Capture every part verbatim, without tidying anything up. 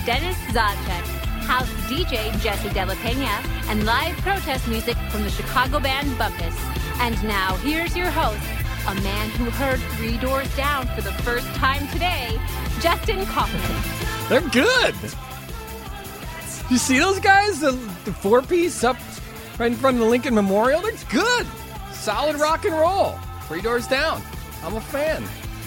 Dennis Zacek, house D J Jesse De La Pena, and live protest music from the Chicago band Bumpus. And now, here's your host, a man who heard Three Doors Down for the first time today, Justin Kaufman. They're good. You see those guys? The, the four-piece up right in front of the Lincoln Memorial? They're good. Solid rock and roll. Three Doors Down. I'm a fan.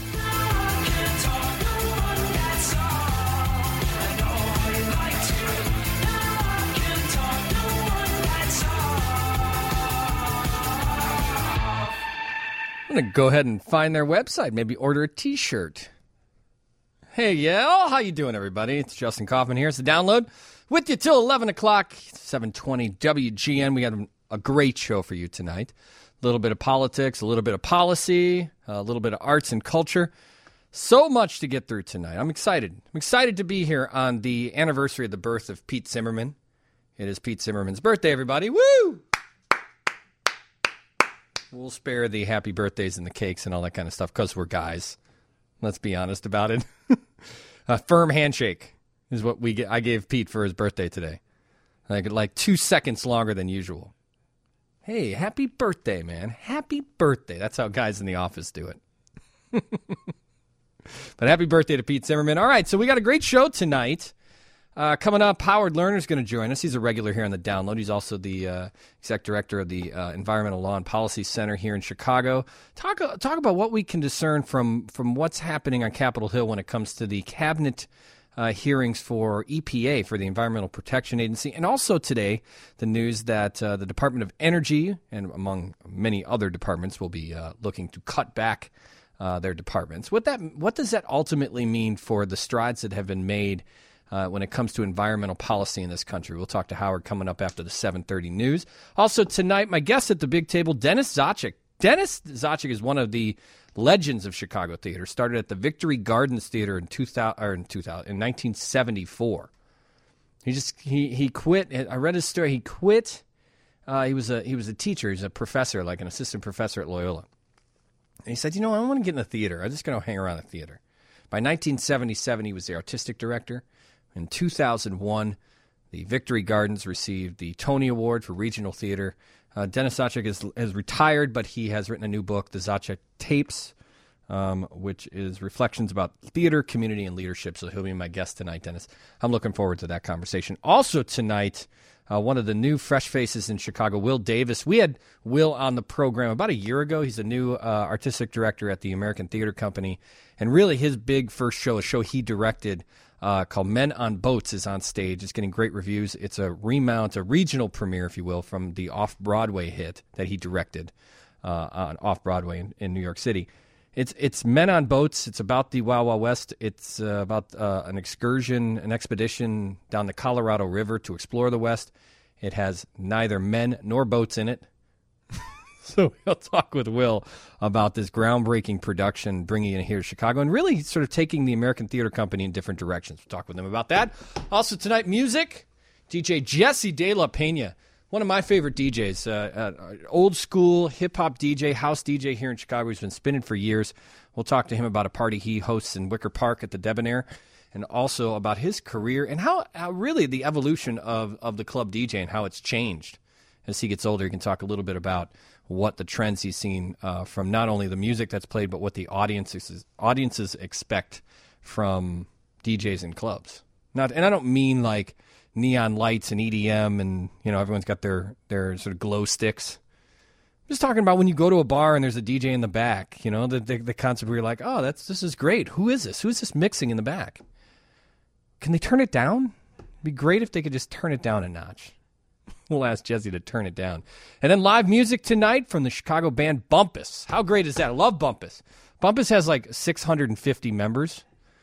I'm going to go ahead and find their website, maybe order a t-shirt. Hey, yeah, how you doing, everybody? It's Justin Kaufman here. It's the Download with you till eleven o'clock, seven twenty W G N. We got a great show for you tonight. A little bit of politics, a little bit of policy, a little bit of arts and culture. So much to get through tonight. I'm excited. I'm excited to be here on the anniversary of the birth of Pete Zimmerman. It is Pete Zimmerman's birthday, everybody. Woo! We'll spare the happy birthdays and the cakes and all that kind of stuff because we're guys. Let's be honest about it. A firm handshake is what we get. I gave Pete for his birthday today. Like, like two seconds longer than usual. Hey, happy birthday, man. Happy birthday. That's how guys in the office do it. But happy birthday to Pete Zimmerman. All right, so we got a great show tonight. Uh, coming up, Howard Lerner is going to join us. He's a regular here on the Download. He's also the uh, exec director of the uh, Environmental Law and Policy Center here in Chicago. Talk uh, talk about what we can discern from, from what's happening on Capitol Hill when it comes to the cabinet uh, hearings for E P A, for the Environmental Protection Agency, and also today the news that uh, the Department of Energy, and among many other departments, will be uh, looking to cut back uh, their departments. What that what does that ultimately mean for the strides that have been made Uh, when it comes to environmental policy in this country? We'll talk to Howard coming up after the seven thirty news. Also tonight, my guest at the big table, Dennis Zacek. Dennis Zacek is one of the legends of Chicago theater. Started at the Victory Gardens Theater in two thousand, or in two thousand, in nineteen seventy-four. He just he he quit. I read his story. He quit. Uh, he was a he was a teacher. He was a professor, like an assistant professor at Loyola. And he said, you know, I don't want to get in the theater. I'm just going to hang around the theater. By nineteen seventy-seven, he was the artistic director. In two thousand one, the Victory Gardens received the Tony Award for Regional Theater. Uh, Dennis Zacek is, has retired, but he has written a new book, The Zacek Tapes, um, which is reflections about theater, community, and leadership. So he'll be my guest tonight, Dennis. I'm looking forward to that conversation. Also tonight, uh, one of the new fresh faces in Chicago, Will Davis. We had Will on the program about a year ago. He's a new uh, artistic director at the American Theater Company. And really his big first show, a show he directed, Uh, called Men on Boats, is on stage. It's getting great reviews. It's a remount, a regional premiere, if you will, from the off-Broadway hit that he directed uh, on off-Broadway in, in New York City. It's it's Men on Boats. It's about the Wild Wild West. It's uh, about uh, an excursion, an expedition down the Colorado River to explore the West. It has neither men nor boats in it. So we'll talk with Will about this groundbreaking production, bringing it here to Chicago, and really sort of taking the American Theater Company in different directions. We'll talk with him about that. Also tonight, music. D J Jesse De La Pena, one of my favorite D Js, uh, uh, old school hip-hop D J, house D J here in Chicago. He's been spinning for years. We'll talk to him about a party he hosts in Wicker Park at the Debonair, and also about his career and how, how really the evolution of, of the club D J and how it's changed. As he gets older, he can talk a little bit about what the trends he's seen uh, from not only the music that's played, but what the audiences audiences expect from D Js and clubs. Not, and I don't mean like neon lights and E D M and, you know, everyone's got their, their sort of glow sticks. I'm just talking about when you go to a bar and there's a D J in the back, you know, the, the, the concept where you're like, oh, that's this is great. Who is this? Who is this mixing in the back? Can they turn it down? It'd be great if they could just turn it down a notch. We'll ask Jesse to turn it down. And then live music tonight from the Chicago band Bumpus. How great is that? I love Bumpus. Bumpus has like six hundred fifty members.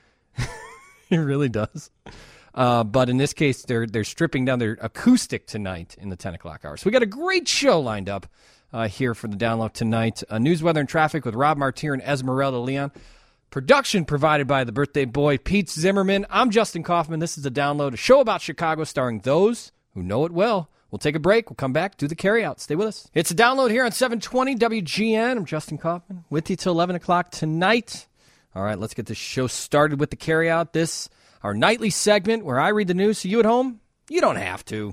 It really does. Uh, but in this case, they're they're stripping down their acoustic tonight in the ten o'clock hour. So we got a great show lined up uh, here for the Download tonight. Uh, news, weather, and traffic with Rob Martier and Esmeralda Leon. Production provided by the birthday boy, Pete Zimmerman. I'm Justin Kaufman. This is the Download, a show about Chicago starring those who know it well. We'll take a break. We'll come back, do the carryout. Stay with us. It's a Download here on seven twenty W G N. I'm Justin Kaufman with you till eleven o'clock tonight. All right, let's get this show started with the carryout. This, our nightly segment where I read the news so you at home, you don't have to.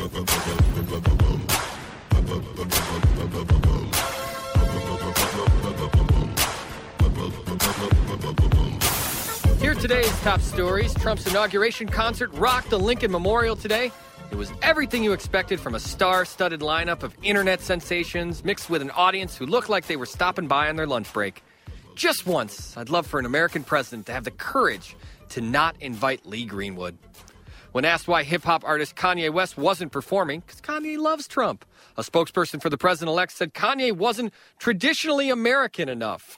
Here are today's top stories. Trump's inauguration concert rocked the Lincoln Memorial today. It was everything you expected from a star-studded lineup of internet sensations mixed with an audience who looked like they were stopping by on their lunch break. Just once, I'd love for an American president to have the courage to not invite Lee Greenwood. When asked why hip-hop artist Kanye West wasn't performing, because Kanye loves Trump, a spokesperson for the president-elect said Kanye wasn't traditionally American enough.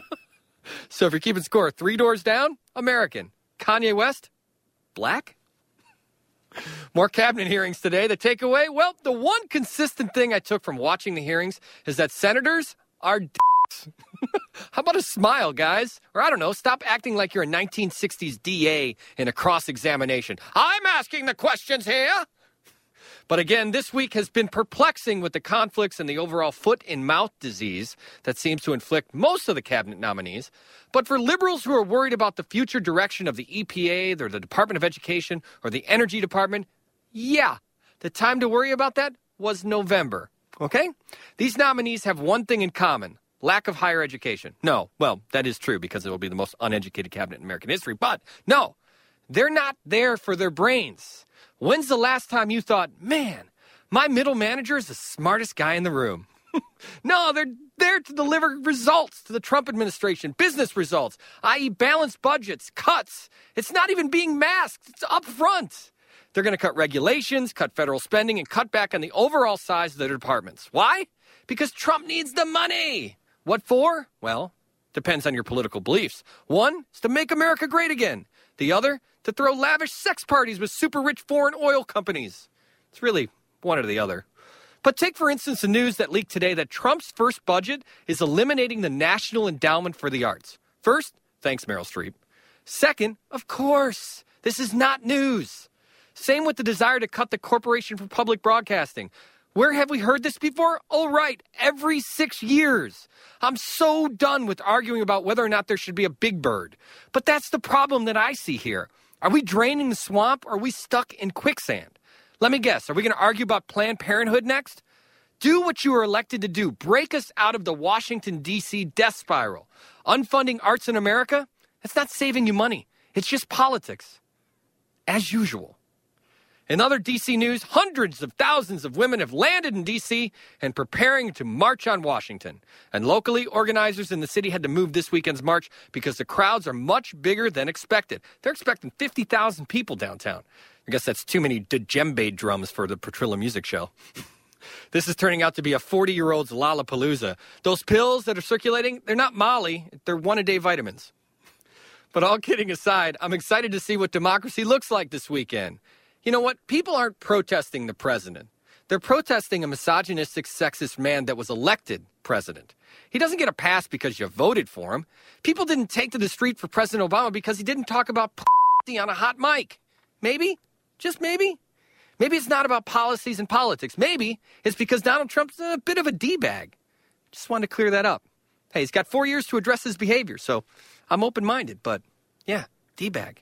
So if you're keeping score, three doors down, American. Kanye West, black? More cabinet hearings today. The takeaway? Well, the one consistent thing I took from watching the hearings is that senators are d***s. How about a smile, guys? Or I don't know, stop acting like you're a nineteen sixties D A in a cross-examination. I'm asking the questions here. But again, this week has been perplexing with the conflicts and the overall foot and mouth disease that seems to inflict most of the cabinet nominees. But for liberals who are worried about the future direction of the E P A, or the Department of Education, or the Energy Department, yeah, the time to worry about that was November, okay? These nominees have one thing in common, lack of higher education. No, well, that is true because it will be the most uneducated cabinet in American history, but no, they're not there for their brains. When's the last time you thought, man, my middle manager is the smartest guy in the room? No, they're there to deliver results to the Trump administration, business results, that is balanced budgets, cuts. It's not even being masked. It's up front. They're going to cut regulations, cut federal spending, and cut back on the overall size of their departments. Why? Because Trump needs the money. What for? Well, depends on your political beliefs. One is to make America great again. The other, to throw lavish sex parties with super rich foreign oil companies. It's really one or the other. But take, for instance, the news that leaked today that Trump's first budget is eliminating the National Endowment for the Arts. First, thanks, Meryl Streep. Second, of course, this is not news. Same with the desire to cut the Corporation for Public Broadcasting. Where have we heard this before? Oh, right, every six years. I'm so done with arguing about whether or not there should be a big bird. But that's the problem that I see here. Are we draining the swamp or are we stuck in quicksand? Let me guess, are we going to argue about Planned Parenthood next? Do what you were elected to do. Break us out of the Washington, D C death spiral. Unfunding arts in America? That's not saving you money. It's just politics. As usual. In other D C news, hundreds of thousands of women have landed in D C and preparing to march on Washington. And locally, organizers in the city had to move this weekend's march because the crowds are much bigger than expected. They're expecting fifty thousand people downtown. I guess that's too many djembe drums for the Petrilla Music Show. This is turning out to be a forty-year-old's Lollapalooza. Those pills that are circulating, they're not Molly. They're one-a-day vitamins. But all kidding aside, I'm excited to see what democracy looks like this weekend. You know what? People aren't protesting the president. They're protesting a misogynistic, sexist man that was elected president. He doesn't get a pass because you voted for him. People didn't take to the street for President Obama because he didn't talk about p*** on a hot mic. Maybe? Just maybe? Maybe it's not about policies and politics. Maybe it's because Donald Trump's a bit of a D-bag. Just wanted to clear that up. Hey, he's got four years to address his behavior, so I'm open-minded, but yeah, D-bag.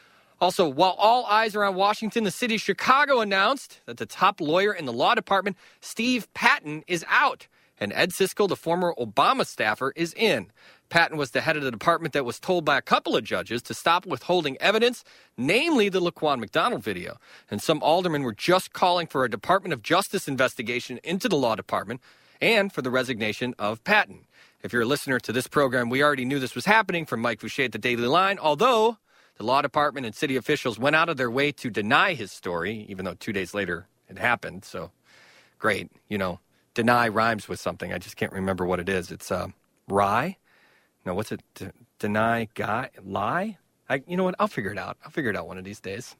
Also, while all eyes are on Washington, the city of Chicago announced that the top lawyer in the law department, Steve Patton, is out. And Ed Siskel, the former Obama staffer, is in. Patton was the head of the department that was told by a couple of judges to stop withholding evidence, namely the Laquan McDonald video. And some aldermen were just calling for a Department of Justice investigation into the law department and for the resignation of Patton. If you're a listener to this program, we already knew this was happening from Mike Fouché at the Daily Line, although the law department and city officials went out of their way to deny his story, even though two days later it happened. So, great. You know, deny rhymes with something. I just can't remember what it is. It's uh, rye? No, what's it? D- deny, guy, lie? I, you know what? I'll figure it out. I'll figure it out one of these days.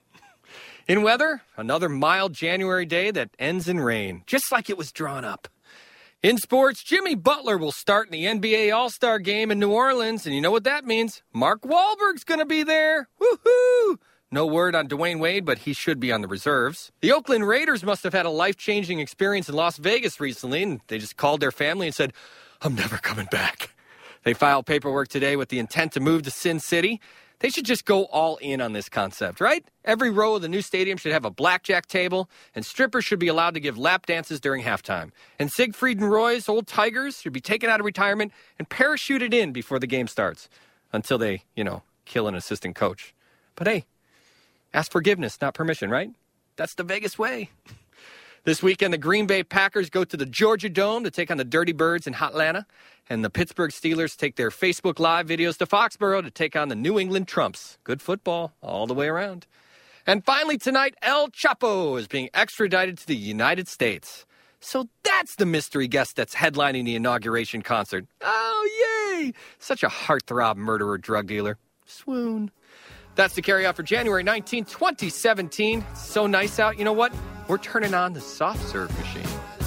In weather, another mild January day that ends in rain, just like it was drawn up. In sports, Jimmy Butler will start in the N B A All-Star Game in New Orleans, and you know what that means? Mark Wahlberg's going to be there. Woohoo! No word on Dwayne Wade, but he should be on the reserves. The Oakland Raiders must have had a life-changing experience in Las Vegas recently, and they just called their family and said, I'm never coming back. They filed paperwork today with the intent to move to Sin City. They should just go all in on this concept, right? Every row of the new stadium should have a blackjack table, and strippers should be allowed to give lap dances during halftime. And Siegfried and Roy's old Tigers should be taken out of retirement and parachuted in before the game starts, until they, you know, kill an assistant coach. But hey, ask forgiveness, not permission, right? That's the Vegas way. This weekend, the Green Bay Packers go to the Georgia Dome to take on the Dirty Birds in Hotlanta. And the Pittsburgh Steelers take their Facebook Live videos to Foxborough to take on the New England Trumps. Good football all the way around. And finally tonight, El Chapo is being extradited to the United States. So that's the mystery guest that's headlining the inauguration concert. Oh, yay! Such a heartthrob murderer drug dealer. Swoon. That's the carry out for January nineteenth, twenty seventeen. So nice out. You know what? We're turning on the soft serve machine.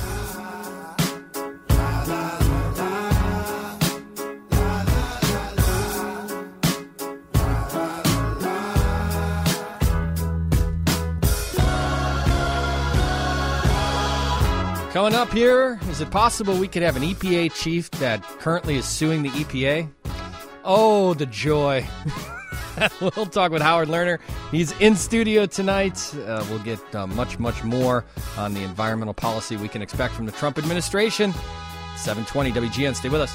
Coming up here, is it possible we could have an E P A chief that currently is suing the E P A? Oh, the joy. We'll talk with Howard Lerner. He's in studio tonight. Uh, we'll get uh, much, much more on the environmental policy we can expect from the Trump administration. seven twenty W G N. Stay with us.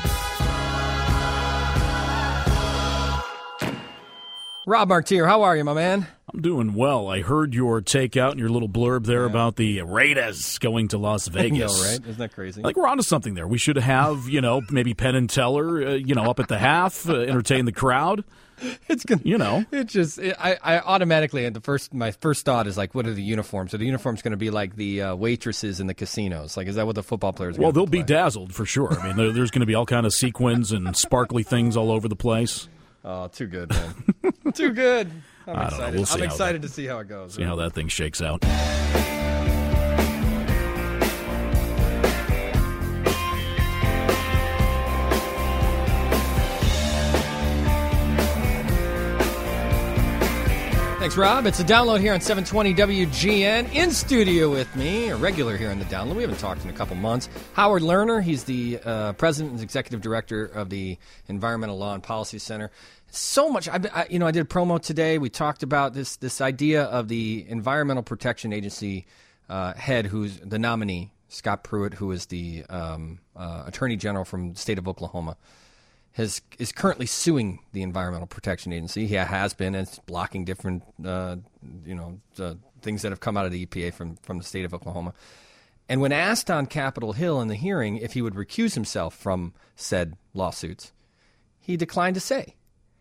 Rob Martier, how are you, my man? I'm doing well. I heard your takeout and your little blurb there yeah. about the Raiders going to Las Vegas. I know, right? Isn't that crazy? I think we're onto something there. We should have, you know, maybe Penn and Teller, uh, you know, up at the half, uh, entertain the crowd. It's gonna, you know, it just it, I, I automatically the first my first thought is like, what are the uniforms? Are the uniforms going to be like the uh, waitresses in the casinos? Like, is that what the football players? Are well, they'll play? be dazzled for sure. I mean, there, there's going to be all kind of sequins and sparkly things all over the place. Oh, too good, man! Too good. I'm I excited. Know. We'll I'm excited that, to see how it goes. See right? how that thing shakes out. Thanks, Rob. It's a download here on seven twenty W G N. In studio with me, a regular here on the download. We haven't talked in a couple months. Howard Lerner. He's the uh, president and executive director of the Environmental Law and Policy Center. So much, I, I, you know, I did a promo today. We talked about this this idea of the Environmental Protection Agency uh, head, who's the nominee, Scott Pruitt, who is the um, uh, Attorney General from the state of Oklahoma. Has, is currently suing the Environmental Protection Agency. He has been, and it's blocking different, uh, you know, uh, things that have come out of the E P A from, from the state of Oklahoma. And when asked on Capitol Hill in the hearing if he would recuse himself from said lawsuits, he declined to say.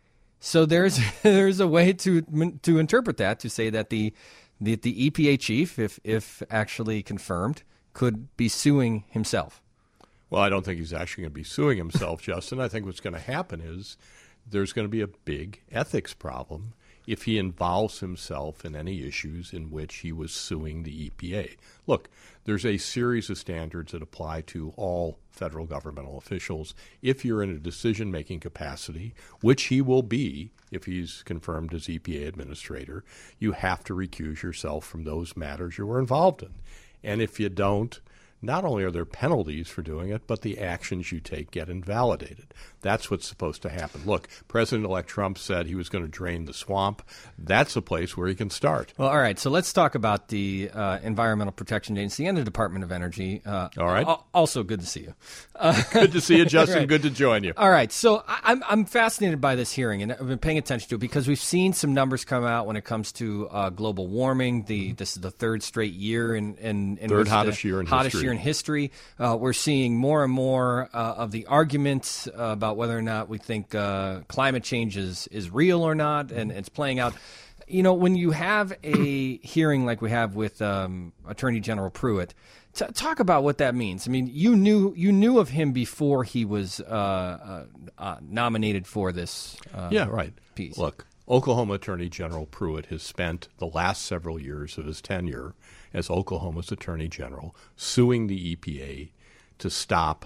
So there's there's a way to to interpret that, to say that the the, the E P A chief, if if actually confirmed, could be suing himself. Well, I don't think he's actually going to be suing himself, Justin. I think what's going to happen is there's going to be a big ethics problem if he involves himself in any issues in which he was suing the E P A. Look, there's a series of standards that apply to all federal governmental officials. If you're in a decision-making capacity, which he will be if he's confirmed as E P A administrator, you have to recuse yourself from those matters you were involved in. And if you don't, not only are there penalties for doing it, but the actions you take get invalidated. That's what's supposed to happen. Look, President-elect Trump said he was going to drain the swamp. That's a place where he can start. Well, all right. So let's talk about the uh, Environmental Protection Agency and the Department of Energy. Uh, all right. Al- also, good to see you. Uh, good to see you, Justin. Right. Good to join you. All right. So I- I'm I'm fascinated by this hearing, and I've been paying attention to it because we've seen some numbers come out when it comes to uh, global warming. The mm-hmm. This is the third straight year in, in, in third hottest year in hottest history. year in history. Uh, we're seeing more and more uh, of the arguments uh, about whether or not we think uh, climate change is, is real or not, and it's playing out. You know, when you have a hearing like we have with um, Attorney General Pruitt, t- talk about what that means. I mean, you knew you knew of him before he was uh, uh, uh, nominated for this. Uh, yeah, right. Piece. Look, Oklahoma Attorney General Pruitt has spent the last several years of his tenure as Oklahoma's Attorney General suing the E P A to stop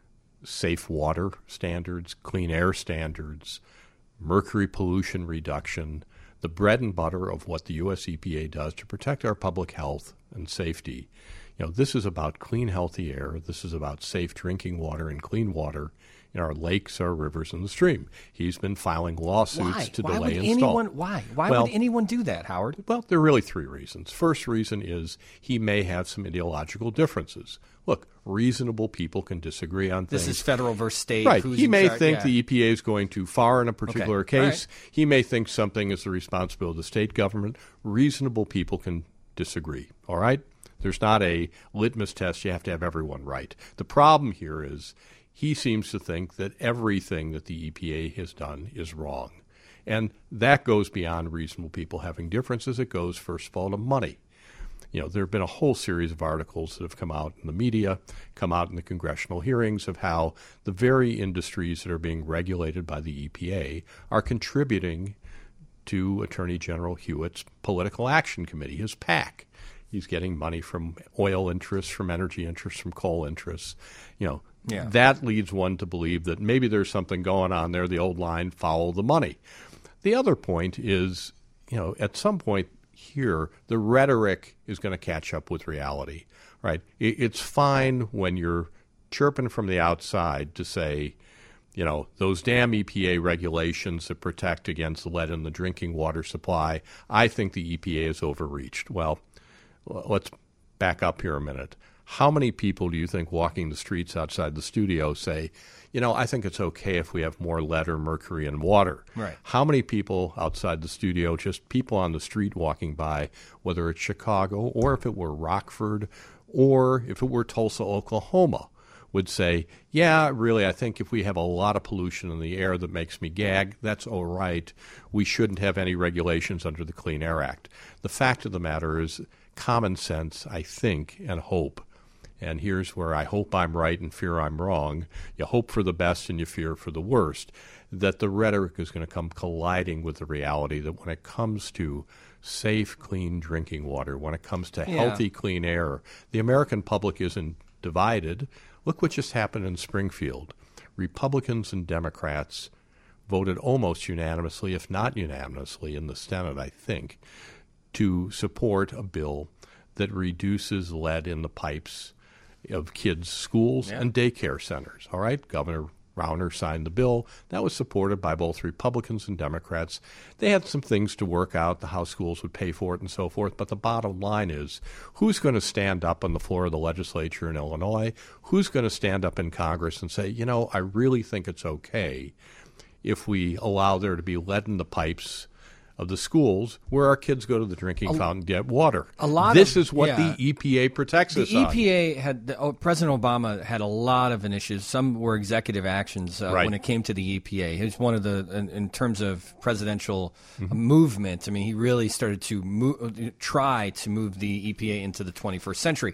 safe water standards, clean air standards, mercury pollution reduction, the bread and butter of what the U S E P A does to protect our public health and safety. You know, this is about clean, healthy air. This is about safe drinking water and clean water in our lakes, our rivers, and the stream. He's been filing lawsuits Why? to why delay would install. anyone, Why? Why Well, would anyone do that, Howard? Well, there are really three reasons. First reason is he may have some ideological differences. Look, reasonable people can disagree on things. This is federal versus state. Right. Who's He in may charge? think Yeah. the E P A is going too far in a particular Okay. All case. right. He may think something is the responsibility of the state government. Reasonable people can disagree. All right? There's not a litmus test. You have to have everyone right. The problem here is he seems to think that everything that the E P A has done is wrong. And that goes beyond reasonable people having differences. It goes, first of all, to money. You know, there have been a whole series of articles that have come out in the media, come out in the congressional hearings of how the very industries that are being regulated by the E P A are contributing to Attorney General Hewitt's Political Action Committee, his PAC. He's getting money from oil interests, from energy interests, from coal interests. You know, Yeah. that leads one to believe that maybe there's something going on there, the old line, follow the money. The other point is, you know, at some point here, the rhetoric is going to catch up with reality, right? It, it's fine when you're chirping from the outside to say, you know, those damn E P A regulations that protect against lead in the drinking water supply, I think the E P A is overreached. Well, let's back up here a minute. How many people do you think walking the streets outside the studio say, you know, I think it's okay if we have more lead or mercury in water? Right. How many people outside the studio, just people on the street walking by, whether it's Chicago or if it were Rockford or if it were Tulsa, Oklahoma, would say, yeah, really, I think if we have a lot of pollution in the air that makes me gag, that's all right. We shouldn't have any regulations under the Clean Air Act. The fact of the matter is common sense, I think, and hope. And here's where I hope I'm right and fear I'm wrong. You hope for the best and you fear for the worst. That the rhetoric is going to come colliding with the reality that when it comes to safe, clean drinking water, when it comes to Yeah. healthy, clean air, the American public isn't divided. Look what just happened in Springfield. Republicans and Democrats voted almost unanimously, if not unanimously, in the Senate, I think, to support a bill that reduces lead in the pipes of kids' schools Yeah. and daycare centers. All right? Governor Rauner signed the bill. That was supported by both Republicans and Democrats. They had some things to work out, the how schools would pay for it and so forth. But the bottom line is, who's going to stand up on the floor of the legislature in Illinois? Who's going to stand up in Congress and say, you know, I really think it's okay if we allow there to be lead in the pipes of the schools where our kids go to the drinking fountain to get water. A lot this of- is what yeah. the E P A protects The us E on. P A had the, oh, President Obama had a lot of initiatives. Some were executive actions uh, Right. when it came to the E P A. He was one of the in, in terms of presidential Mm-hmm. movement. I mean, he really started to move, try to move the E P A into the twenty-first century.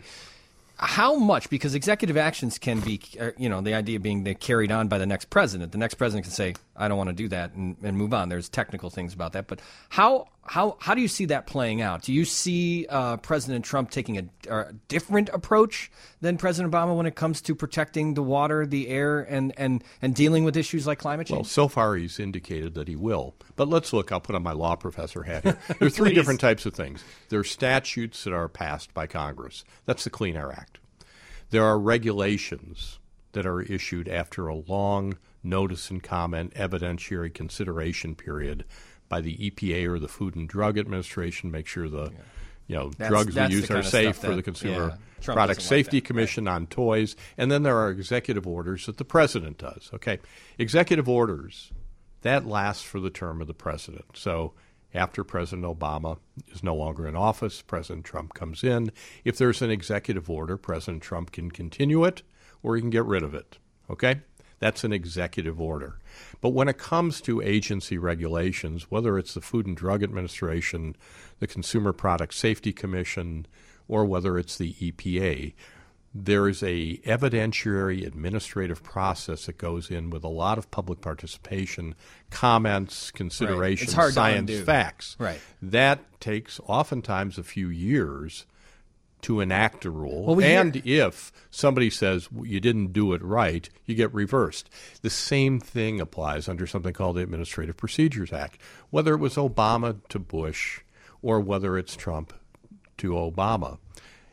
How much? Because executive actions can be, uh, you know, the idea being they're carried on by the next president. The next president can say, "I don't want to do that," and, and move on. There's technical things about that, but how how how do you see that playing out? Do you see uh, President Trump taking a, a different approach than President Obama when it comes to protecting the water, the air, and and and dealing with issues like climate change? Well, so far he's indicated that he will. But let's look. I'll put on my law professor hat here. There are three Please. different types of things. There are statutes that are passed by Congress. That's the Clean Air Act. There are regulations that are issued after a long notice and comment evidentiary consideration period by the E P A or the Food and Drug Administration, make sure the you know That's- drugs we that's the use kind are of safe stuff for the that- Consumer yeah, Trump Product doesn't like Safety that. Commission on toys, and then there are executive orders that the president does. Okay, executive orders that lasts for the term of the president. So after President Obama is no longer in office, President Trump comes in. If there's an executive order, President Trump can continue it or he can get rid of it. Okay? That's an executive order. But when it comes to agency regulations, whether it's the Food and Drug Administration, the Consumer Product Safety Commission, or whether it's the E P A, there is a evidentiary administrative process that goes in with a lot of public participation, comments, considerations, It's hard to science, undo. facts. Right. That takes oftentimes a few years to enact a rule. Well, we and hear- if somebody says you didn't do it right, you get reversed. The same thing applies under something called the Administrative Procedures Act. Whether it was Obama to Bush or whether it's Trump to Obama,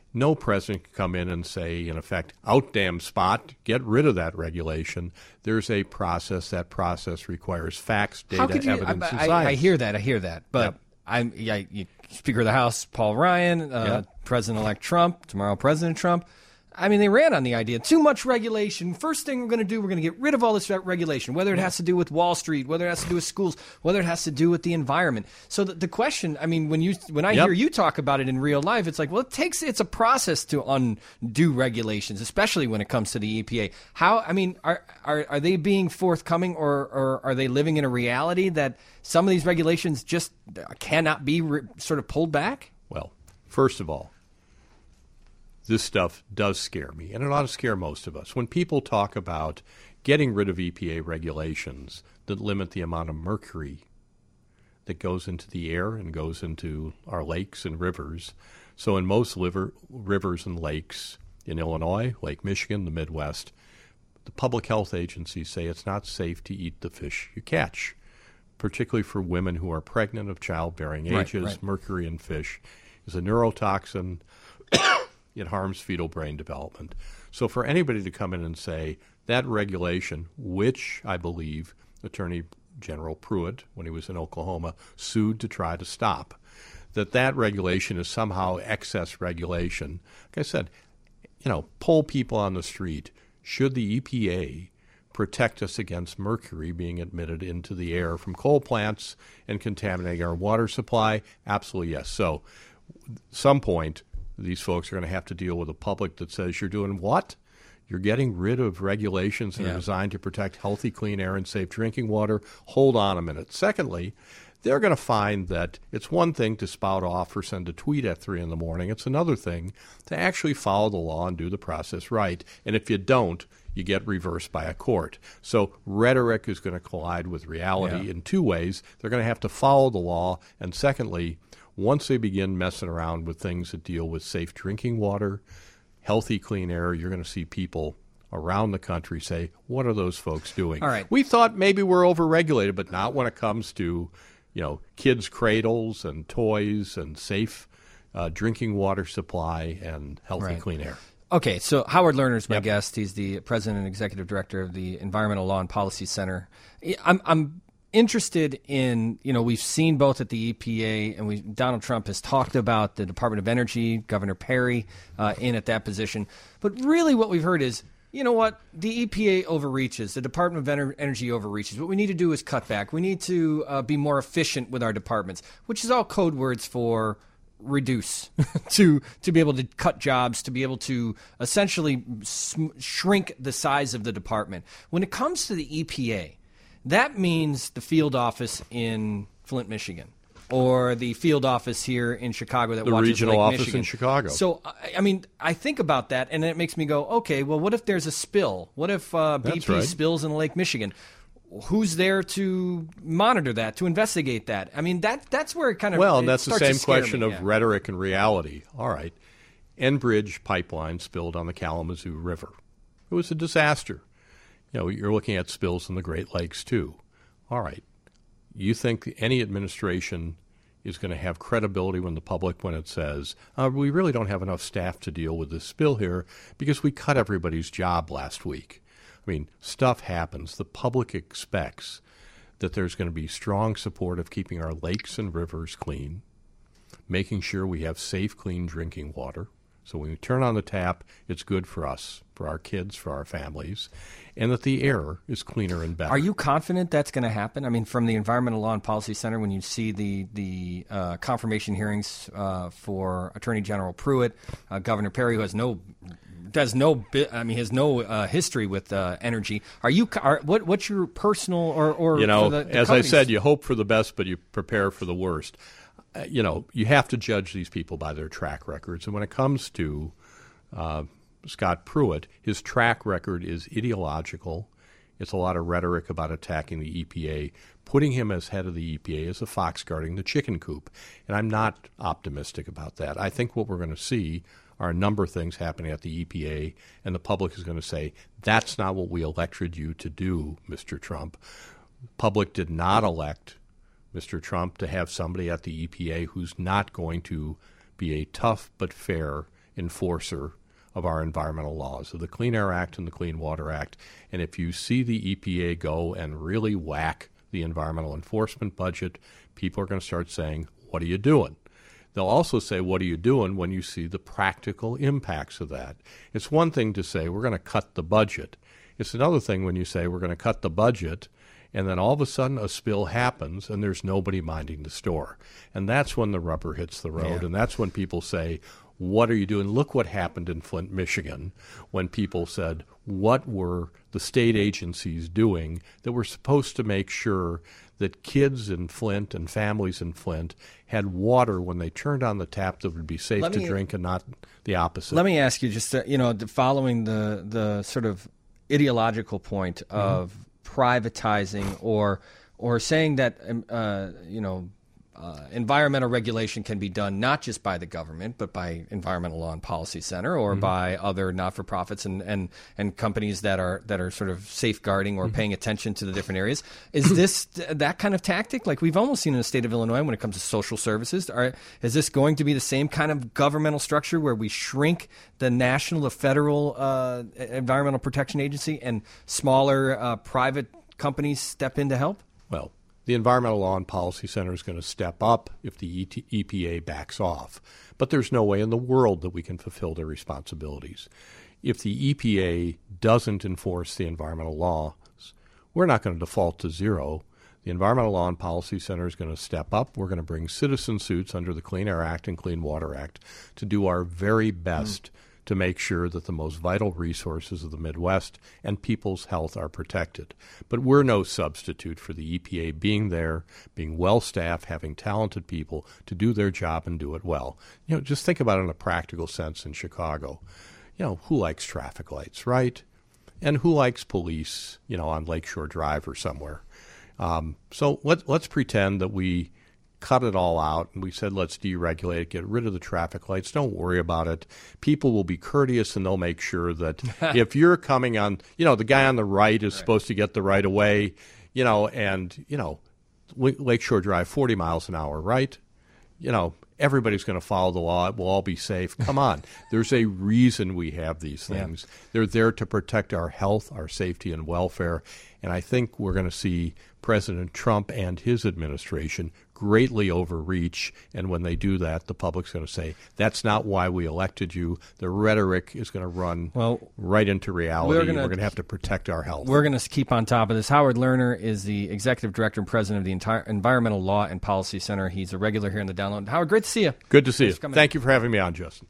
no president can come in and say, in effect, out damn spot, get rid of that regulation. There's a process. That process requires facts, data, How could you, evidence, I, and I, science. I hear that. I hear that. But Yep. I'm yeah, you, Speaker of the House, Paul Ryan, uh, Yep. President-elect Trump, tomorrow President Trump. I mean, they ran on the idea, too much regulation. First thing we're going to do, we're going to get rid of all this regulation, whether it has to do with Wall Street, whether it has to do with schools, whether it has to do with the environment. So the, the question, I mean, when you when I Yep. hear you talk about it in real life, it's like, well, it takes, it's a process to undo regulations, especially when it comes to the E P A. How, I mean, are are, are they being forthcoming, or, or are they living in a reality that some of these regulations just cannot be re- sort of pulled back? Well, first of all, this stuff does scare me, and it ought to scare most of us. When people talk about getting rid of E P A regulations that limit the amount of mercury that goes into the air and goes into our lakes and rivers. So in most liver, rivers and lakes in Illinois, Lake Michigan, the Midwest, the public health agencies say it's not safe to eat the fish you catch, particularly for women who are pregnant of childbearing Right, ages. right. Mercury in fish is a neurotoxin. It harms fetal brain development. So for anybody to come in and say that regulation, which I believe Attorney General Pruitt, when he was in Oklahoma, sued to try to stop, that that regulation is somehow excess regulation. Like I said, you know, poll people on the street. Should the E P A protect us against mercury being admitted into the air from coal plants and contaminating our water supply? Absolutely yes. So at some point, these folks are going to have to deal with a public that says, you're doing what? You're getting rid of regulations that Yeah. are designed to protect healthy, clean air and safe drinking water. Hold on a minute. Secondly, they're going to find that it's one thing to spout off or send a tweet at three in the morning. It's another thing to actually follow the law and do the process right. And if you don't, you get reversed by a court. So rhetoric is going to collide with reality Yeah. in two ways. They're going to have to follow the law. And secondly, once they begin messing around with things that deal with safe drinking water, healthy, clean air, you're going to see people around the country say, what are those folks doing? All right. We thought maybe we're overregulated, but not when it comes to, you know, kids' cradles and toys and safe uh, drinking water supply and healthy, Right. clean air. Okay, so Howard Lerner is my Yep. guest. He's the president and executive director of the Environmental Law and Policy Center. I'm, I'm interested in, you know, we've seen both at the E P A, and we Donald Trump has talked about the Department of Energy, Governor Perry uh, in at that position. But really what we've heard is, you know what, the E P A overreaches, the Department of Ener- Energy overreaches. What we need to do is cut back. We need to uh, be more efficient with our departments, which is all code words for reduce, to to be able to cut jobs, to be able to essentially sm- shrink the size of the department. When it comes to the E P A, that means the field office in Flint, Michigan, or the field office here in Chicago that The watches regional Lake office Michigan. in Chicago. So, I I mean, I think about that, and it makes me go, okay, well, what if there's a spill? What if uh, B P That's right. spills in Lake Michigan? Who's there to monitor that, to investigate that? I mean, that that's where it kind of Well, it and that's the starts to same scare question me, of yeah. rhetoric and reality. All right. Enbridge pipeline spilled on the Kalamazoo River. It was a disaster. You know, you're looking at spills in the Great Lakes, too. All right. You think any administration is going to have credibility when the public, when it says, uh, we really don't have enough staff to deal with this spill here because we cut everybody's job last week. I mean, stuff happens. The public expects that there's going to be strong support of keeping our lakes and rivers clean, making sure we have safe, clean drinking water. So when we turn on the tap, it's good for us, for our kids, for our families, and that the air is cleaner and better. Are you confident that's going to happen? I mean, from the Environmental Law and Policy Center, when you see the the uh, confirmation hearings uh, for Attorney General Pruitt, uh, Governor Perry, who has no does no bi- I mean, has no uh, history with uh, energy. Are you? Are, what what's your personal or or you know, for the, the as I companies? said, you hope for the best, but you prepare for the worst. Uh, you know, you have to judge these people by their track records. And when it comes to uh, Scott Pruitt, his track record is ideological. It's a lot of rhetoric about attacking the E P A. Putting him as head of the E P A is a fox guarding the chicken coop. And I'm not optimistic about that. I think what we're going to see are a number of things happening at the E P A, and the public is going to say, that's not what we elected you to do, Mister Trump. The public did not elect Mister Trump to have somebody at the E P A who's not going to be a tough but fair enforcer of our environmental laws, of the Clean Air Act and the Clean Water Act. And if you see the E P A go and really whack the environmental enforcement budget, people are going to start saying, what are you doing? They'll also say, what are you doing, when you see the practical impacts of that. It's one thing to say, we're going to cut the budget. It's another thing when you say, we're going to cut the budget, and then all of a sudden a spill happens and there's nobody minding the store. And that's when the rubber hits the road, Yeah. and that's when people say, what are you doing? Look what happened in Flint, Michigan, when people said, what were the state agencies doing that were supposed to make sure that kids in Flint and families in Flint had water when they turned on the tap that would be safe Let to me- drink and not the opposite. Let me ask you, just uh, you know, the- following the the sort of ideological point of privatizing or or saying that um, uh, you know uh, environmental regulation can be done not just by the government but by Environmental Law and Policy Center or Mm-hmm. by other not-for-profits and, and and companies that are that are sort of safeguarding or Mm-hmm. paying attention to the different areas. Is this that kind of tactic? Like we've almost seen in the state of Illinois when it comes to social services. Are, is this going to be the same kind of governmental structure where we shrink the national, the federal uh, Environmental Protection Agency and smaller uh, private companies step in to help? Well, the Environmental Law and Policy Center is going to step up if the E P A backs off. But there's no way in the world that we can fulfill their responsibilities. If the E P A doesn't enforce the environmental laws, we're not going to default to zero. The Environmental Law and Policy Center is going to step up. We're going to bring citizen suits under the Clean Air Act and Clean Water Act to do our very best mm. to make sure that the most vital resources of the Midwest and people's health are protected. But we're no substitute for the E P A being there, being well-staffed, having talented people to do their job and do it well. You know, just think about it in a practical sense in Chicago. You know, who likes traffic lights, right? And who likes police, you know, on Lakeshore Drive or somewhere? Um, so let, let's pretend that we cut it all out, and we said, let's deregulate it, get rid of the traffic lights, don't worry about it. People will be courteous, and they'll make sure that if you're coming on, you know, the guy on the right is right. supposed to get the right of way, you know, and, you know, Lakeshore Drive, forty miles an hour, right? You know, everybody's going to follow the law. It will all be safe. Come on. There's a reason we have these things. Yeah. They're there to protect our health, our safety, and welfare. And I think we're going to see President Trump and his administration greatly overreach. And when they do that, the public's going to say, that's not why we elected you. The rhetoric is going to run well, right into reality. We're going to have to protect our health. We're going to keep on top of this. Howard Lerner is the Executive Director and President of the entire Environmental Law and Policy Center. He's a regular here in the Download. Howard, great to see you. Good to see Thanks you. Thank in. you for having me on, Justin.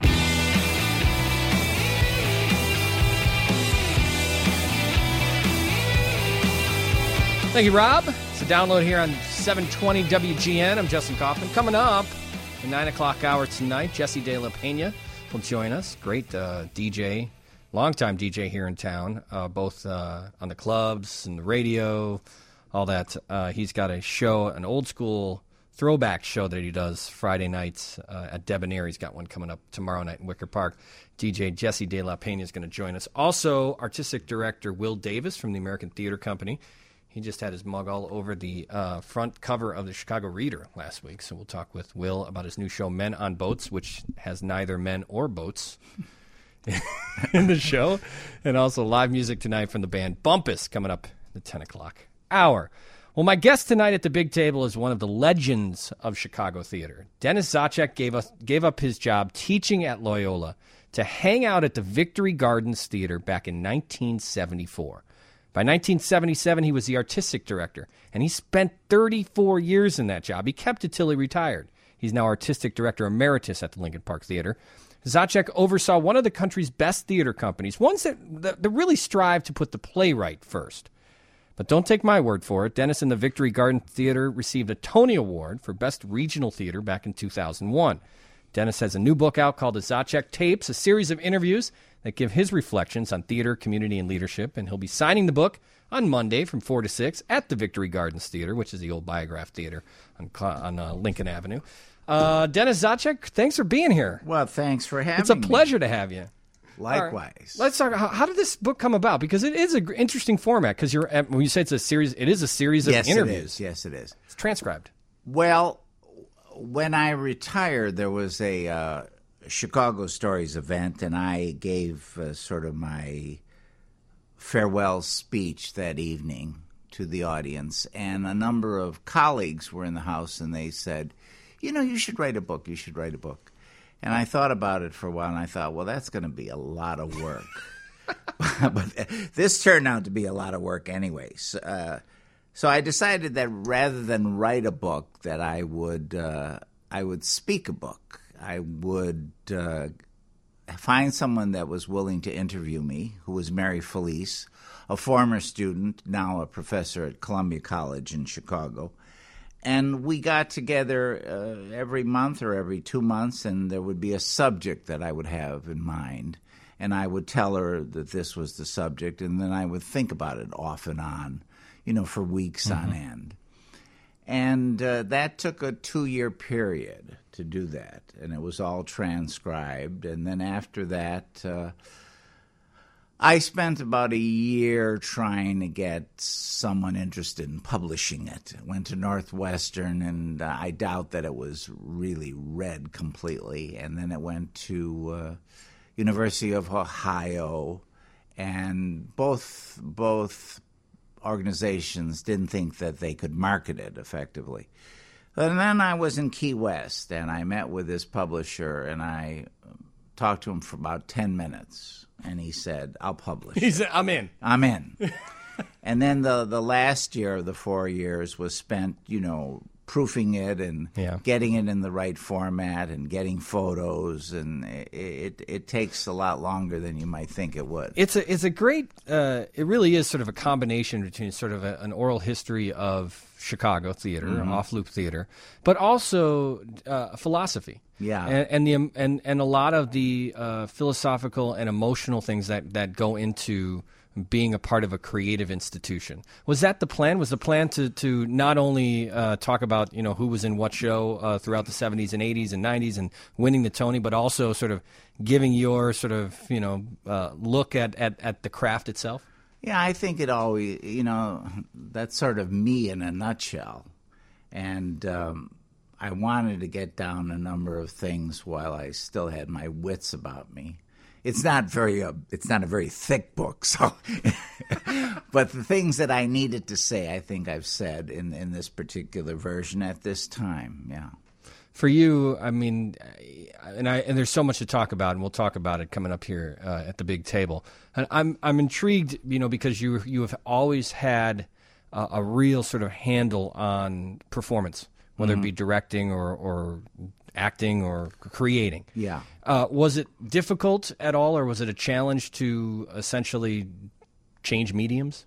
Thank you, Rob. It's a Download here on seven twenty W G N. I'm Justin Kaufman. Coming up, the nine o'clock hour tonight, Jesse De La Pena will join us. Great uh, D J, longtime D J here in town, uh, both uh, on the clubs and the radio, all that. Uh, he's got a show, an old school throwback show that he does Friday nights uh, at Debonair. He's got one coming up tomorrow night in Wicker Park. D J Jesse De La Pena is going to join us. Also, Artistic Director Will Davis from the American Theater Company. He just had his mug all over the uh, front cover of the Chicago Reader last week, so we'll talk with Will about his new show, Men on Boats, which has neither men or boats in the show, and also live music tonight from the band Bumpus coming up at the ten o'clock hour. Well, my guest tonight at the big table is one of the legends of Chicago theater. Dennis Zajac gave, us, gave up his job teaching at Loyola to hang out at the Victory Gardens Theater back in nineteen seventy-four. By nineteen seventy-seven, he was the artistic director, and he spent thirty-four years in that job. He kept it till he retired. He's now artistic director emeritus at the Lincoln Park Theater. Zajac oversaw one of the country's best theater companies, ones that, that, that really strive to put the playwright first. But don't take my word for it. Dennis and the Victory Garden Theater received a Tony Award for Best Regional Theater back in two thousand one. Dennis has a new book out called The Zajac Tapes, a series of interviews that give his reflections on theater, community, and leadership. And he'll be signing the book on Monday from four to six at the Victory Gardens Theater, which is the old Biograph Theater on, on uh, Lincoln Avenue. Uh, Dennis Zajac, thanks for being here. Well, thanks for having me. It's a pleasure me. to have you. Likewise. Right. Let's talk. How, how did this book come about? Because it is an interesting format. Because you're when you say it's a series, it is a series of yes, interviews. It is. Yes, it is. It's transcribed. Well, when I retired, there was a uh, Chicago Stories event, and I gave uh, sort of my farewell speech that evening to the audience. And a number of colleagues were in the house, and they said, you know, you should write a book. You should write a book. And I thought about it for a while, and I thought, well, that's going to be a lot of work. But this turned out to be a lot of work anyways. Uh, so I decided that rather than write a book, that I would uh, I would speak a book. I would uh, find someone that was willing to interview me, who was Mary Felice, a former student, now a professor at Columbia College in Chicago. And we got together uh, every month or every two months, and there would be a subject that I would have in mind. And I would tell her that this was the subject, and then I would think about it off and on, you know, for weeks mm-hmm. on end. And uh, that took a two-year period to do that, and it was all transcribed. And then after that, uh, I spent about a year trying to get someone interested in publishing it. I went to Northwestern, and uh, I doubt that it was really read completely. And then it went to uh, University of Ohio, and both both organizations didn't think that they could market it effectively. And then I was in Key West, and I met with this publisher, and I talked to him for about ten minutes, and he said, I'll publish He it. said, I'm in. I'm in. And then the, the last year of the four years was spent, you know, proofing it and Yeah. getting it in the right format and getting photos, and it, it it takes a lot longer than you might think it would. It's a it's a great. Uh, it really is sort of a combination between sort of a, an oral history of Chicago theater, Mm-hmm. off loop theater, but also uh, philosophy. Yeah. and, and the and and a lot of the uh, philosophical and emotional things that, that go into being a part of a creative institution. Was that the plan? Was the plan to to not only uh, talk about, you know, who was in what show uh, throughout the seventies and eighties and nineties and winning the Tony, but also sort of giving your sort of, you know, uh, look at, at, at the craft itself? Yeah, I think it always, you know, that's sort of me in a nutshell. And um, I wanted to get down a number of things while I still had my wits about me. It's not very, uh, it's not a very thick book, so. But the things that I needed to say, I think I've said in, in this particular version at this time, yeah. For you, I mean, and I and there's so much to talk about, and we'll talk about it coming up here uh, at the big table. And I'm I'm intrigued, you know, because you you have always had uh, a real sort of handle on performance, whether mm-hmm. it be directing or or acting or creating. Yeah. Uh, was it difficult at all, or was it a challenge to essentially change mediums?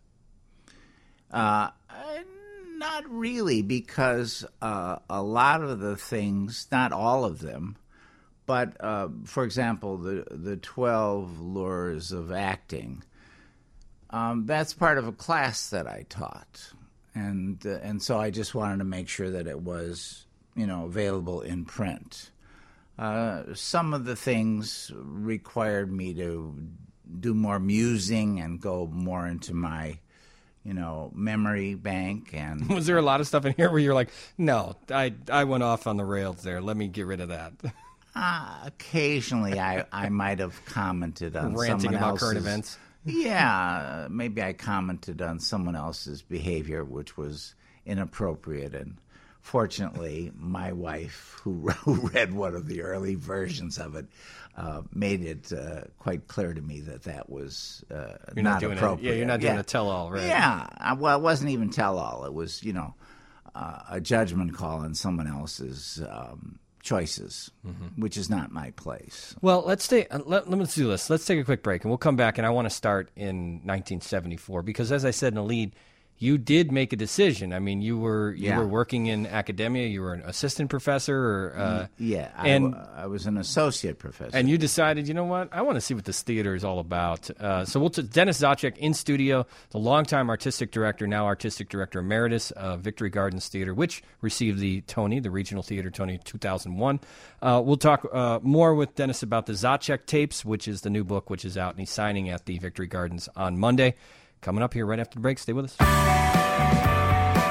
Uh, not really, because uh, a lot of the things, not all of them, but uh, for example, the the twelve lures of acting. Um, that's part of a class that I taught, and uh, and so I just wanted to make sure that it was, you know, available in print. Uh, some of the things required me to do more musing and go more into my, you know, memory bank. And was there a lot of stuff in here where you're like, no, I I went off on the rails there. Let me get rid of that. uh, occasionally, I, I might have commented on ranting someone about else's, current events. Yeah, maybe I commented on someone else's behavior, which was inappropriate. And fortunately, my wife, who, who read one of the early versions of it, uh, made it uh, quite clear to me that that was uh, you're not, not doing appropriate. A, yeah, you're not doing yeah. a tell-all, right? Yeah, I, well, it wasn't even tell-all. It was, you know, uh, a judgment call on someone else's um, choices, mm-hmm. which is not my place. Well, let's stay. Uh, let, let's do this. Let's take a quick break, and we'll come back. And I want to start in nineteen seventy-four because, as I said in the lead, you did make a decision. I mean, you were you yeah. were working in academia. You were an assistant professor, or uh, yeah, and I, I was an associate professor. And you decided, you know what? I want to see what this theater is all about. Uh, so we'll t- Dennis Zajac in studio, the longtime artistic director, now artistic director emeritus of Victory Gardens Theater, which received the Tony, the Regional Theater Tony two thousand one. Uh, we'll talk uh, more with Dennis about the Zajac tapes, which is the new book, which is out, and he's signing at the Victory Gardens on Monday. Coming up here right after the break. Stay with us.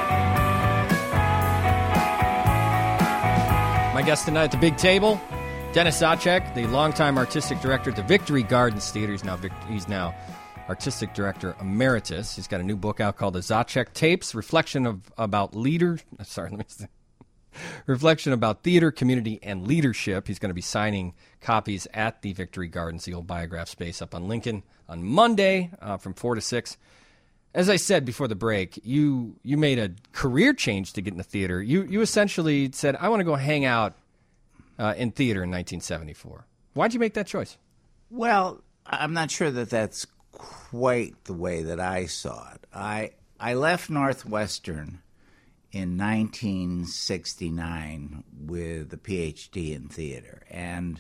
My guest tonight at the big table, Dennis Zacek, the longtime artistic director at the Victory Gardens Theater. He's now, he's now artistic director emeritus. He's got a new book out called The Zacek Tapes, reflection of about leader. Sorry, let me see. Reflection about theater, community, and leadership. He's going to be signing copies at the Victory Gardens, the old Biograph space up on Lincoln, on Monday uh, from four to six. As I said before the break, you you made a career change to get in the theater. You you essentially said, I want to go hang out uh, in theater in nineteen seventy-four. Why'd you make that choice? Well, I'm not sure that that's quite the way that I saw it. I I left Northwestern in nineteen sixty-nine with a P H D in theater. And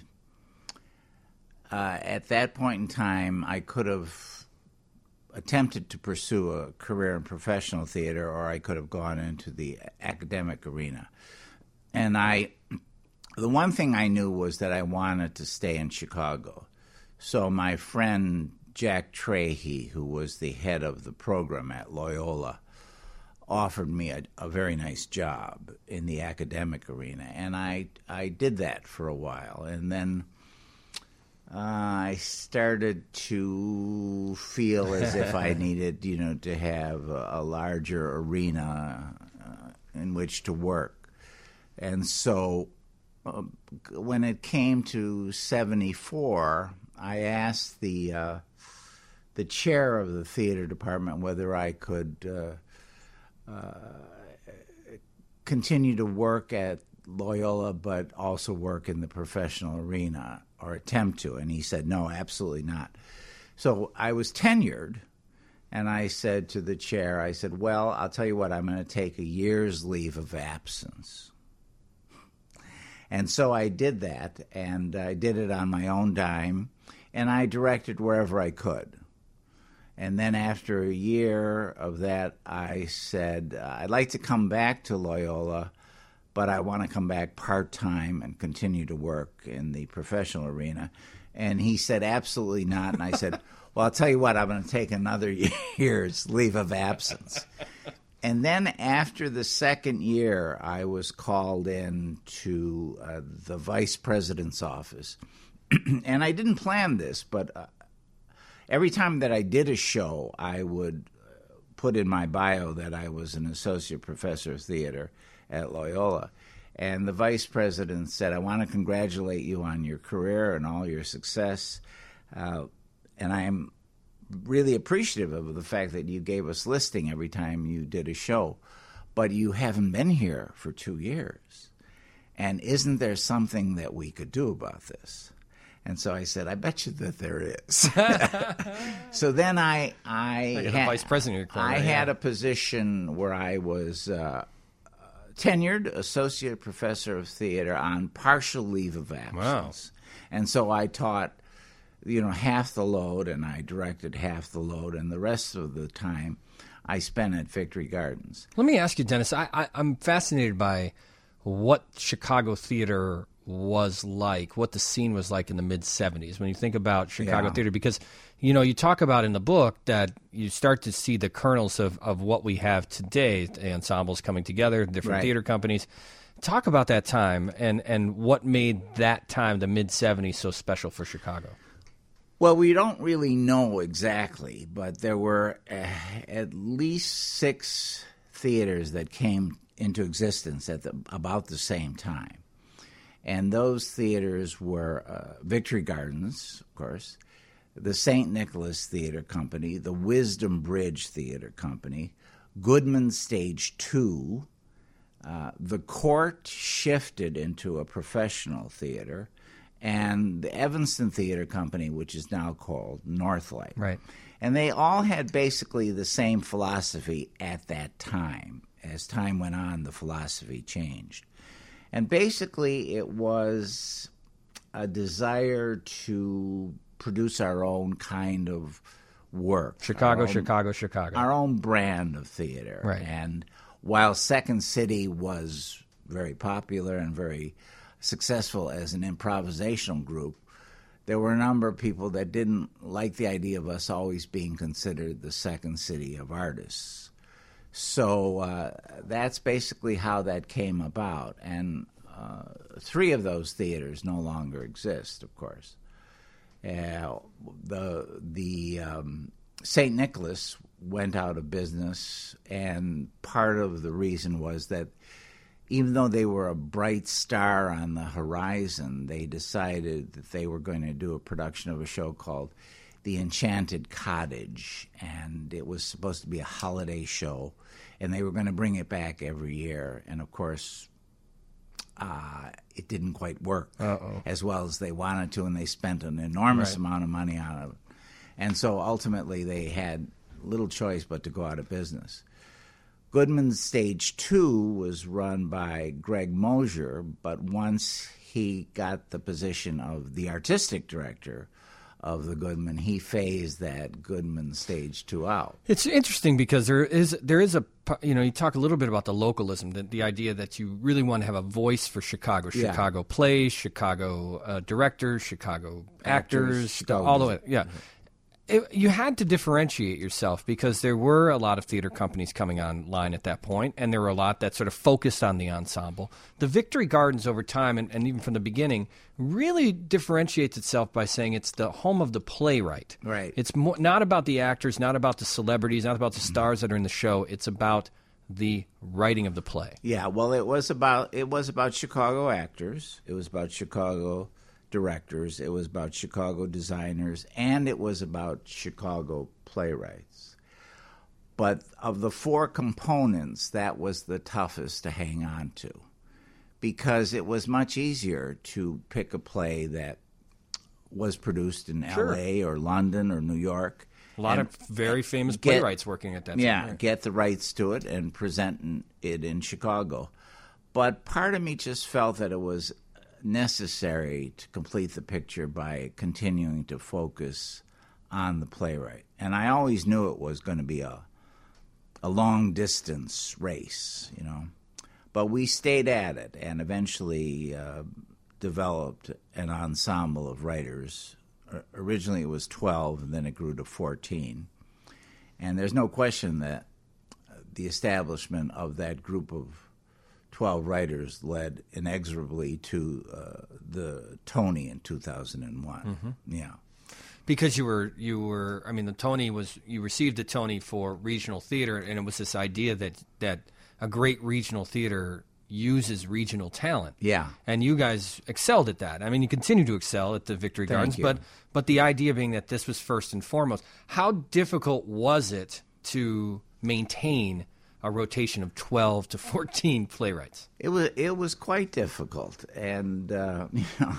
uh, at that point in time, I could have attempted to pursue a career in professional theater, or I could have gone into the academic arena. And I, the one thing I knew was that I wanted to stay in Chicago. So my friend Jack Trahey, who was the head of the program at Loyola, offered me a, a very nice job in the academic arena, and I I did that for a while, and then uh, I started to feel as if I needed, you know, to have a, a larger arena uh, in which to work, and so uh, when it came to seventy-four, I asked the uh, the chair of the theater department whether I could Uh, Uh, continue to work at Loyola, but also work in the professional arena, or attempt to. And he said, no, absolutely not. So I was tenured, and I said to the chair, I said, well, I'll tell you what, I'm going to take a year's leave of absence. And so I did that, and I did it on my own dime, and I directed wherever I could. And then after a year of that, I said, I'd like to come back to Loyola, but I want to come back part-time and continue to work in the professional arena. And he said, absolutely not. And I said, well, I'll tell you what, I'm going to take another year's leave of absence. And then after the second year, I was called in to uh, the vice president's office. And I didn't plan this, but Uh, every time that I did a show, I would put in my bio that I was an associate professor of theater at Loyola. And the vice president said, I want to congratulate you on your career and all your success. Uh, and I am really appreciative of the fact that you gave us listing every time you did a show. But you haven't been here for two years. And isn't there something that we could do about this? And so I said, I bet you that there is. So then I I, You're the had, vice president of your corner, I yeah. had a position where I was uh, tenured associate professor of theater on partial leave of absence. Wow. And so I taught, you know, half the load, and I directed half the load, and the rest of the time I spent at Victory Gardens. Let me ask you, Dennis, I, I, I'm fascinated by what Chicago theater was like, what the scene was like in the mid-seventies when you think about Chicago Yeah. theater, because, you know, you talk about in the book that you start to see the kernels of, of what we have today, the ensembles coming together, different Right. theater companies. Talk about that time and, and what made that time, the mid-seventies, so special for Chicago. Well, we don't really know exactly, but there were uh, at least six theaters that came into existence at the, about the same time. And those theaters were uh, Victory Gardens, of course, the Saint Nicholas Theater Company, the Wisdom Bridge Theater Company, Goodman Stage two. Uh, the Court shifted into a professional theater, and the Evanston Theater Company, which is now called Northlight. Right. And they all had basically the same philosophy at that time. As time went on, the philosophy changed. And basically, it was a desire to produce our own kind of work. Chicago, our own, Chicago, Chicago. Our own brand of theater. Right. And while Second City was very popular and very successful as an improvisational group, there were a number of people that didn't like the idea of us always being considered the Second City of artists. So uh, that's basically how that came about. And uh, three of those theaters no longer exist, of course. Uh, the the um, Saint Nicholas went out of business, and part of the reason was that even though they were a bright star on the horizon, they decided that they were going to do a production of a show called The Enchanted Cottage, and it was supposed to be a holiday show, and they were going to bring it back every year. And, of course, uh, it didn't quite work Uh-oh. as well as they wanted to, and they spent an enormous right. amount of money on it. And so ultimately they had little choice but to go out of business. Goodman's Stage Two was run by Greg Mosier, but once he got the position of the artistic director of the Goodman, he phased that Goodman Stage Two out. It's interesting because there is there is a you know you talk a little bit about the localism, the, the idea that you really want to have a voice for Chicago, Yeah. Chicago plays, Chicago uh, directors, Chicago actors, Actors, Chicago, all the way, yeah. It, you had to differentiate yourself because there were a lot of theater companies coming online at that point, and there were a lot that sort of focused on the ensemble. The Victory Gardens over time, and, and even from the beginning, really differentiates itself by saying it's the home of the playwright. Right. It's more, not about the actors, not about the celebrities, not about the stars that are in the show. It's about the writing of the play. Yeah, well, it was about it was about Chicago actors. It was about Chicago directors, it was about Chicago designers, and it was about Chicago playwrights. But of the four components, that was the toughest to hang on to, because it was much easier to pick a play that was produced in Sure. L A or London or New York. A lot and- of very famous get- playwrights working at that Yeah, time. get the rights to it and present it in Chicago. But part of me just felt that it was necessary to complete the picture by continuing to focus on the playwright. And I always knew it was going to be a a long distance race, you know. But we stayed at it and eventually uh, developed an ensemble of writers. O- originally it was twelve, and then it grew to fourteen. And there's no question that the establishment of that group of twelve writers led inexorably to uh, the Tony in two thousand one. Mm-hmm. Yeah. Because you were, you were. I mean, the Tony was. You received the Tony for regional theater, and it was this idea that that a great regional theater uses regional talent. Yeah. And you guys excelled at that. I mean, you continue to excel at the Victory Thank Gardens, you. but but the idea being that this was first and foremost. How difficult was it to maintain a rotation of twelve to fourteen playwrights? It was it was quite difficult, and uh, you know,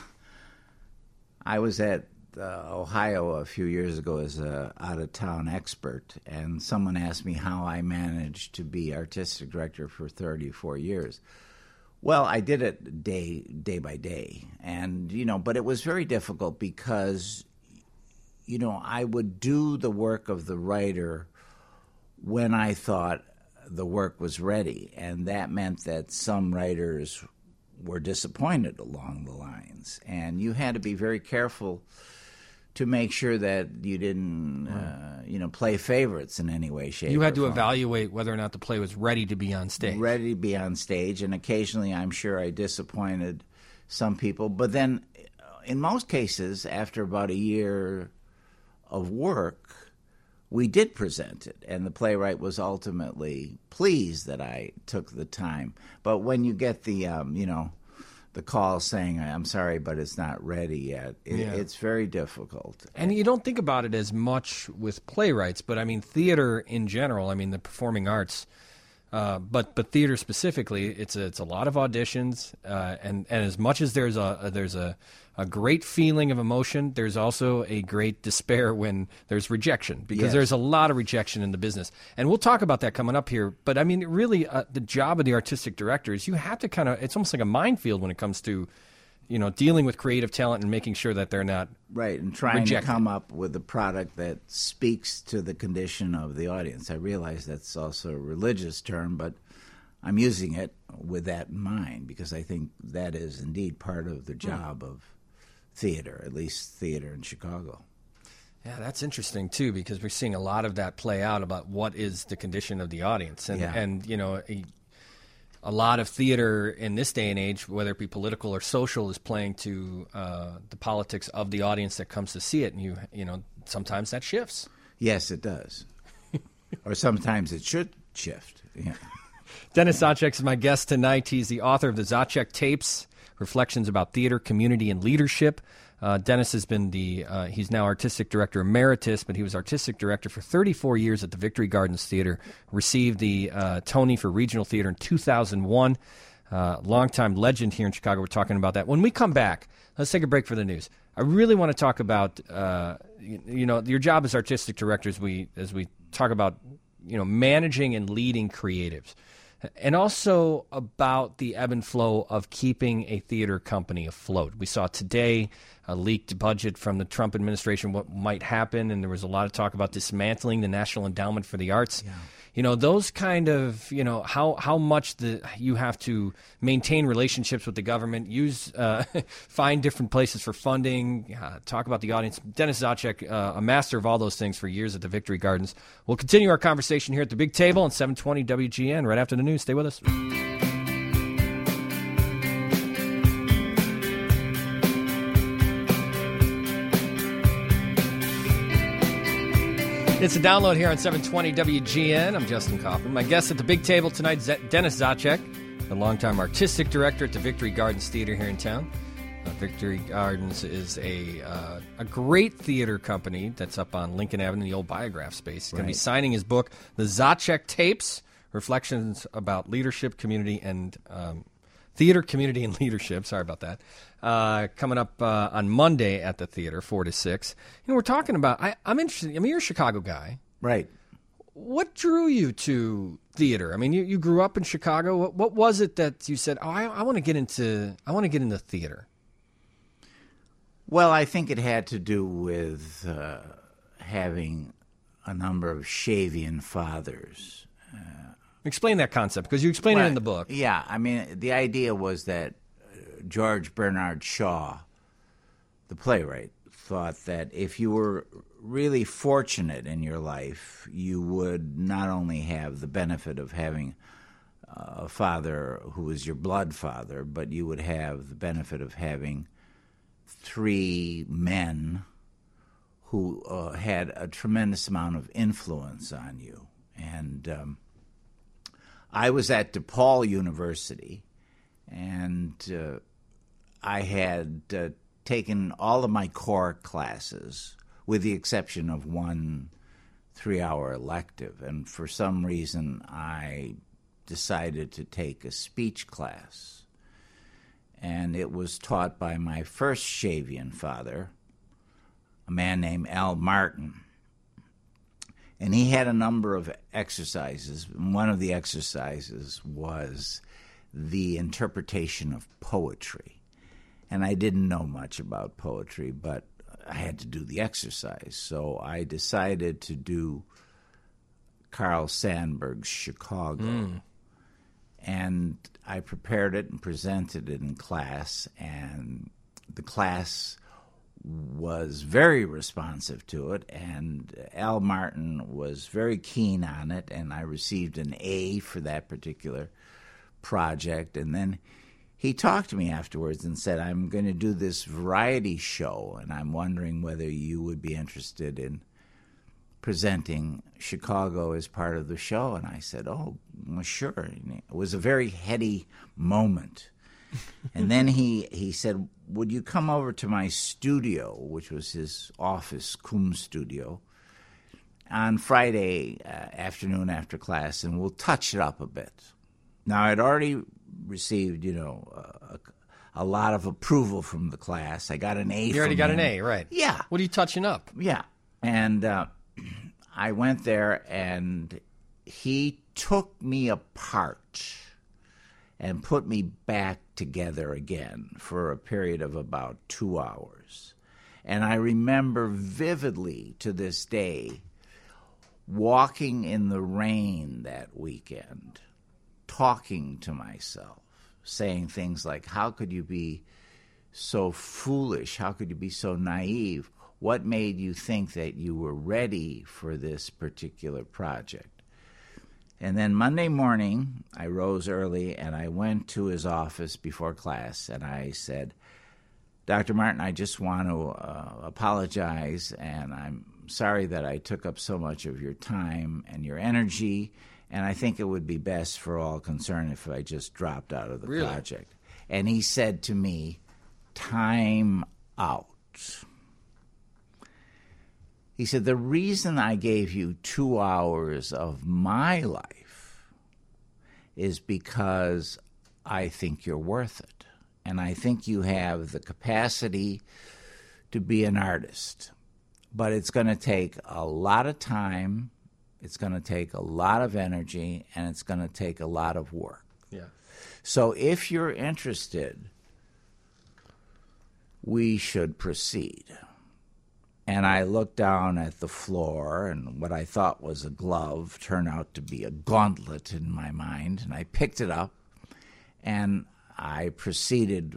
I was at uh, Ohio a few years ago as a out of town expert, and someone asked me how I managed to be artistic director for thirty-four years. Well, I did it day day by day, and you know, but it was very difficult because, you know, I would do the work of the writer when I thought the work was ready, and that meant that some writers were disappointed along the lines, and you had to be very careful to make sure that you didn't, uh, you know, play favorites in any way, shape, You had or to form. evaluate whether or not the play was ready to be on stage. Ready to be on stage, and occasionally I'm sure I disappointed some people, but then in most cases, after about a year of work, we did present it, and the playwright was ultimately pleased that I took the time. But when you get the, um, you know, the call saying, I'm sorry, but it's not ready yet, it, Yeah. it's very difficult. And you don't think about it as much with playwrights, but I mean theater in general. I mean the performing arts, uh, but but theater specifically, it's a, it's a lot of auditions, uh, and and as much as there's a there's a, a great feeling of emotion, there's also a great despair when there's rejection, because Yes. there's a lot of rejection in the business, and we'll talk about that coming up here. But I mean, really, uh, the job of the artistic director is you have to kind of it's almost like a minefield when it comes to, you know, dealing with creative talent and making sure that they're not Right, and trying rejected. to come up with a product that speaks to the condition of the audience. I realize that's also a religious term, but I'm using it with that in mind because I think that is indeed part of the job of theater, at least theater in Chicago. Yeah, that's interesting too, because we're seeing a lot of that play out about what is the condition of the audience, and Yeah. and you know, a, a lot of theater in this day and age, whether it be political or social, is playing to uh, the politics of the audience that comes to see it. And, you you know, sometimes that shifts. Yes, it does. Or sometimes it should shift. Yeah. Denis Zajic is my guest tonight. He's the author of the Zajic Tapes, Reflections about Theater, Community, and Leadership. Uh, Denis has been the, uh, he's now artistic director emeritus, but he was artistic director for thirty-four years at the Victory Gardens Theater, received the uh, Tony for Regional Theater in two thousand one. Uh, longtime legend here in Chicago. We're talking about that. When we come back, let's take a break for the news. I really want to talk about, uh, you, you know, your job as artistic director as we, as we talk about, you know, managing and leading creatives. And also about the ebb and flow of keeping a theater company afloat. We saw today a leaked budget from the Trump administration, what might happen, and there was a lot of talk about dismantling the National Endowment for the Arts. Yeah. You know, those kind of, you know, how, how much the you have to maintain relationships with the government, use, uh, find different places for funding, uh, talk about the audience. Denis Zajic, uh, a master of all those things for years at the Victory Gardens. We'll continue our conversation here at the Big Table on seven twenty W G N right after the news. Stay with us. It's a download here on seven twenty W G N. I'm Justin Kaufman. My guest at the Big Table tonight is Denis Zajic, the longtime artistic director at the Victory Gardens Theater here in town. Uh, Victory Gardens is a uh, a great theater company that's up on Lincoln Avenue, the old Biograph space. He's going to be signing his book, The Zajic Tapes, Reflections about Leadership, Community, and um, Theater, Community, and Leadership. Sorry about that. Uh, coming up uh, on Monday at the theater, four to six. You know, we're talking about, I, I'm interested, I mean, you're a Chicago guy. Right. What drew you to theater? I mean, you, you grew up in Chicago. What, what was it that you said, oh, I, I want to get into, I want to get into theater? Well, I think it had to do with uh, having a number of Shavian fathers. Uh, explain that concept, because you explain well, it in the book. Yeah, I mean, the idea was that George Bernard Shaw, the playwright, thought that if you were really fortunate in your life, you would not only have the benefit of having a father who was your blood father, but you would have the benefit of having three men who uh, had a tremendous amount of influence on you. And um, I was at DePaul University, and uh, I had uh, taken all of my core classes, with the exception of one three-hour elective. And for some reason, I decided to take a speech class. And it was taught by my first Shavian father, a man named Al Martin. And he had a number of exercises. And one of the exercises was the interpretation of poetry. And I didn't know much about poetry, but I had to do the exercise. So I decided to do Carl Sandburg's Chicago. Mm. And I prepared it and presented it in class, and the class was very responsive to it, and Al Martin was very keen on it, and I received an A for that particular project. And then he talked to me afterwards and said, I'm going to do this variety show, and I'm wondering whether you would be interested in presenting Chicago as part of the show. And I said, oh, well, sure. And it was a very heady moment. And then he, he said, would you come over to my studio, which was his office, Coombe Studio, on Friday uh, afternoon after class, and we'll touch it up a bit. Now, I'd already received, you know, a, a lot of approval from the class. I got an A. You already from got him. an A, right? Yeah. What are you touching up? Yeah. And uh, I went there, and he took me apart and put me back together again for a period of about two hours. And I remember vividly to this day walking in the rain that weekend, talking to myself, saying things like, how could you be so foolish? How could you be so naive? What made you think that you were ready for this particular project? And then Monday morning, I rose early, and I went to his office before class, and I said, Doctor Martin, I just want to uh, apologize, and I'm sorry that I took up so much of your time and your energy, and I think it would be best for all concerned if I just dropped out of the Really? project. And he said to me, time out. He said, the reason I gave you two hours of my life is because I think you're worth it. And I think you have the capacity to be an artist. But it's going to take a lot of time, it's going to take a lot of energy, and it's going to take a lot of work. Yeah. So if you're interested, we should proceed. And I looked down at the floor, and what I thought was a glove turned out to be a gauntlet in my mind, and I picked it up, and I proceeded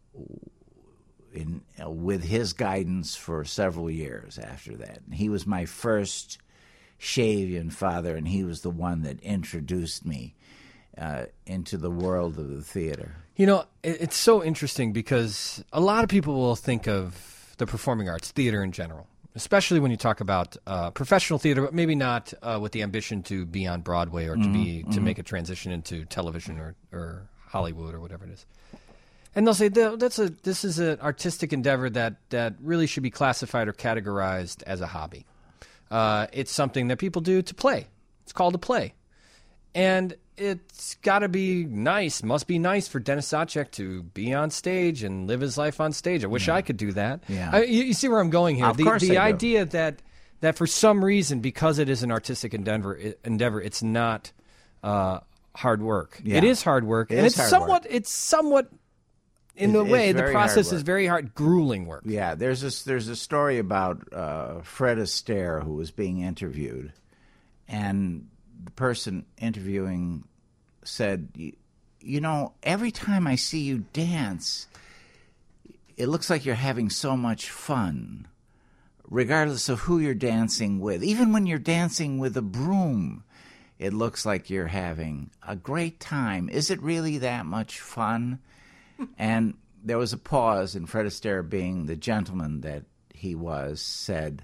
in, uh, with his guidance for several years after that. And he was my first Shavian father, and he was the one that introduced me uh, into the world of the theater. You know, it, it's so interesting because a lot of people will think of the performing arts, theater in general, especially when you talk about uh, professional theater, but maybe not uh, with the ambition to be on Broadway or to Mm-hmm, be to mm-hmm. make a transition into television or, or Hollywood or whatever it is. And they'll say that's a this is an artistic endeavor that that really should be classified or categorized as a hobby. Uh, it's something that people do to play. It's called a play, and it's got to be nice. Must be nice for Denis Sacek to be on stage and live his life on stage. I wish yeah. I could do that. Yeah. I, you, you see where I'm going here. Of the course the I do. idea that that for some reason, because it is an artistic endeavor, endeavor, it's not uh, hard work. Yeah. It is hard work, It and is it's hard somewhat. work. It's somewhat. In It- a way, it's the very process hard is work. very hard, grueling work. Yeah, there's a, there's a story about uh, Fred Astaire who was being interviewed, and the person interviewing said, you know, every time I see you dance, it looks like you're having so much fun, regardless of who you're dancing with. Even when you're dancing with a broom, it looks like you're having a great time. Is it really that much fun? And there was a pause, and Fred Astaire, being the gentleman that he was, said,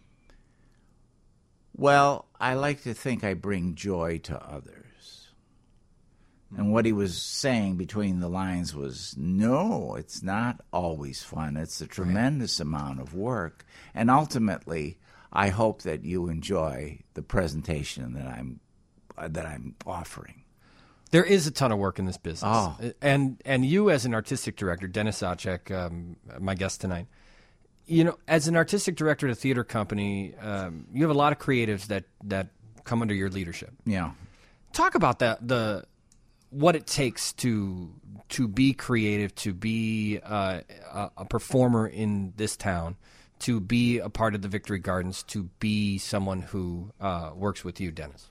well, I like to think I bring joy to others. And what he was saying between the lines was, no, it's not always fun. It's a tremendous amount of work. And ultimately, I hope that you enjoy the presentation that I'm uh, that I'm offering. There is a ton of work in this business. Oh. And and you as an artistic director, Denis Sacek, um, my guest tonight, you know, as an artistic director at a theater company, um, you have a lot of creatives that, that come under your leadership. Yeah. Talk about that, the what it takes to to be creative, to be uh, a, a performer in this town, to be a part of the Victory Gardens, to be someone who uh, works with you, Denis.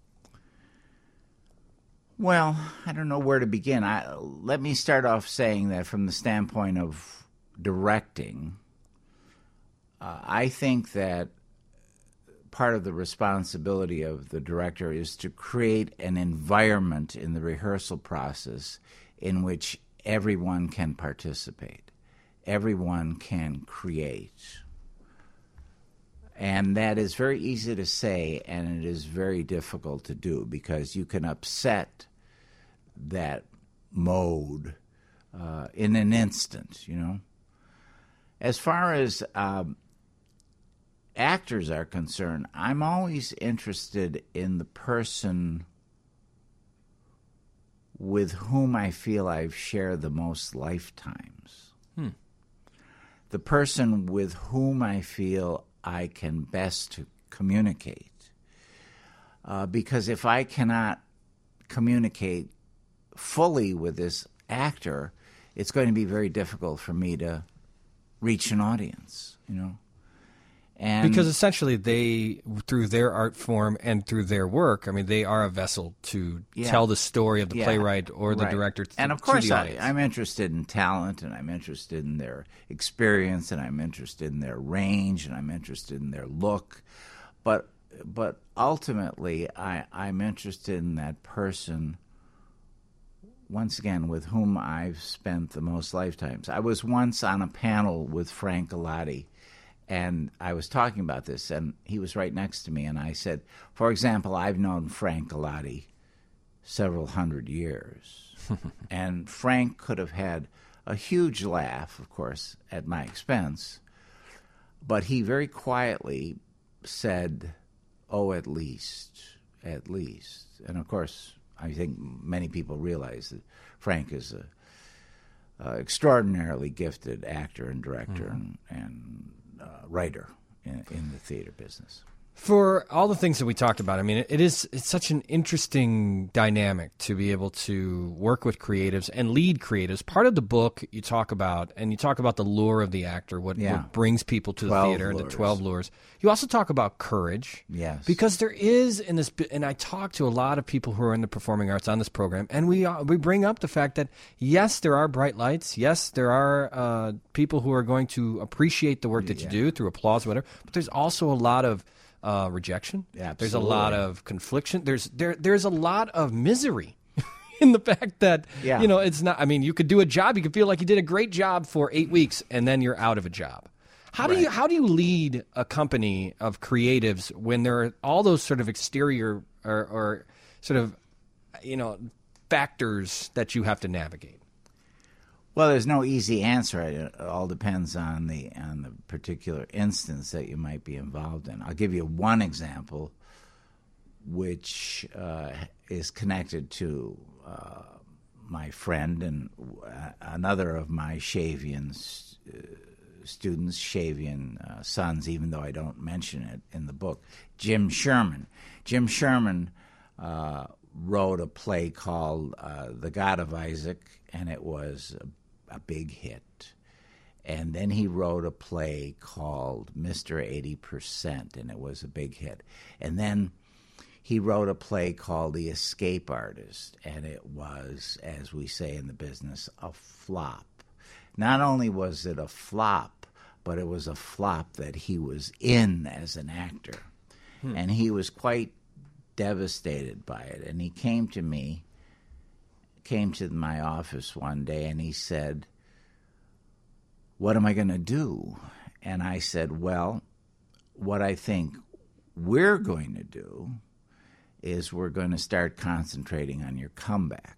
Well, I don't know where to begin. I, let me start off saying that from the standpoint of directing, uh, I think that part of the responsibility of the director is to create an environment in the rehearsal process in which everyone can participate, everyone can create. And that is very easy to say, and it is very difficult to do, because you can upset that mode uh, in an instant, you know. As far as um, actors are concerned, I'm always interested in the person with whom I feel I've shared the most lifetimes. Hmm. The person with whom I feel I can best communicate. Uh, because if I cannot communicate fully with this actor, it's going to be very difficult for me to reach an audience, you know. And Because essentially they, through their art form and through their work, I mean, they are a vessel to Yeah. tell the story of the Yeah. playwright or the Right. director to, and of to course the I, audience. I'm interested in talent, and I'm interested in their experience, and I'm interested in their range, and I'm interested in their look. But but ultimately, I, I'm interested in that person once again, with whom I've spent the most lifetimes. I was once on a panel with Frank Galati, and I was talking about this, and he was right next to me, and I said, for example, I've known Frank Galati several hundred years, and Frank could have had a huge laugh, of course, at my expense, but he very quietly said, oh, at least, at least. And, of course, I think many people realize that Frank is a uh, extraordinarily gifted actor and director mm-hmm. and, and uh, writer in, in the theater business. For all the things that we talked about, I mean, it, it is it's such an interesting dynamic to be able to work with creatives and lead creatives. Part of the book you talk about, and you talk about the lure of the actor, what, yeah. what brings people to the theater, lures. and the twelve lures. You also talk about courage. Yes. Because there is in this, and I talk to a lot of people who are in the performing arts on this program, and we uh, we bring up the fact that, yes, there are bright lights. Yes, there are uh, people who are going to appreciate the work that yeah. you do through applause, whatever. But there's also a lot of Uh, rejection. Yeah, there's a lot of confliction. There's there there's a lot of misery in the fact that yeah. you know it's not. I mean, you could do a job, you could feel like you did a great job for eight weeks, and then you're out of a job. How right. do you how do you lead a company of creatives when there are all those sort of exterior or, or sort of you know factors that you have to navigate? Well, there's no easy answer. It all depends on the on the particular instance that you might be involved in. I'll give you one example, which uh, is connected to uh, my friend and uh, another of my Shavian uh, students, Shavian uh, sons, even though I don't mention it in the book, Jim Sherman. Jim Sherman uh, wrote a play called uh, The God of Isaac, and it was a a big hit. And then he wrote a play called Mister eighty percent, and it was a big hit. And then he wrote a play called The Escape Artist, and it was, as we say in the business, a flop. Not only was it a flop, but it was a flop that he was in as an actor. Hmm. And he was quite devastated by it. And he came to me came to my office one day and he said, what am I going to do? And I said, well, what I think we're going to do is we're going to start concentrating on your comeback.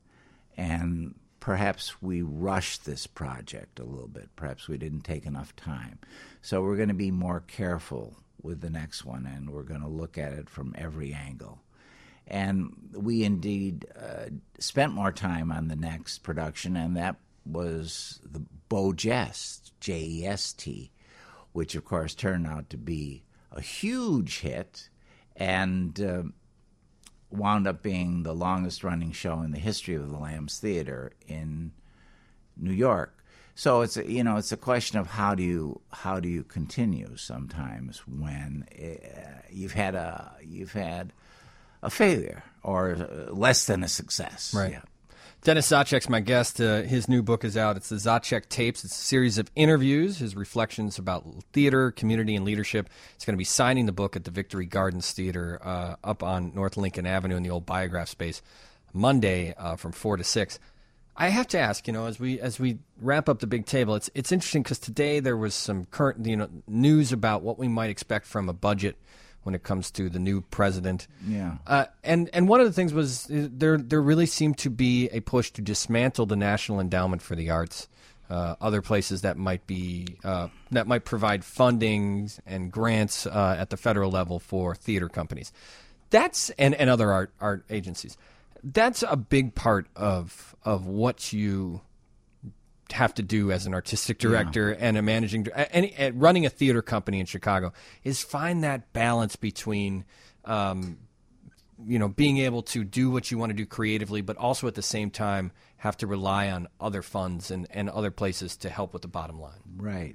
And perhaps we rushed this project a little bit. Perhaps we didn't take enough time. So we're going to be more careful with the next one, and we're going to look at it from every angle. And we indeed uh, spent more time on the next production, and that was the Beau Jest, J E S T, which, of course, turned out to be a huge hit and uh, wound up being the longest-running show in the history of the Lambs Theater in New York. So it's a, you know it's a question of how do you how do you continue sometimes when uh, you've had a you've had a failure or less than a success. Right. Yeah. Denis Zaschek's my guest. Uh, his new book is out. It's the Zaschek Tapes. It's a series of interviews, his reflections about theater, community, and leadership. He's going to be signing the book at the Victory Gardens Theater uh, up on North Lincoln Avenue in the old Biograph space Monday uh, from four to six. I have to ask, you know, as we as we wrap up the big table, it's it's interesting because today there was some current, you know, news about what we might expect from a budget when it comes to the new president. Yeah. Uh, and and one of the things was there there really seemed to be a push to dismantle the National Endowment for the Arts. Uh, other places that might be uh, that might provide funding and grants uh, at the federal level for theater companies. That's and, and other art art agencies. That's a big part of of what you have to do as an artistic director yeah. and a managing and, and running a theater company in Chicago is find that balance between um, you know being able to do what you want to do creatively, but also at the same time have to rely on other funds and, and other places to help with the bottom line. Right.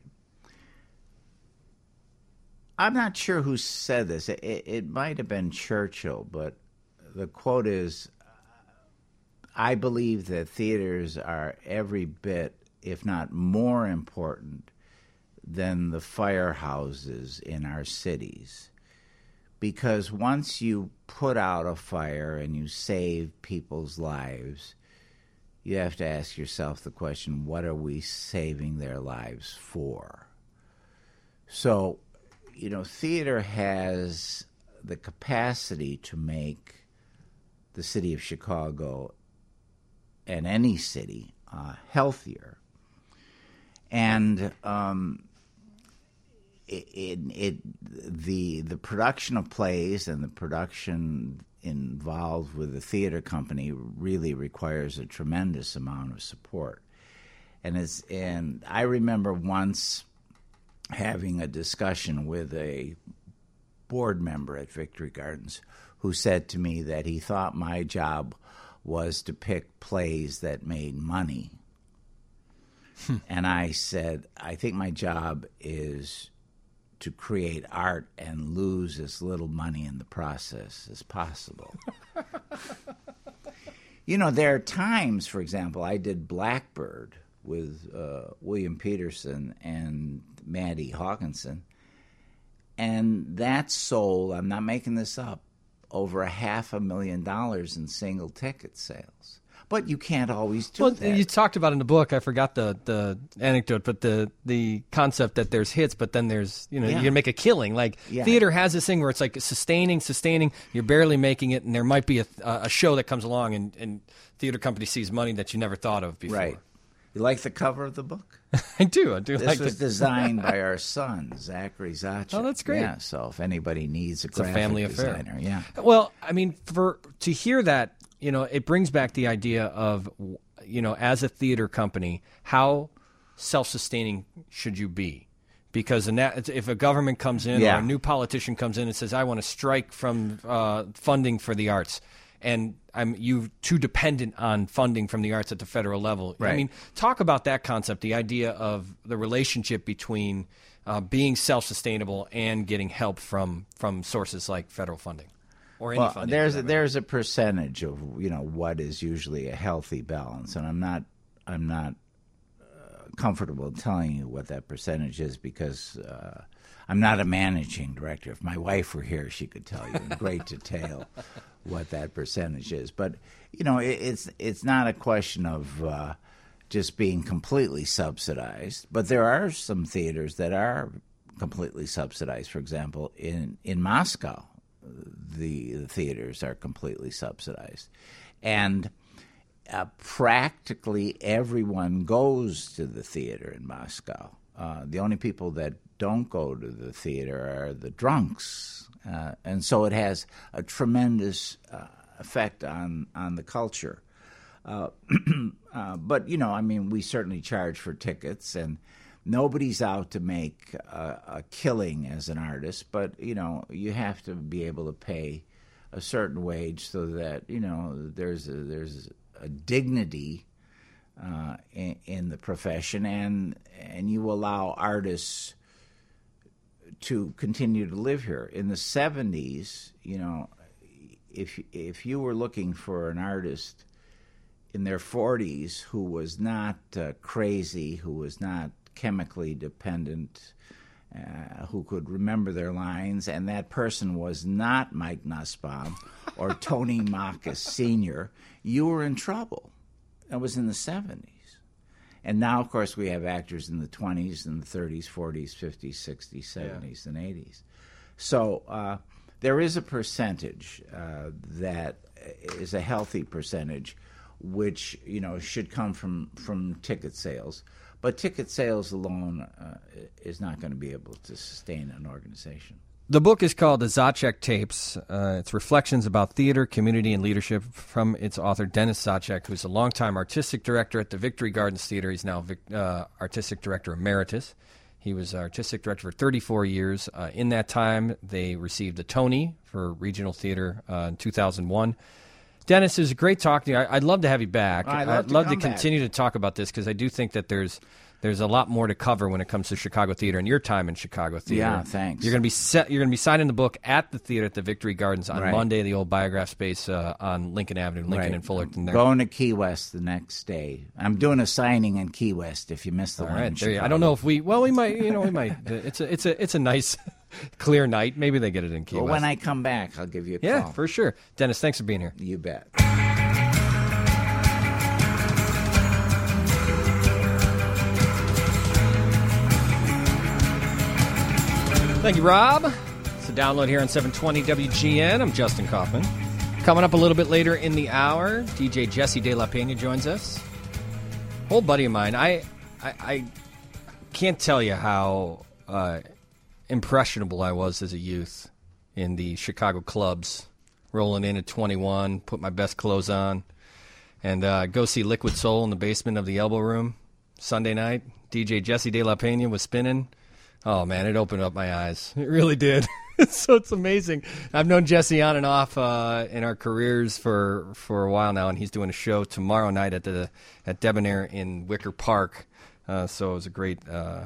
I'm not sure who said this. It, it might have been Churchill, but the quote is, I believe that theaters are every bit, if not more important, than the firehouses in our cities. Because once you put out a fire and you save people's lives, you have to ask yourself the question, what are we saving their lives for? So, you know, theater has the capacity to make the city of Chicago and any city uh, healthier. And um, it, it, it, the the production of plays and the production involved with the theater company really requires a tremendous amount of support. And it's, and I remember once having a discussion with a board member at Victory Gardens who said to me that he thought my job was to pick plays that made money. Hmm. And I said, I think my job is to create art and lose as little money in the process as possible. You know, there are times, for example, I did Blackbird with uh, William Peterson and Maddie Hawkinson, and that sold, I'm not making this up, over a half a million dollars in single ticket sales. But you can't always do well, that. You talked about in the book, I forgot the, the anecdote, but the, the concept that there's hits, but then there's, you know, Yeah. you can make a killing. Like, Yeah. theater has this thing where it's like sustaining, sustaining, you're barely making it, and there might be a, a show that comes along, and, and theater company sees money that you never thought of before. Right. You like the cover of the book? I do. I do This like was the, designed by our son, Zachary Zacek. Oh, that's great. Yeah, so if anybody needs a a graphic family affair. designer, yeah. Well, I mean, for to hear that, you know, it brings back the idea of, you know, as a theater company, how self-sustaining should you be? Because in that, if a government comes in Yeah. or a new politician comes in and says, I want to strike from uh, funding for the arts, and I'm you too dependent on funding from the arts at the federal level. I Right. mean, talk about that concept, the idea of the relationship between uh, being self-sustainable and getting help from, from sources like federal funding. Or any Well, funding. there's for a, that there's a percentage of you know what is usually a healthy balance, and I'm not I'm not uh, comfortable telling you what that percentage is because uh, I'm not a managing director. If my wife were here, she could tell you in great detail what that percentage is. But you know, it, it's it's not a question of uh, just being completely subsidized. But there are some theaters that are completely subsidized. For example, in in Moscow. The, the theaters are completely subsidized. And uh, practically everyone goes to the theater in Moscow. Uh, the only people that don't go to the theater are the drunks. Uh, and so it has a tremendous uh, effect on, on the culture. Uh, uh, but, you know, I mean, we certainly charge for tickets, and nobody's out to make a, a killing as an artist, but, you know, you have to be able to pay a certain wage so that, you know, there's a, there's a dignity uh, in, in the profession, and and you allow artists to continue to live here. In the seventies, you know, if if you were looking for an artist in their forties who was not uh, crazy, who was not chemically dependent, uh, who could remember their lines, and that person was not Mike Nussbaum or Tony Makis Senior, you were in trouble. That was in the seventies. And now, of course, we have actors in the twenties and the thirties, forties, fifties, sixties, seventies, yeah. and eighties. So uh, there is a percentage uh, that is a healthy percentage, which, you know, should come from, from ticket sales. But ticket sales alone uh, is not going to be able to sustain an organization. The book is called The Zacek Tapes. Uh, it's reflections about theater, community, and leadership from its author, Denis Zacek, who's a longtime artistic director at the Victory Gardens Theater. He's now uh, artistic director emeritus. He was artistic director for thirty-four years. Uh, in that time, they received a Tony for regional theater uh, in two thousand one. Denis, it was great talking to you. I, I'd love to have you back. I'd love I'd to, love to come continue back. to talk about this because I do think that there's there's a lot more to cover when it comes to Chicago theater and your time in Chicago theater. Yeah, thanks. You're going to be set, You're going to be signing the book at the theater at the Victory Gardens on Right. Monday, the old Biograph space uh, on Lincoln Avenue, Lincoln Right. and Fullerton. There. Going to Key West the next day. I'm doing a signing in Key West. If you missed the All one, in right, there you, Chicago. I don't know if we. Well, we might. You know, we might. It's a it's a it's a nice, clear night. Maybe they get it in Key Well, West. when I come back, I'll give you a yeah, call. for sure. Denis, thanks for being here. You bet. Thank you, Rob. It's a download here on seven twenty W G N. I'm Justin Kaufman. Coming up a little bit later in the hour, D J Jesse De La Pena joins us. Old buddy of mine. I I, I can't tell you how uh, impressionable I was as a youth in the Chicago clubs, rolling in at twenty-one, put my best clothes on, and uh, go see Liquid Soul in the basement of the Elbow Room Sunday night. D J Jesse De La Pena was spinning. Oh, man, it opened up my eyes. It really did. So it's amazing. I've known Jesse on and off uh, in our careers for, for a while now, and he's doing a show tomorrow night at the at Debonair in Wicker Park. Uh, so it was a great uh,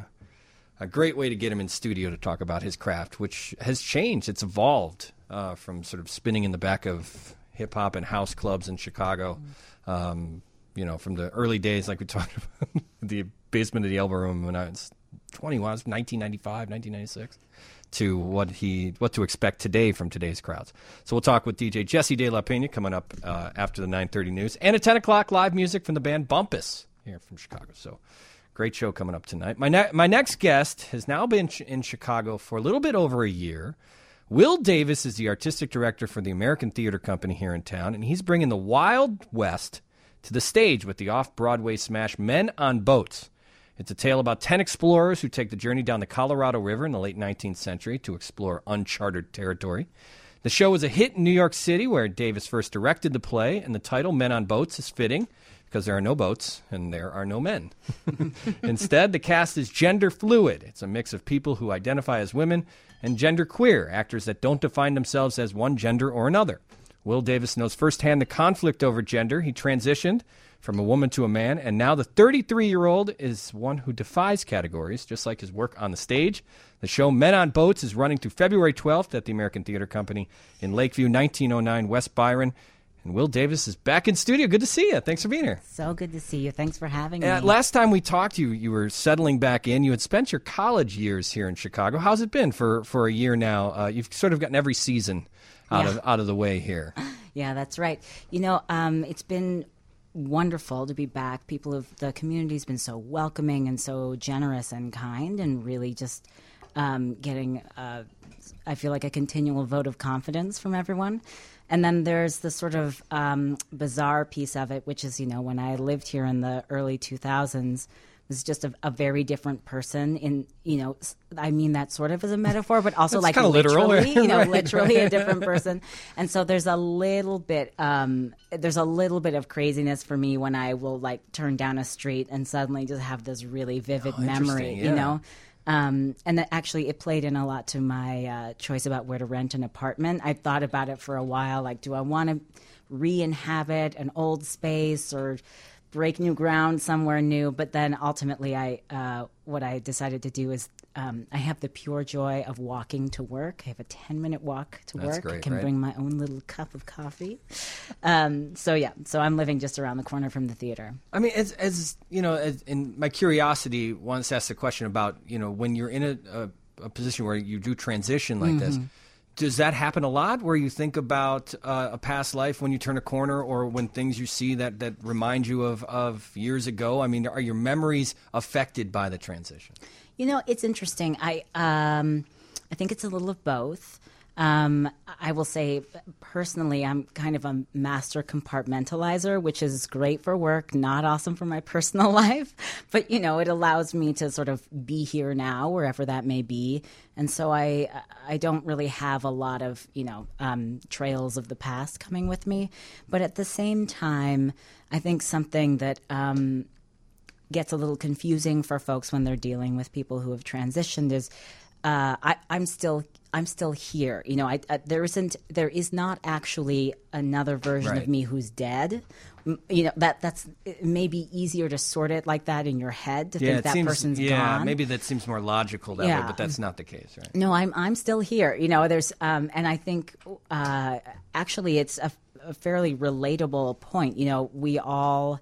a great way to get him in studio to talk about his craft, which has changed. It's evolved uh, from sort of spinning in the back of hip-hop and house clubs in Chicago, um, you know, from the early days, like we talked about, the basement of the Elbow Room when I was twenty-one, it was nineteen ninety-five, nineteen ninety-six, to what he what to expect today from today's crowds. So we'll talk with D J Jesse De La Pena coming up uh, after the nine thirty news, and at ten o'clock live music from the band Bumpus here from Chicago. So great show coming up tonight. My ne- my next guest has now been ch- in Chicago for a little bit over a year. Will Davis is the artistic director for the American Theater Company here in town, and he's bringing the Wild West to the stage with the off-Broadway smash Men on Boats. It's a tale about ten explorers who take the journey down the Colorado River in the late nineteenth century to explore uncharted territory. The show was a hit in New York City, where Davis first directed the play, and the title, Men on Boats, is fitting because there are no boats and there are no men. Instead, the cast is gender fluid. It's a mix of people who identify as women and gender queer, actors that don't define themselves as one gender or another. Will Davis knows firsthand the conflict over gender. He transitioned from a woman to a man, and now the thirty-three-year-old is one who defies categories, just like his work on the stage. The show Men on Boats is running through February twelfth at the American Theater Company in Lakeview, nineteen oh nine West Byron. And Will Davis is back in studio. Good to see you. Thanks for being here. So good to see you. Thanks for having uh, me. Last time we talked to you, you were settling back in. You had spent your college years here in Chicago. How's it been for, for a year now? Uh, you've sort of gotten every season out Yeah. of out of the way here. Yeah, that's right. You know, um, it's been wonderful to be back. People of the community's been so welcoming and so generous and kind, and really just um, getting, uh, I feel like, a continual vote of confidence from everyone. And then there's the sort of um, bizarre piece of it, which is, you know, when I lived here in the early two thousands, was just a, a very different person. In you know, I mean that sort of as a metaphor, but also like literally, literal. you know, right, literally right. a different person. And so there's a little bit, um, there's a little bit of craziness for me when I will like turn down a street and suddenly just have this really vivid Oh, memory, interesting, you yeah. know. Um, and that actually, it played in a lot to my uh, choice about where to rent an apartment. I thought about it for a while, like, do I want to re-inhabit an old space or break new ground somewhere new? But then ultimately, I uh, what I decided to do is um, I have the pure joy of walking to work. I have a ten-minute walk to That's work. great, I can right? bring my own little cup of coffee. Um, so yeah, so I'm living just around the corner from the theater. I mean, as, as you know, as, in my curiosity wants to ask the question about, you know, when you're in a, a, a position where you do transition like this, does that happen a lot where you think about uh, a past life when you turn a corner, or when things you see that, that remind you of, of years ago? I mean, are your memories affected by the transition? You know, it's interesting. I um, I think it's a little of both. Um, I will say, personally, I'm kind of a master compartmentalizer, which is great for work, not awesome for my personal life. But, you know, it allows me to sort of be here now, wherever that may be. And so I I don't really have a lot of, you know, um, trails of the past coming with me. But at the same time, I think something that um, gets a little confusing for folks when they're dealing with people who have transitioned is uh, I, I'm still I'm still here. You know, I, I, there isn't there is not actually another version Right. of me who's dead. M- You know, that that's it may be easier to sort it like that in your head to think it that seems, person's yeah, gone. maybe that seems more logical that way, Yeah. but that's not the case, right? No, I'm I'm still here. You know, there's um, and I think uh, actually it's a, a fairly relatable point. You know, we all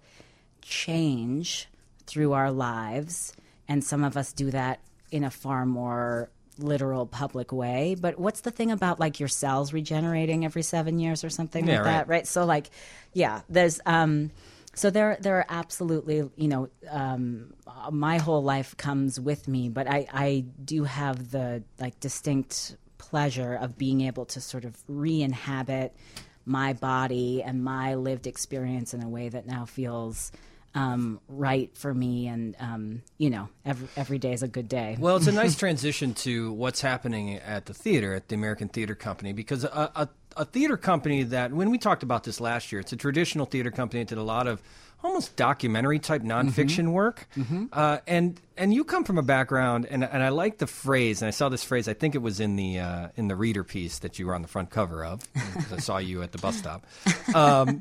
change through our lives, and some of us do that in a far more literal public way. But what's the thing about like your cells regenerating every seven years or something Yeah, like that, right. right? So like, yeah, there's um, So there, there are absolutely, you know, um, my whole life comes with me, but I, I do have the like distinct pleasure of being able to sort of re-inhabit my body and my lived experience in a way that now feels um, right for me. And, um, you know, every, every day is a good day. Well, it's a nice transition to what's happening at the theater, at the American Theater Company, because a, a A theater company that, when we talked about this last year, it's a traditional theater company that did a lot of almost documentary-type nonfiction mm-hmm. work. Mm-hmm. Uh, and and you come from a background, and and I like the phrase, and I saw this phrase, I think it was in the uh, in the reader piece that you were on the front cover of, because I saw you at the bus stop. Um,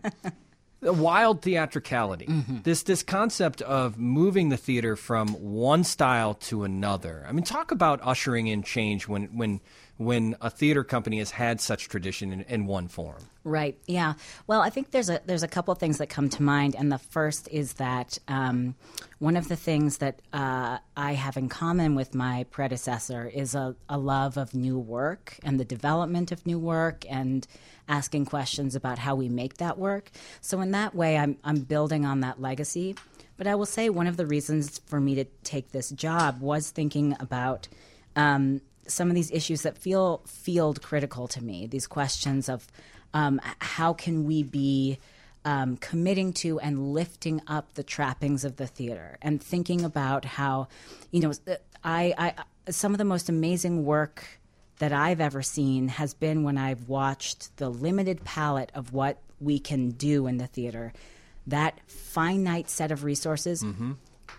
wild theatricality. Mm-hmm. This this concept of moving the theater from one style to another. I mean, talk about ushering in change when when when a theater company has had such tradition in, in one form. Right. Yeah. Well, I think there's a there's a couple of things that come to mind, and the first is that um, one of the things that uh, I have in common with my predecessor is a, a love of new work and the development of new work and asking questions about how we make that work. So in that way, I'm I'm building on that legacy. But I will say one of the reasons for me to take this job was thinking about um, some of these issues that feel field critical to me, these questions of um, how can we be um, committing to and lifting up the trappings of the theater, and thinking about how, you know, I, I some of the most amazing work that I've ever seen has been when I've watched the limited palette of what we can do in the theater, that finite set of resources, mm-hmm.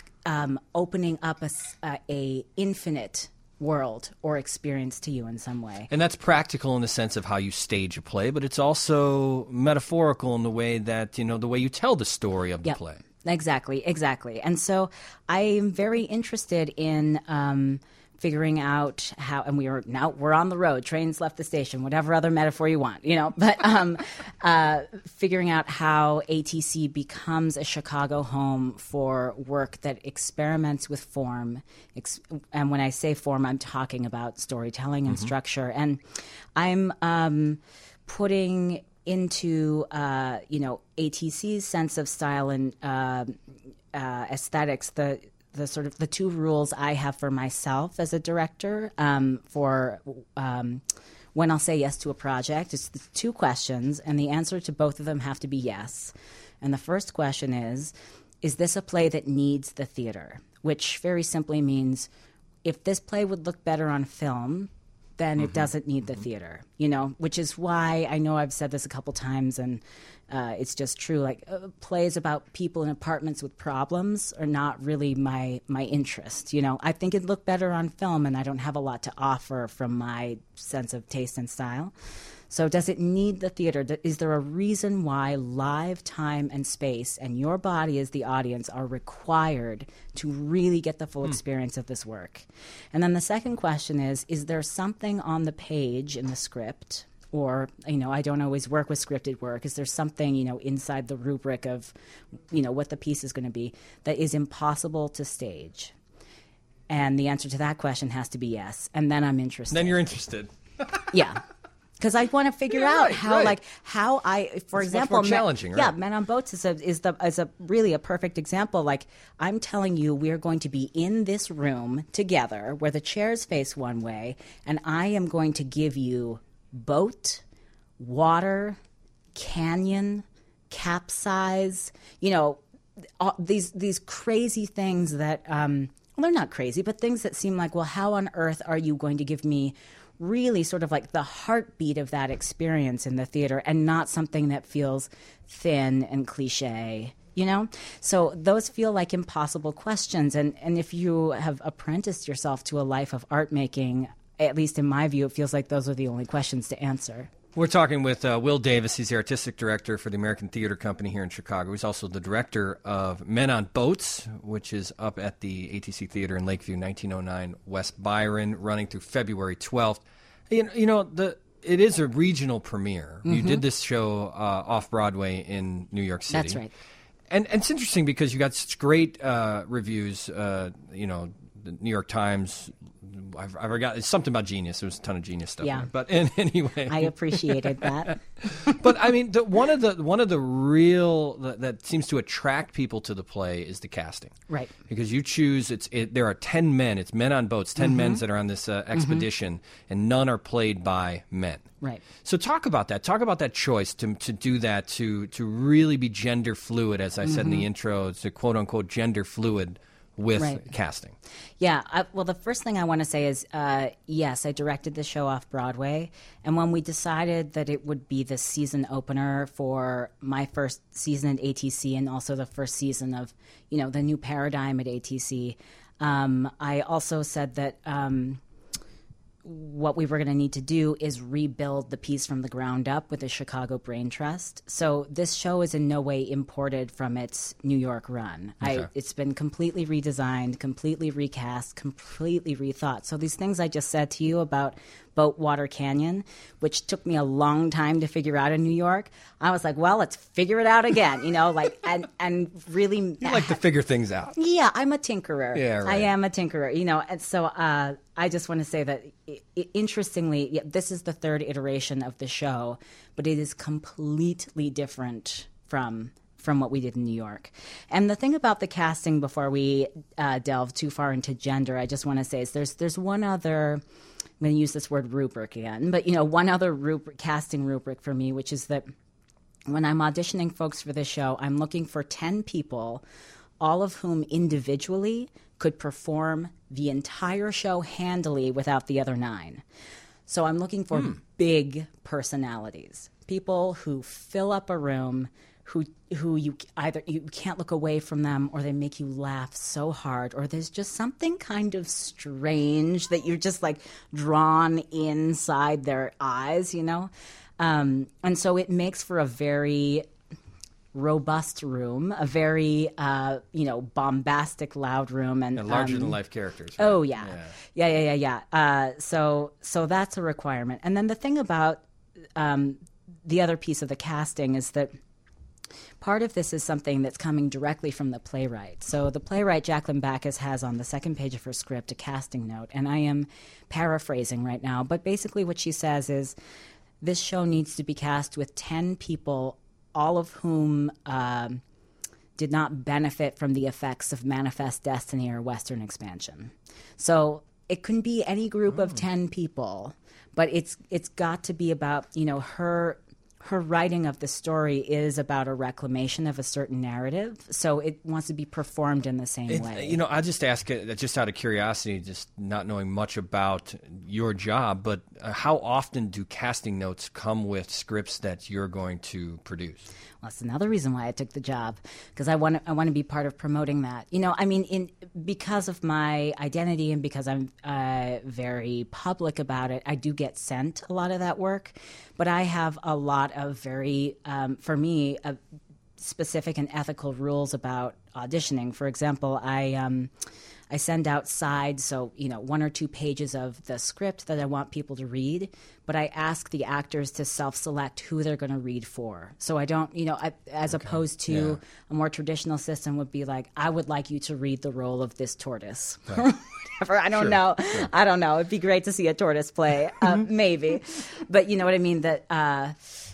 um, opening up a, a, a infinite world or experience to you in some way. And that's practical in the sense of how you stage a play, but it's also metaphorical in the way that, you know, the way you tell the story of the yep. play. Exactly, exactly. And so I'm very interested in um, figuring out how, and we are now we're on the road, trains left the station, whatever other metaphor you want, you know, but um, uh, figuring out how A T C becomes a Chicago home for work that experiments with form. Ex- and when I say form, I'm talking about storytelling and mm-hmm. structure. And I'm um, putting into, uh, you know, A T C's sense of style and uh, uh, aesthetics, the the sort of the two rules I have for myself as a director um, for um, when I'll say yes to a project. It's the two questions, and the answer to both of them have to be yes. And the first question is, is this a play that needs the theater? Which very simply means if this play would look better on film, then mm-hmm. it doesn't need the mm-hmm. theater, you know, which is why I know I've said this a couple times, and uh, it's just true. Like uh, plays about people in apartments with problems are not really my my interest. You know, I think it'd look better on film, and I don't have a lot to offer from my sense of taste and style. So does it need the theater? Is there a reason why live time and space and your body as the audience are required to really get the full mm. experience of this work? And then the second question is, is there something on the page in the script, or, you know, I don't always work with scripted work. Is there something, you know, inside the rubric of, you know, what the piece is going to be that is impossible to stage? And the answer to that question has to be yes. And then I'm interested. Then you're interested. Yeah. Because I want to figure yeah, out right, how, right. like, how I, for it's example, much more challenging, Men, right? yeah, Men on Boats is a is the is a really a perfect example. Like, I'm telling you, we're going to be in this room together where the chairs face one way, and I am going to give you boat, water, canyon, capsize, you know, all these these crazy things that, um, well, they're not crazy, but things that seem like, well, how on earth are you going to give me really sort of like the heartbeat of that experience in the theater, and not something that feels thin and cliche, you know? So those feel like impossible questions. And, and if you have apprenticed yourself to a life of art making, at least in my view, it feels like those are the only questions to answer. We're talking with uh, Will Davis. He's the artistic director for the American Theater Company here in Chicago. He's also the director of Men on Boats, which is up at the A T C Theater in Lakeview, nineteen oh nine West Byron, running through February twelfth. You know, you know the it is a regional premiere. Mm-hmm. You did this show uh, off Broadway in New York City. That's right. And, and it's interesting because you got such great uh, reviews. Uh, you know, the New York Times I, I forgot. It's something about genius. There was a ton of genius stuff. Yeah. in it. But in, anyway, I appreciated that. But I mean, the, one of the one of the real that, that seems to attract people to the play is the casting, Right. Because you choose. It's it, there are ten men. It's men on boats. Ten Mm-hmm. men that are on this uh, expedition, mm-hmm. and none are played by men. Right. So talk about that. Talk about that choice to to do that to to really be gender fluid, as I said in the intro, to quote unquote gender fluid with Right. casting. Yeah. I, well, the first thing I want to say is, uh, yes, I directed the show off Broadway. And when we decided that it would be the season opener for my first season at A T C and also the first season of, you know, the new paradigm at A T C, um, I also said that um, what we were going to need to do is rebuild the piece from the ground up with the Chicago Brain Trust. So this show is in no way imported from its New York run. Okay. I, it's been completely redesigned, completely recast, completely rethought. So these things I just said to you about Boatwater Canyon, which took me a long time to figure out in New York, I was like, well, let's figure it out again, you know, like, and, and really. You like to figure things out. Yeah, I'm a tinkerer. Yeah, right. I am a tinkerer, you know, and so uh, I just want to say that, I- I- interestingly, yeah, this is the third iteration of the show, but it is completely different from from what we did in New York. And the thing about the casting, before we uh, delve too far into gender, I just want to say is there's there's one other. I'm going to use this word rubric again, but you know, one other rubric, casting rubric for me, which is that when I'm auditioning folks for this show, I'm looking for ten people, all of whom individually could perform the entire show handily without the other nine. So I'm looking for Hmm. big personalities, people who fill up a room, who who you either you can't look away from them, or they make you laugh so hard, or there's just something kind of strange that you're just like drawn inside their eyes, you know? Um, and so it makes for a very robust room, a very, uh, you know, bombastic, loud room. And, And larger um, than life characters. Right? Oh yeah, yeah, yeah, yeah, yeah. Uh, so, so that's a requirement. And then the thing about um, the other piece of the casting is that part of this is something that's coming directly from the playwright. So the playwright Jacqueline Backus has on the second page of her script a casting note, and I am paraphrasing right now. But basically, what she says is, this show needs to be cast with ten people, all of whom um, did not benefit from the effects of Manifest Destiny or Western expansion. So it can be any group of ten people, but it's it's got to be about, you know, her her writing of the story is about a reclamation of a certain narrative, so it wants to be performed in the same It, way. you know, I'll just ask it just out of curiosity, just not knowing much about your job, but uh, how often do casting notes come with scripts that you're going to produce? Well, that's another reason why I took the job, because I want to, I want to be part of promoting that. You know, I mean, in because of my identity and because I'm uh, very public about it, I do get sent a lot of that work, but I have a lot of very, um, for me, uh, specific and ethical rules about auditioning. For example, I um, I send out sides, so, you know, one or two pages of the script that I want people to read, but I ask the actors to self-select who they're going to read for. So I don't, you know, I, as okay. opposed to Yeah. a more traditional system would be like, I would like you to read the role of this tortoise. Right. Whatever. I don't Sure. know. Sure. I don't know. It'd be great to see a tortoise play, uh, maybe. But you know what I mean? That uh,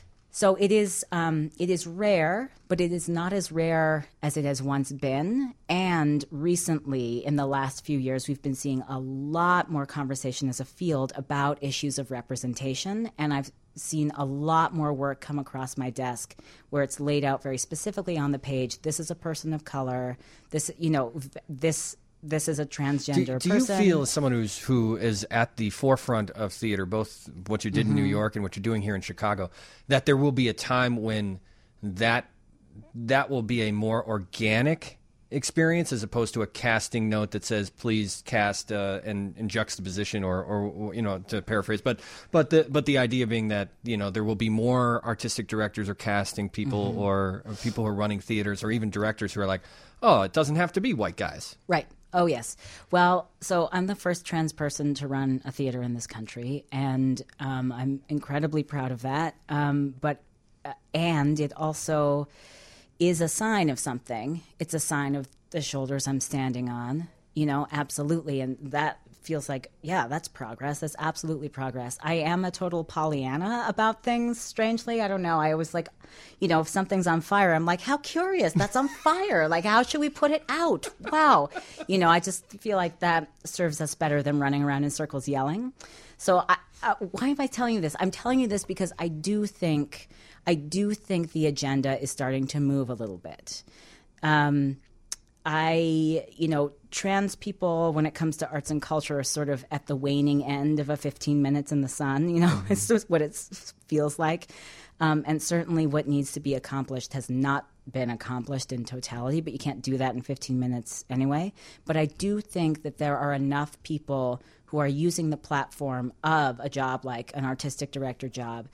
so it is. Um, it is rare, but it is not as rare as it has once been. And recently, in the last few years, we've been seeing a lot more conversation as a field about issues of representation. And I've seen a lot more work come across my desk where it's laid out very specifically on the page. This is a person of color. This, you know, this. This is a transgender do, do person. you feel, as someone who's who is at the forefront of theater, both what you did Mm-hmm. in New York and what you're doing here in Chicago, that there will be a time when that that will be a more organic experience as opposed to a casting note that says please cast uh, in, in juxtaposition or, or, or you know, to paraphrase, but but the but the idea being that, you know, there will be more artistic directors or casting people Mm-hmm. or, or people who are running theaters or even directors who are like, oh, it doesn't have to be white guys. Right. Oh, yes. Well, so I'm the first trans person to run a theater in this country, and um, I'm incredibly proud of that. Um, but uh, and it also is a sign of something. It's a sign of the shoulders I'm standing on, you know, absolutely. And that feels like, yeah, that's progress. That's absolutely progress. I am a total Pollyanna about things, strangely. I don't know. I always like, you know, if something's on fire, I'm like, how curious. That's on fire. Like, how should we put it out? Wow. You know, I just feel like that serves us better than running around in circles yelling. So I, uh, why am I telling you this? I'm telling you this because I do think, I do think the agenda is starting to move a little bit. Um, I, you know, trans people, when it comes to arts and culture, are sort of at the waning end of a fifteen minutes in the sun. You know, mm-hmm. It's just what it feels like. Um, and certainly what needs to be accomplished has not been accomplished in totality, but you can't do that in fifteen minutes anyway. But I do think that there are enough people who are using the platform of a job like an artistic director job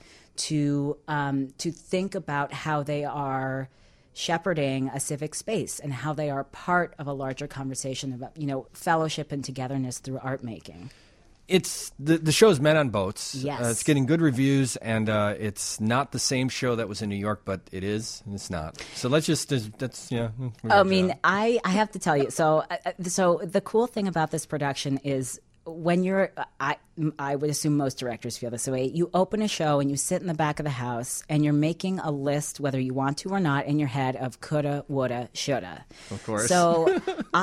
to um, to think about how they are shepherding a civic space and how they are part of a larger conversation about, you know, fellowship and togetherness through art making. It's the the show's Men on Boats. Yes. Uh, it's getting good reviews, and uh, it's not the same show that was in New York, but it is, and it's not. So let's just that's yeah. I mean, I, I have to tell you. So uh, so the cool thing about this production is, when you're, I, I would assume most directors feel this way. You open a show and you sit in the back of the house and you're making a list, whether you want to or not, in your head of coulda, woulda, shoulda. Of course. So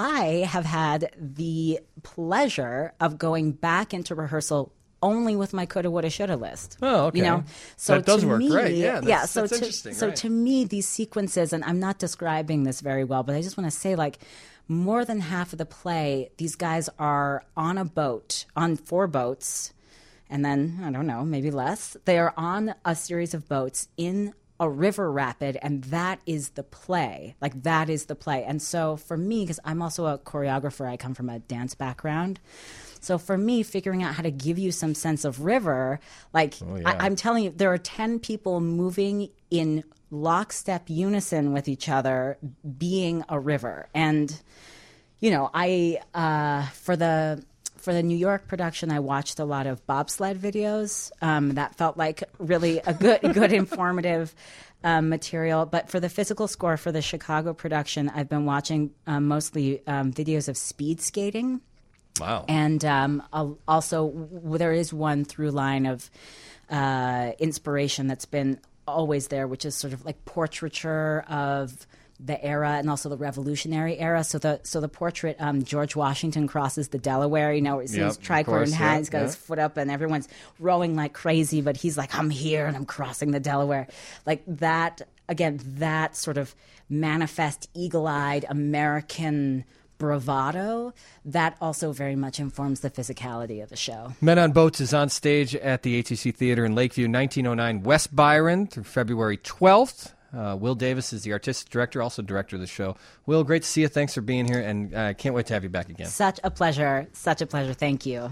I have had the pleasure of going back into rehearsal only with my coulda, woulda, shoulda list. Oh, okay. You know, so that does to work, me, right? Yeah, that's, yeah. So that's to, interesting. So right. to me, these sequences, and I'm not describing this very well, but I just want to say, like, more than half of the play, these guys are on a boat, on four boats, and then, I don't know, maybe less. They are on a series of boats in a river rapid, and that is the play. Like, that is the play. And so for me, because I'm also a choreographer, I come from a dance background. So for me, figuring out how to give you some sense of river, like, oh, yeah. I, I'm telling you, there are ten people moving in lockstep unison with each other, being a river. And, you know, I, uh, for the... For the New York production, I watched a lot of bobsled videos. Um, that felt like really a good, good informative um, material. But for the physical score for the Chicago production, I've been watching um, mostly um, videos of speed skating. Wow. And um, also, w- there is one through line of uh, inspiration that's been always there, which is sort of like portraiture of the era and also the Revolutionary era. So the so the portrait, um, George Washington crosses the Delaware, you know, where he yep, sees tricorn in hand, he's got yep. his foot up and everyone's rowing like crazy, but he's like, I'm here and I'm crossing the Delaware. Like that, again, that sort of manifest, eagle-eyed American bravado, that also very much informs the physicality of the show. Men on Boats is on stage at the A T C Theater in Lakeview, nineteen oh nine West Byron through February twelfth. Uh, Will Davis is the artistic director, also director of the show. Will, great to see you. Thanks for being here, and I uh, can't wait to have you back again. Such a pleasure. Such a pleasure. Thank you.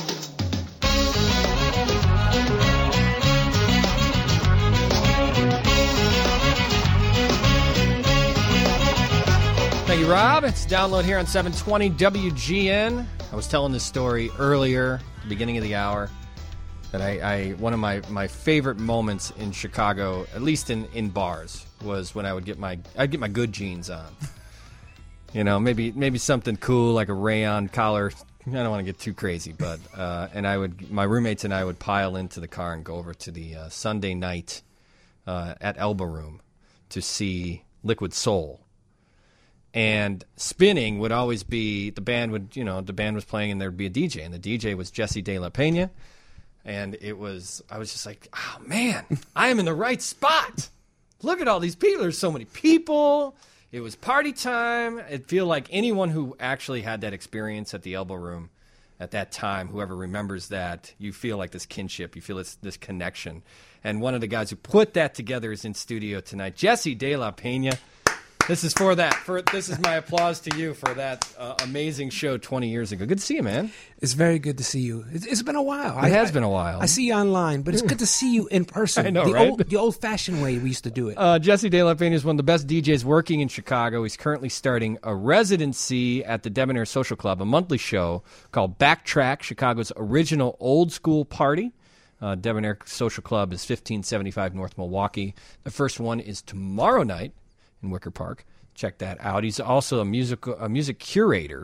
Thank you, Rob. It's Download here on seven twenty W G N. I was telling this story earlier, at the beginning of the hour, that I, I one of my, my favorite moments in Chicago, at least in, in bars, was when I would get my I'd get my good jeans on. You know, maybe maybe something cool like a rayon collar. I don't want to get too crazy, but uh, and I would my roommates and I would pile into the car and go over to the uh, Sunday night uh, at Elba Room to see Liquid Soul. And spinning would always be the band would you know the band was playing and there'd be a D J, and the D J was Jesse De La Pena. And it was, I was just like, oh, man, I am in the right spot. Look at all these people. There's so many people. It was party time. It feel like anyone who actually had that experience at the Elbow Room at that time, whoever remembers that, you feel like this kinship. You feel this, this connection. And one of the guys who put that together is in studio tonight, Jesse De La Pena. This is for that. For this is my applause to you for that uh, amazing show twenty years ago. Good to see you, man. It's very good to see you. It's, it's been a while. It I, has I, been a while. I see you online, but it's good to see you in person. I know, the right? Old, the old-fashioned way we used to do it. Uh, Jesse De La Pena is one of the best D Js working in Chicago. He's currently starting a residency at the Debonair Social Club, a monthly show called Backtrack, Chicago's original old-school party. Uh, Debonair Social Club is fifteen seventy-five North Milwaukee. The first one is tomorrow night in Wicker Park. Check that out. He's also a music a music curator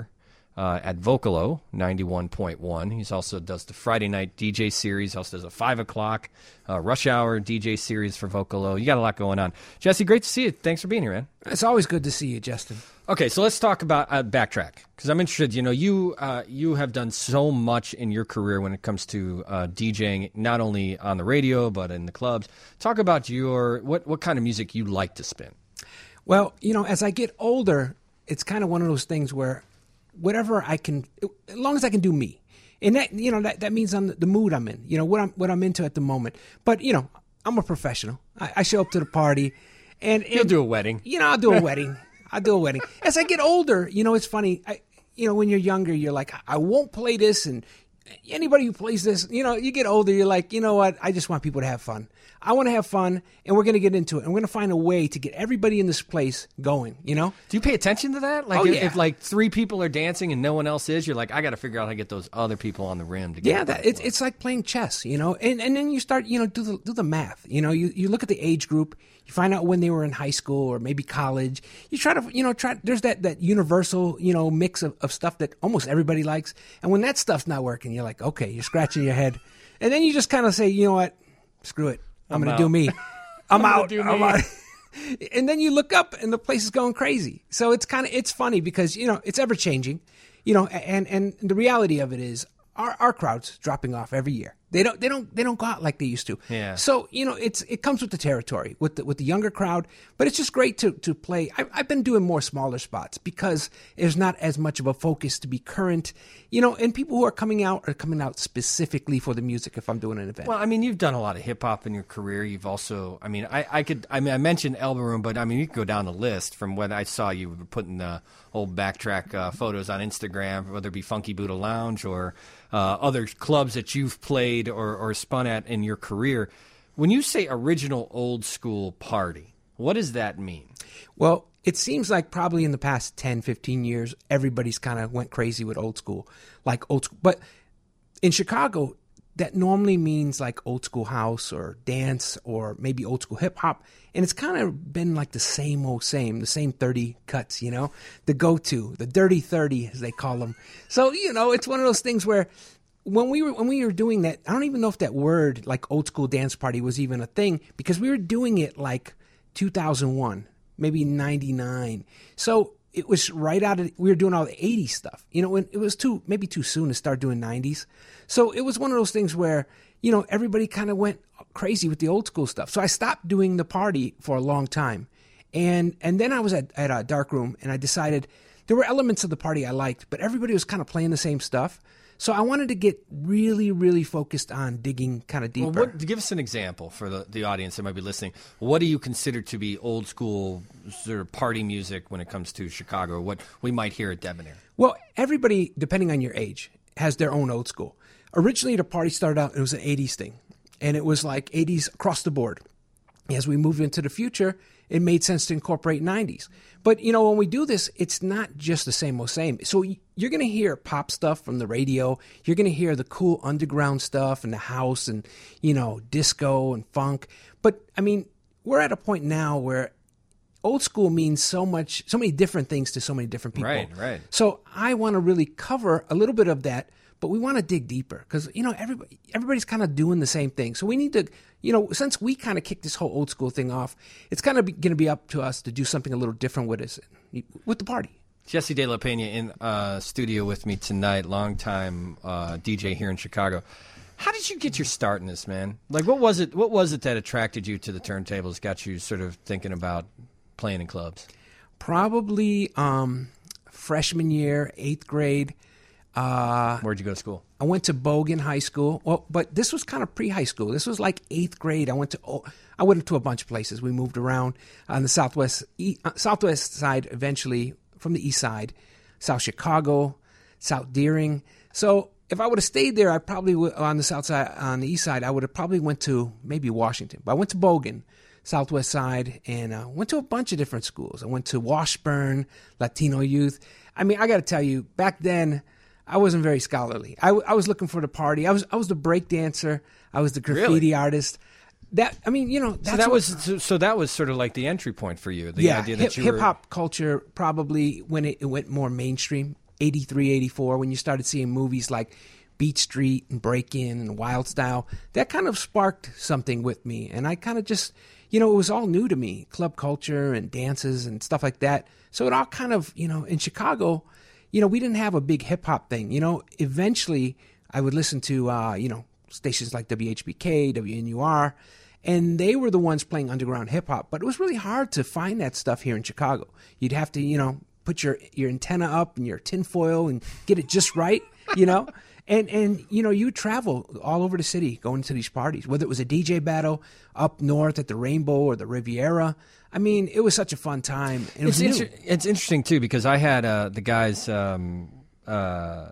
uh, at Vocalo ninety-one point one. He also does the Friday night D J series. Also does a five o'clock uh, rush hour D J series for Vocalo. You got a lot going on. Jesse, great to see you. Thanks for being here, man. It's always good to see you, Justin. Okay, so let's talk about uh, Backtrack, because I'm interested. You know, you uh, you have done so much in your career when it comes to uh, DJing, not only on the radio but in the clubs. Talk about your what what kind of music you like to spin. Well, you know, as I get older, it's kind of one of those things where whatever I can, as long as I can do me, and that you know that, that means I'm the mood I'm in. You know what I'm what I'm into at the moment. But you know, I'm a professional. I, I show up to the party, and, and You'll do a wedding. You know, I'll do a wedding. I'll do a wedding. As I get older, you know, it's funny. I, you know, when you're younger, you're like, I won't play this, and anybody who plays this, you know, you get older, you're like, you know what? I just want people to have fun. I want to have fun, and we're going to get into it. And we're going to find a way to get everybody in this place going, you know? Do you pay attention to that? Like, Oh, if, yeah. if like three people are dancing and no one else is, you're like, I got to figure out how to get those other people on the rim to get. Yeah, that, it's it's like playing chess, you know? And and then you start, you know, do the do the math. You know, you, you look at the age group, you find out when they were in high school or maybe college. You try to, you know, try, there's that, that universal, you know, mix of, of stuff that almost everybody likes. And when that stuff's not working, you're like, okay, you're scratching your head. And then you just kind of say, you know what? Screw it. I'm, I'm going to do out. me. I'm, I'm gonna out. do I'm me. out. And then you look up and the place is going crazy. So it's kind of, it's funny because, you know, it's ever changing, you know, and, and the reality of it is our, our crowd's dropping off every year. They don't, they don't, they don't go out like they used to. Yeah. So, you know, it's, it comes with the territory with the, with the younger crowd, but it's just great to, to play. I, I've been doing more smaller spots because there's not as much of a focus to be current, you know, and people who are coming out are coming out specifically for the music if I'm doing an event. Well, I mean, you've done a lot of hip hop in your career. You've also, I mean, I, I could, I mean, I mentioned Elbow Room, but I mean, you could go down the list from when I saw you were putting the old Backtrack uh, photos on Instagram, whether it be Funky Buddha Lounge or uh, other clubs that you've played or, or spun at in your career. When you say original old school party, what does that mean? Well, it seems like probably in the past ten, fifteen years, everybody's kind of went crazy with old school, like old school. But in Chicago, that normally means like old school house or dance or maybe old school hip hop. And it's kind of been like the same old same, the same thirty cuts, you know, the go-to, the dirty thirty, as they call them. So, you know, it's one of those things where when we were when we were doing that, I don't even know if that word like old school dance party was even a thing because we were doing it like two thousand one, maybe ninety-nine. So it was right out of, we were doing all the eighties stuff, you know, when it was too, maybe too soon to start doing nineties. So it was one of those things where, you know, everybody kind of went crazy with the old school stuff. So I stopped doing the party for a long time. And, and then I was at, at a dark room and I decided there were elements of the party I liked, but everybody was kind of playing the same stuff. So I wanted to get really, really focused on digging kind of deeper. Well, what, give us an example for the, the audience that might be listening. What do you consider to be old school sort of party music when it comes to Chicago, or what we might hear at Debonair? Well, everybody, depending on your age, has their own old school. Originally, the party started out, it was an eighties thing, and it was like eighties across the board. As we moved into the future, it made sense to incorporate nineties. But, you know, when we do this, it's not just the same old same. So you're going to hear pop stuff from the radio. You're going to hear the cool underground stuff and the house and, you know, disco and funk. But, I mean, we're at a point now where old school means so much, so many different things to so many different people. Right, right. So I want to really cover a little bit of that, but we want to dig deeper because, you know, everybody, everybody's kind of doing the same thing. So we need to, you know, since we kind of kicked this whole old school thing off, it's kind of going to be up to us to do something a little different with us, with the party. Jesse De La Pena in uh, studio with me tonight, longtime uh, D J here in Chicago. How did you get your start in this, man? Like, what was it? What was it that attracted you to the turntables? Got you sort of thinking about playing in clubs? Probably um, freshman year, eighth grade. Uh, Where'd you go to school? I went to Bogan High School. Well, but this was kind of pre-high school. This was like eighth grade. I went to oh, I went to a bunch of places. We moved around on the southwest e, uh, southwest side. Eventually, from the east side, South Chicago, South Deering. So if I would have stayed there, I probably would on the south side. On the east side, I would have probably went to maybe Washington. But I went to Bogan, southwest side, and uh, went to a bunch of different schools. I went to Washburn, Latino Youth. I mean, I got to tell you, back then, I wasn't very scholarly. I, w- I was looking for the party. I was I was the break dancer. I was the graffiti Really? artist. That I mean, you know, that's So that what, was so, so that was sort of like the entry point for you. The yeah. idea Hip, that you hip were hop culture probably when it, it went more mainstream eighty-three, eighty-four, when you started seeing movies like Beat Street and Break In and Wild Style, that kind of sparked something with me. And I kind of just, you know, it was all new to me, club culture and dances and stuff like that. So it all kind of, you know, in Chicago, you know, we didn't have a big hip hop thing. You know, eventually I would listen to, uh, you know, stations like W H B K, W N U R, and they were the ones playing underground hip hop. But it was really hard to find that stuff here in Chicago. You'd have to, you know, put your, your antenna up and your tinfoil and get it just right, you know. And, and you know, you travel all over the city going to these parties, whether it was a D J battle up north at the Rainbow or the Riviera. I mean, it was such a fun time. And it it's, was inter- it's interesting, too, because I had uh, the guys, um, uh,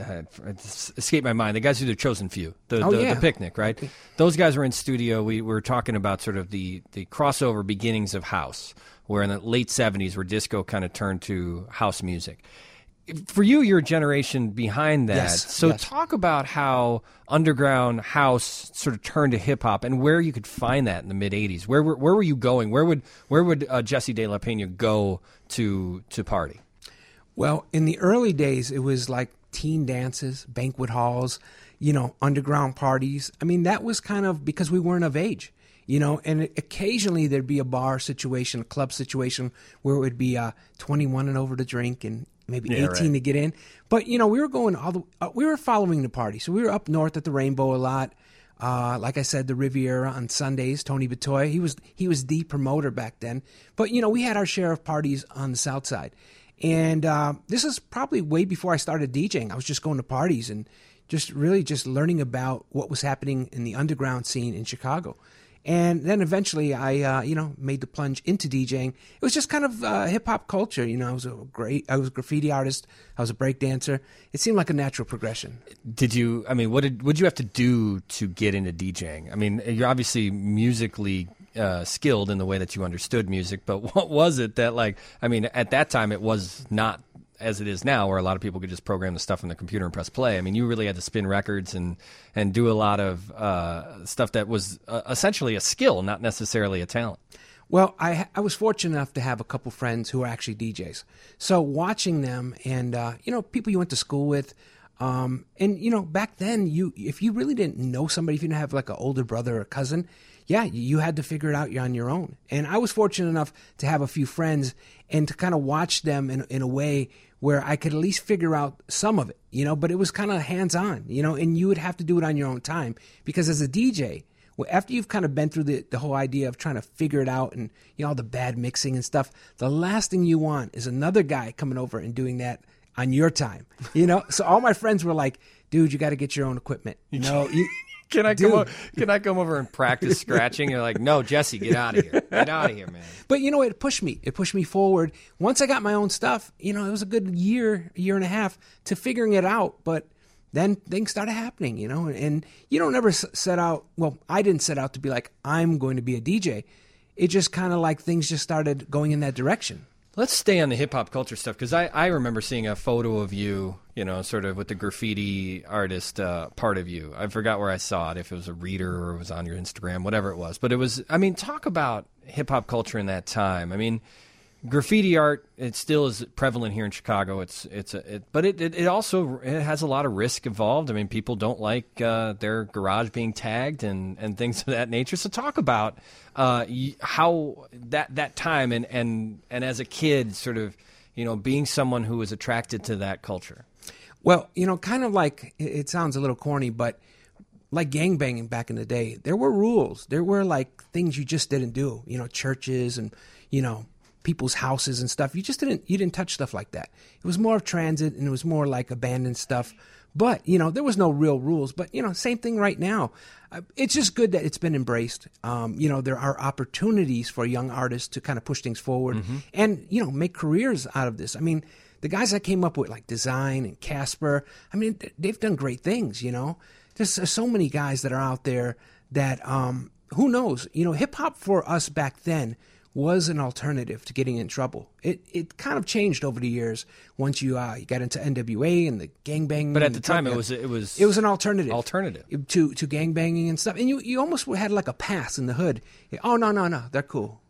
it's escaped my mind, the guys who did Chosen Few, the, Oh, the, yeah. the Picnic, right? Those guys were in studio. We were talking about sort of the, the crossover beginnings of house, where in the late seventies, where disco kind of turned to house music. For you, you're a generation behind that. Yes, so yes. talk about how underground house sort of turned to hip hop and where you could find that in the mid eighties. Where were where were you going? Where would where would uh, Jesse De La Pena go to to party? Well, in the early days, it was like teen dances, banquet halls, you know, underground parties. I mean, that was kind of because we weren't of age, you know, and occasionally there'd be a bar situation, a club situation where it would be uh, twenty-one and over to drink and maybe Yeah, eighteen right. to get in. But, you know, we were going all the, uh, we were following the party. So we were up north at the Rainbow a lot. Uh, like I said, the Riviera on Sundays, Tony Batoy, he was, he was the promoter back then. But, you know, we had our share of parties on the south side. And uh, this is probably way before I started DJing. I was just going to parties and just really just learning about what was happening in the underground scene in Chicago. And then eventually I, uh, you know, made the plunge into DJing. It was just kind of uh, hip-hop culture. You know, I was a great, I was a graffiti artist. I was a break dancer. It seemed like a natural progression. Did you? I mean, what did what did you have to do to get into DJing? I mean, you're obviously musically uh, skilled in the way that you understood music, but what was it that, like, I mean, at that time it was not as it is now, where a lot of people could just program the stuff on the computer and press play. I mean, you really had to spin records and, and do a lot of uh, stuff that was uh, essentially a skill, not necessarily a talent. Well, I I was fortunate enough to have a couple friends who were actually D Js. So watching them and, uh, you know, people you went to school with, um, and, you know, back then, you if you really didn't know somebody, if you didn't have like an older brother or cousin, yeah, you had to figure it out on your own. And I was fortunate enough to have a few friends and to kind of watch them in, in a way where I could at least figure out some of it, you know, but it was kind of hands-on, you know, and you would have to do it on your own time because as a D J, well, after you've kind of been through the, the whole idea of trying to figure it out and, you know, all the bad mixing and stuff, the last thing you want is another guy coming over and doing that on your time, you know? So all my friends were like, dude, you got to get your own equipment. You know, you... Can I Dude. come? Over, can I come over and practice scratching? You're like, no, Jesse, get out of here. Get out of here, man. But, you know, it pushed me. It pushed me forward. Once I got my own stuff, you know, it was a good year, a year and a half to figuring it out. But then things started happening, you know, and you don't ever set out. Well, I didn't set out to be like, I'm going to be a D J. It just kind of like things just started going in that direction. Let's stay on the hip-hop culture stuff, because I, I remember seeing a photo of you, you know, sort of with the graffiti artist uh, part of you. I forgot where I saw it, if it was a reader or it was on your Instagram, whatever it was. But it was, I mean, talk about hip-hop culture in that time. I mean, graffiti art, it still is prevalent here in Chicago. It's it's a, it, but it, it it also it has a lot of risk involved. I mean, people don't like uh, their garage being tagged and, and things of that nature. So talk about uh, how that that time and, and and as a kid, sort of, you know, being someone who was attracted to that culture. Well, you know, kind of like, it sounds a little corny, but like gangbanging back in the day, there were rules. There were like things you just didn't do, you know, churches and, you know, people's houses and stuff. You just didn't, you didn't touch stuff like that. It was more of transit and it was more like abandoned stuff. But, you know, there was no real rules. But, you know, same thing right now. Uh, it's just good that it's been embraced. Um, you know, there are opportunities for young artists to kind of push things forward mm-hmm. and, you know, make careers out of this. I mean, the guys I came up with, like Design and Casper, I mean, they've done great things, you know. There's, there's so many guys that are out there that, um, who knows, you know, hip-hop for us back then was an alternative to getting in trouble. It it kind of changed over the years once you uh, you got into N W A and the gangbanging. But at the time, it was it was it was an alternative alternative to to gangbanging and stuff. And you, you almost had like a pass in the hood. Oh no no no, they're cool.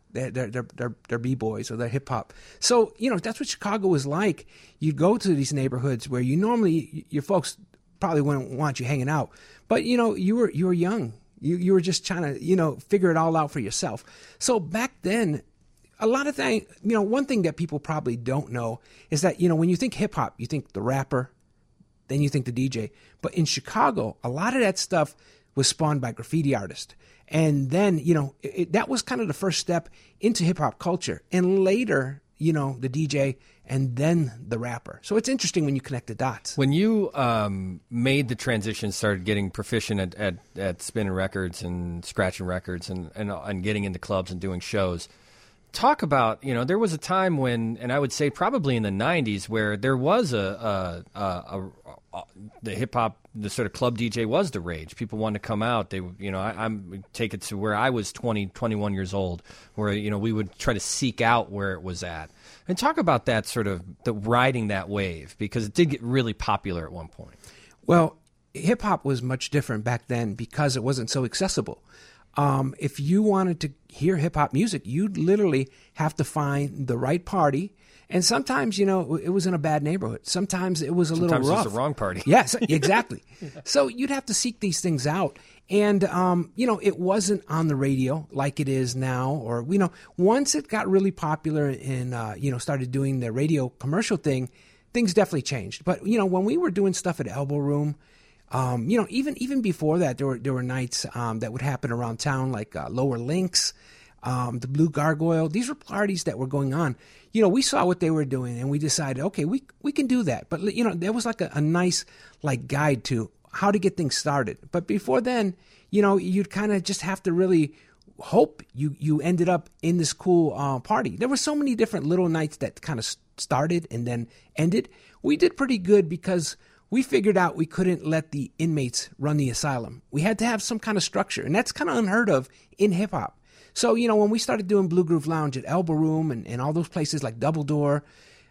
They're they're they're they're, they're b-boys or they're hip hop. So you know that's what Chicago was like. You go to these neighborhoods where you normally your folks probably wouldn't want you hanging out, but you know you were you were young. You you were just trying to you know figure it all out for yourself. So back then, a lot of things. You know, one thing that people probably don't know is that you know when you think hip hop, you think the rapper, then you think the D J. But in Chicago, a lot of that stuff was spawned by graffiti artists. And then, you know, it, that was kind of the first step into hip-hop culture. And later, you know, the D J and then the rapper. So it's interesting when you connect the dots. When you um, made the transition, started getting proficient at, at, at spinning records and scratching records and, and, and getting into clubs and doing shows, talk about, you know, there was a time when, and I would say probably in the nineties, where there was a, a, a, a, a the hip hop, the sort of club D J was the rage. People wanted to come out. They, you know, I, I'm take it to where I was twenty, twenty-one years old, where, you know, we would try to seek out where it was at. And talk about that sort of, the riding that wave, because it did get really popular at one point. Well, hip hop was much different back then because it wasn't so accessible. Um, if you wanted to hear hip-hop music, you'd literally have to find the right party. And sometimes, you know, it was in a bad neighborhood. Sometimes it was a sometimes little rough. Sometimes it was the wrong party. Yes, exactly. So you'd have to seek these things out. And, um, you know, it wasn't on the radio like it is now. Or, you know, once it got really popular and, uh, you know, started doing the radio commercial thing, things definitely changed. But, you know, when we were doing stuff at Elbow Room, Um, you know, even even before that, there were there were nights um, that would happen around town, like uh, Lower Links, um, the Blue Gargoyle. These were parties that were going on. You know, we saw what they were doing, and we decided, okay, we we can do that. But you know, there was like a, a nice like guide to how to get things started. But before then, you know, you'd kind of just have to really hope you you ended up in this cool uh, party. There were so many different little nights that kind of started and then ended. We did pretty good because we figured out we couldn't let the inmates run the asylum. We had to have some kind of structure, and that's kind of unheard of in hip-hop. So, you know, when we started doing Blue Groove Lounge at Elbow Room and, and all those places like Double Door,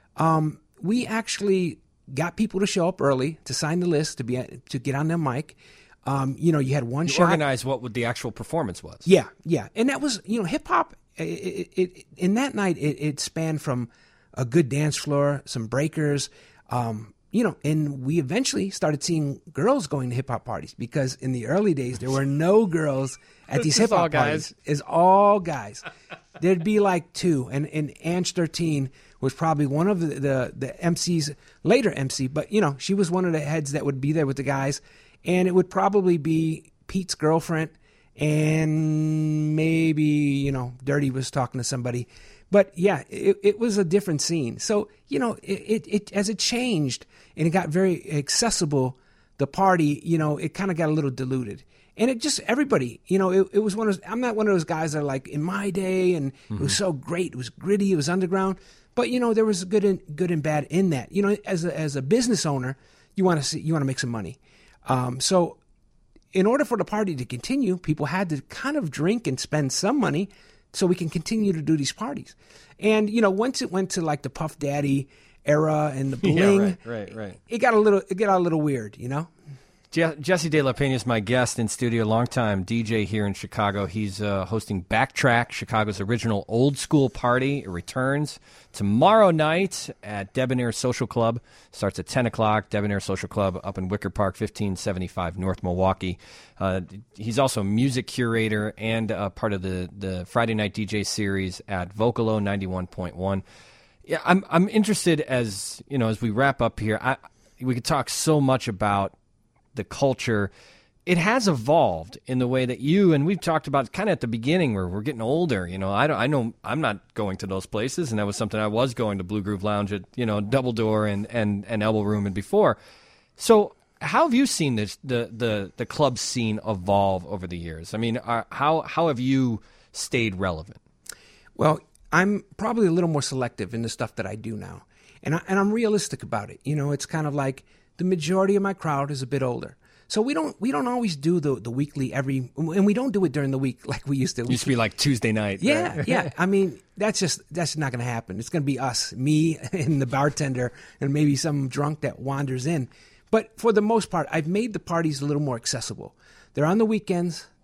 um, we actually got people to show up early to sign the list, to be to get on their mic. Um, you know, you had one you shot. Organize what the actual performance was. Yeah, yeah. And that was, you know, hip-hop, it, it, it, in that night, it, it spanned from a good dance floor, some breakers, um you know, and we eventually started seeing girls going to hip hop parties because in the early days there were no girls at these hip hop parties. It's all guys. There'd be like two, and and Ange thirteen was probably one of the, the the M Cs, later M C, but you know she was one of the heads that would be there with the guys, and it would probably be Pete's girlfriend, and maybe you know Dirty was talking to somebody. But yeah, it, it was a different scene. So, you know, it, it, it as it changed and it got very accessible, the party, you know, it kind of got a little diluted. And it just, everybody, you know, it, it was one of those, I'm not one of those guys that are like, in my day, and mm-hmm. it was so great, it was gritty, it was underground. But, you know, there was good and, good and bad in that. You know, as a, as a business owner, you want to see, you want to make some money. Um, so in order for the party to continue, people had to kind of drink and spend some money so we can continue to do these parties. And, you know, once it went to like the Puff Daddy era and the bling, yeah, right, right, right. It got a little, it got a little weird, you know? Je- Jesse De La Pena is my guest in studio, longtime D J here in Chicago. He's uh, hosting Backtrack, Chicago's original old school party. It returns tomorrow night at Debonair Social Club. Starts at ten o'clock, Debonair Social Club up in Wicker Park, fifteen seventy-five North Milwaukee. Uh, he's also a music curator and uh, part of the, the Friday Night D J series at Vocalo ninety-one point one. Yeah, I'm I'm interested as, you know, as we wrap up here, I, we could talk so much about the culture. It has evolved in the way that you, and we've talked about kind of at the beginning where we're getting older, you know, I don't, I know I'm not going to those places, and that was something I was going to Blue Groove Lounge at, you know, Double Door and, and, and Elbow Room and before. So how have you seen this, the, the, the club scene evolve over the years? I mean, are, how, how have you stayed relevant? Well, I'm probably a little more selective in the stuff that I do now. And, I, and I'm realistic about it. You know, it's kind of like, the majority of my crowd is a bit older. So we don't we don't always do the the weekly every, and we don't do it during the week like we used to. It used to be like Tuesday night. Yeah, right? yeah. I mean, that's just, that's not going to happen. It's going to be us, me and the bartender, and maybe some drunk that wanders in. But for the most part, I've made the parties a little more accessible. They're on the weekends.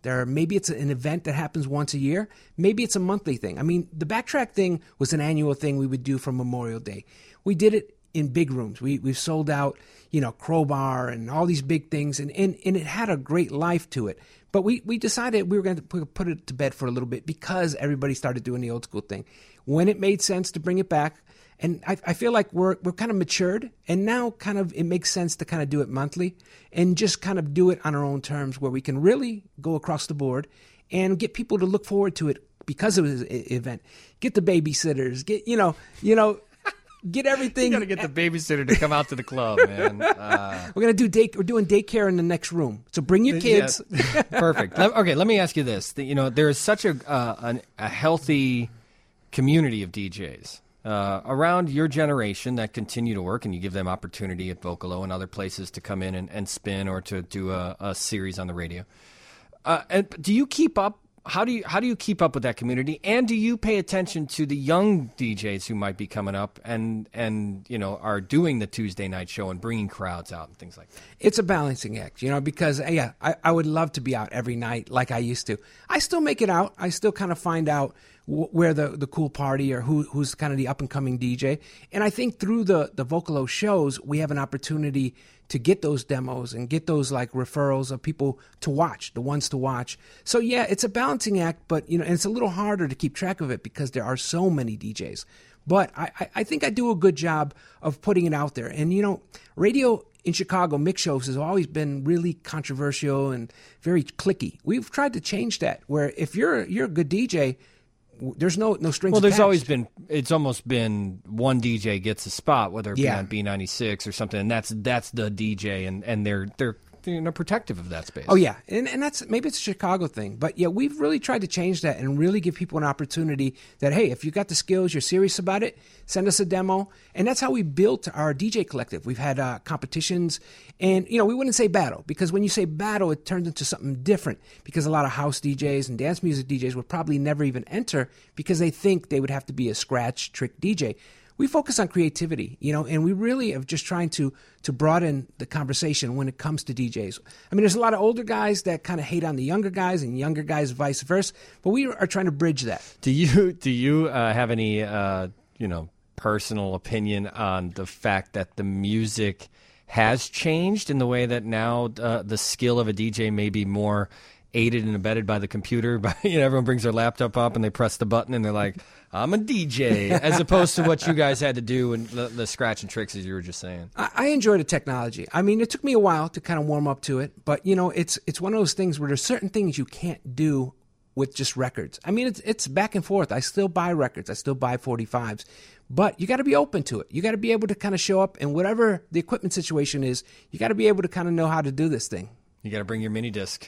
There are, maybe it's an event that happens once a year. Maybe it's a monthly thing. I mean, the Backtrack thing was an annual thing we would do for Memorial Day. We did it in big rooms. We we've sold out, you know, Crowbar and all these big things, and, and, and it had a great life to it. But we, we decided we were going to put it to bed for a little bit because everybody started doing the old school thing. When it made sense to bring it back, and I, I feel like we're we're kind of matured, and now kind of it makes sense to kind of do it monthly and just kind of do it on our own terms where we can really go across the board and get people to look forward to it because of the event. Get the babysitters, get, you know, you know, get everything. You got to get the babysitter to come out to the club, man. Uh, we're going to do day, we're doing daycare in the next room. So bring your kids. Yeah. Perfect. Okay, let me ask you this. The, you know, there is such a uh, an, a healthy community of D Js uh, around your generation that continue to work, and you give them opportunity at Vocalo and other places to come in and, and spin or to do a, a series on the radio. Uh, and do you keep up? How do you how do you keep up with that community? And do you pay attention to the young D Js who might be coming up and and you know are doing the Tuesday night show and bringing crowds out and things like that? It's a balancing act, you know, because yeah, I, I would love to be out every night like I used to. I still make it out. I still kind of find out w- where the the cool party or who who's kind of the up and coming D J. And I think through the the Vocalo shows, we have an opportunity to get those demos and get those like referrals of people to watch, the ones to watch. So yeah, it's a balancing act, but you know, and it's a little harder to keep track of it because there are so many D Js. But I, I think I do a good job of putting it out there. And you know, radio in Chicago, mix shows has always been really controversial and very cliquey. We've tried to change that, where if you're you're a good D J, there's no no strings Well, there's attached. always been, it's almost been one D J gets a spot, whether it be Yeah. on B ninety-six or something, and that's that's the D J, and, and they're they're you know protective of that space. Oh yeah, and and that's maybe it's a Chicago thing, but yeah, we've really tried to change that and really give people an opportunity that hey, if you got the skills, you're serious about it, send us a demo, and that's how we built our D J collective. We've had uh, competitions, and you know we wouldn't say battle because when you say battle, it turns into something different because a lot of house D Js and dance music D Js would probably never even enter because they think they would have to be a scratch trick D J. We focus on creativity, you know, and we really are just trying to to broaden the conversation when it comes to D Js. I mean, there's a lot of older guys that kind of hate on the younger guys, and younger guys vice versa. But we are trying to bridge that. Do you do you uh, have any uh, you know personal opinion on the fact that the music has changed in the way that now uh, the skill of a D J may be more aided and abetted by the computer? By, you know, everyone brings their laptop up and they press the button and they're like, I'm a D J, as opposed to what you guys had to do and the, the scratch and tricks, as you were just saying. I, I enjoy the technology. I mean, it took me a while to kind of warm up to it, but you know, it's it's one of those things where there's certain things you can't do with just records. I mean, it's it's back and forth. I still buy records. I still buy forty-fives. But you got to be open to it. You got to be able to kind of show up, and whatever the equipment situation is, you got to be able to kind of know how to do this thing. You got to bring your mini disc.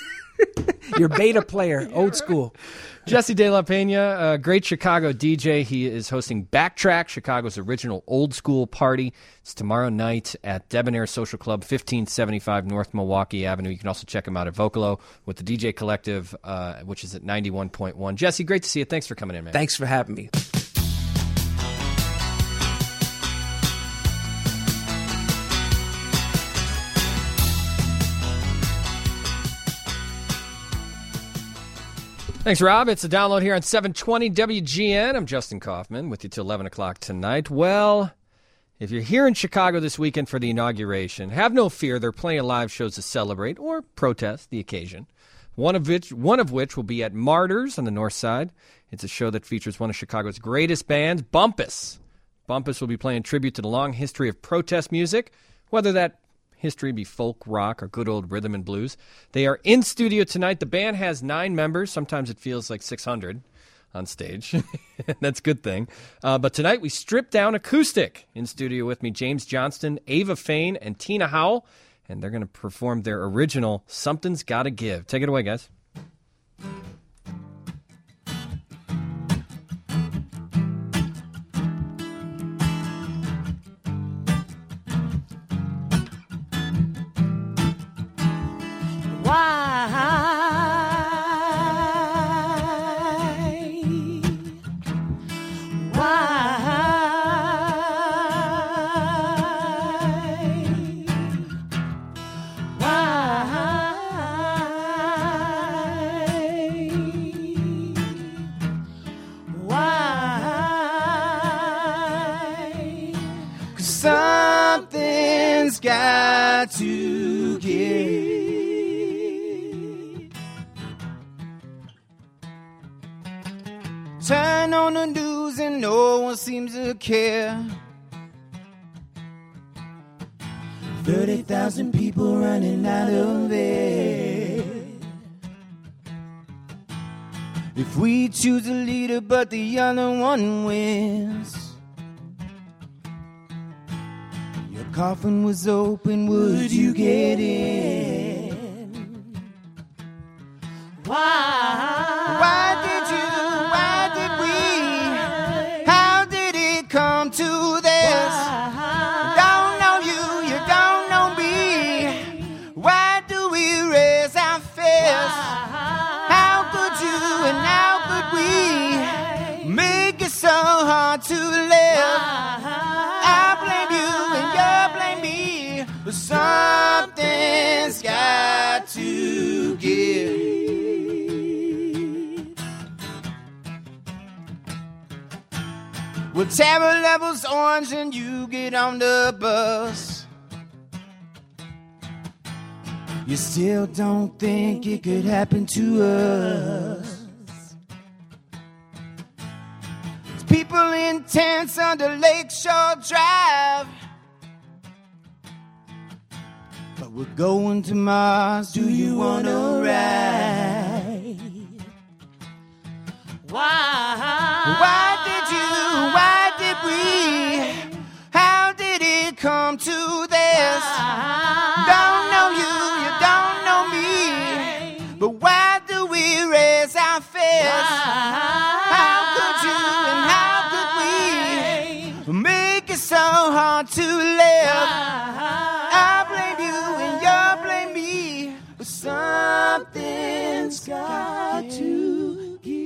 Your beta player, old school. Jesse De La Pena, a great Chicago D J. He is hosting Backtrack, Chicago's original old school party. It's tomorrow night at Debonair Social Club, fifteen seventy-five North Milwaukee Avenue. You can also check him out at Vocalo with the D J Collective, uh, which is at ninety-one point one. Jesse, great to see you. Thanks for coming in, man. Thanks for having me. Thanks, Rob. It's a download here on seven twenty W G N. I'm Justin Kaufman with you till eleven o'clock tonight. Well, if you're here in Chicago this weekend for the inauguration, have no fear. There are plenty of live shows to celebrate or protest the occasion. One of which, one of which will be at Martyrs on the north side. It's a show that features one of Chicago's greatest bands, Bumpus. Bumpus will be playing tribute to the long history of protest music, whether that history be folk, rock, or good old rhythm and blues. They are in studio tonight. The band has nine members. Sometimes it feels like six hundred on stage. That's a good thing. Uh, but tonight we stripped down acoustic. In studio with me, James Johnston, Ava Fain, and Tina Howell. And they're going to perform their original Something's Gotta Give. Take it away, guys. Something's got to give. Turn on the news and no one seems to care. thirty thousand people running out of bed. If we choose a leader but the other one wins, your coffin was open, would you get in? Why? Why did you? Why did we? How did it come to this? Don't know you, you don't know me. Why do we raise our fists? How could you and how could we make it so hard to live? I blame you and you blame me, but something's got to give. Well, terror levels orange and you get on the bus. You still don't think it could happen to us. It's people in tents under Lakeshore Drive. But we're going to Mars, do you want to ride? Why? Why did you? Why did we? How did it come to this? Don't know you, you don't know me. But why do we raise our fists? How could you and how could we make it so hard to live? I blame you and you blame me, but something's got to give.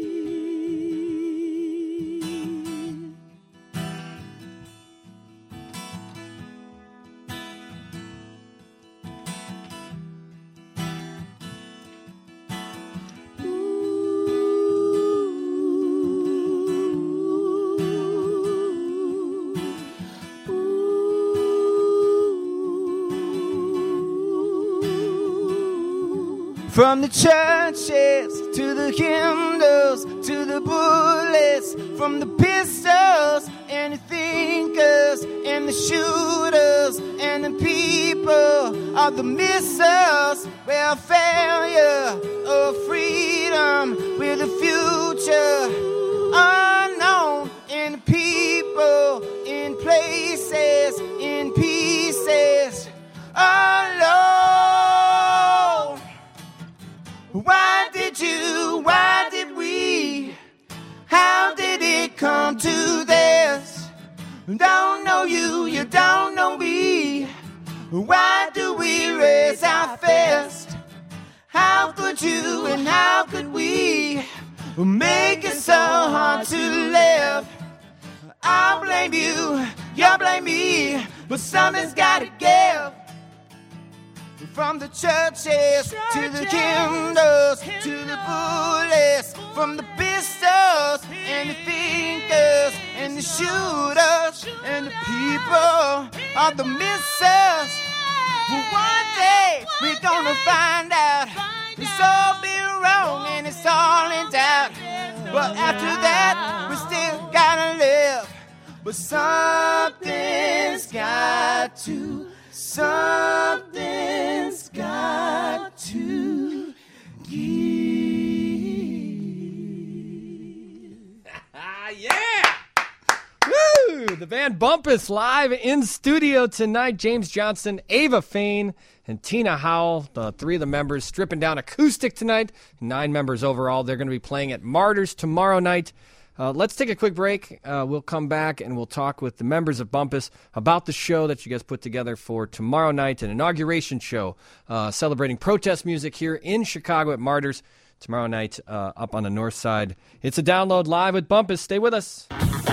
From the churches to the hymnals to the bullets, from the pistols and the thinkers and the shooters and the people of the missiles, we're a failure or freedom with a future unknown, in the people, in places, in pieces, alone. Why did you, why did we, how did it come to this? Don't know you, you don't know me. Why do we raise our fist? How could you and how could we make it so hard to live? I blame you, you blame me, but something's gotta give. From the churches, churches to the hymnals, to the bullets, from the pistols and the thinkers and the shooters and the people of the missiles. Well, one day we're gonna find out it's all been wrong and it's all in doubt. But after that, we still gotta live. But something's got to. Something's got to give. Yeah! Woo! The band Bumpus live in studio tonight. James Johnson, Ava Fain, and Tina Howell, the three of the members, stripping down acoustic tonight. Nine members overall. They're going to be playing at Martyrs tomorrow night. Uh, let's take a quick break. Uh, we'll come back and we'll talk with the members of Bumpus about the show that you guys put together for tomorrow night, an inauguration show uh, celebrating protest music here in Chicago at Martyrs tomorrow night uh, up on the north side. It's a download live with Bumpus. Stay with us.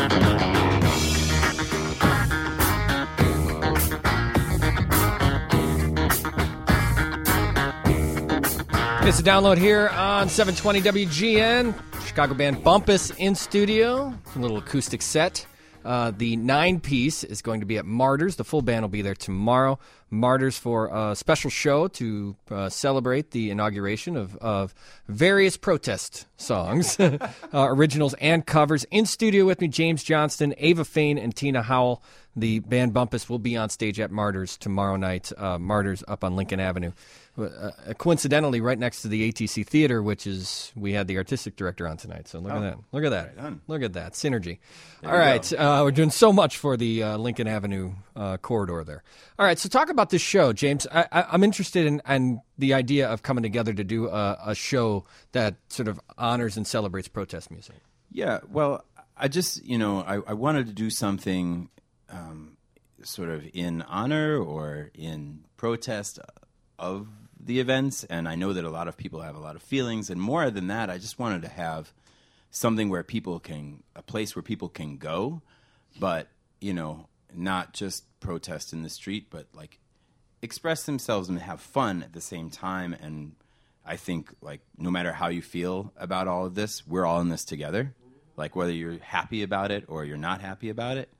It's a download here on seven twenty W G N. Chicago band Bumpus in studio. A little acoustic set. Uh, the nine piece is going to be at Martyrs. The full band will be there tomorrow. Martyrs for a special show to uh, celebrate the inauguration of, of various protest songs, uh, originals and covers. In studio with me, James Johnston, Ava Fain, and Tina Howell. The band Bumpus will be on stage at Martyrs tomorrow night. Uh, Martyrs up on Lincoln Avenue. Uh, coincidentally, right next to the A T C Theater, which is, we had the artistic director on tonight. So look Oh, at that. Look at that. right on. Look at that. Synergy. There All you right. go. Uh, we're doing so much for the uh, Lincoln Avenue uh, corridor there. All right. So talk about this show, James. I, I, I'm interested in, in the idea of coming together to do a, a show that sort of honors and celebrates protest music. Yeah, well, I just, you know, I, I wanted to do something um, sort of in honor or in protest of the events, and I know that a lot of people have a lot of feelings, and more than that, I just wanted to have something where people can, a place where people can go, but, you know, not just protest in the street, but like express themselves and have fun at the same time. And I think, like, no matter how you feel about all of this, we're all in this together. Like, whether you're happy about it or you're not happy about it,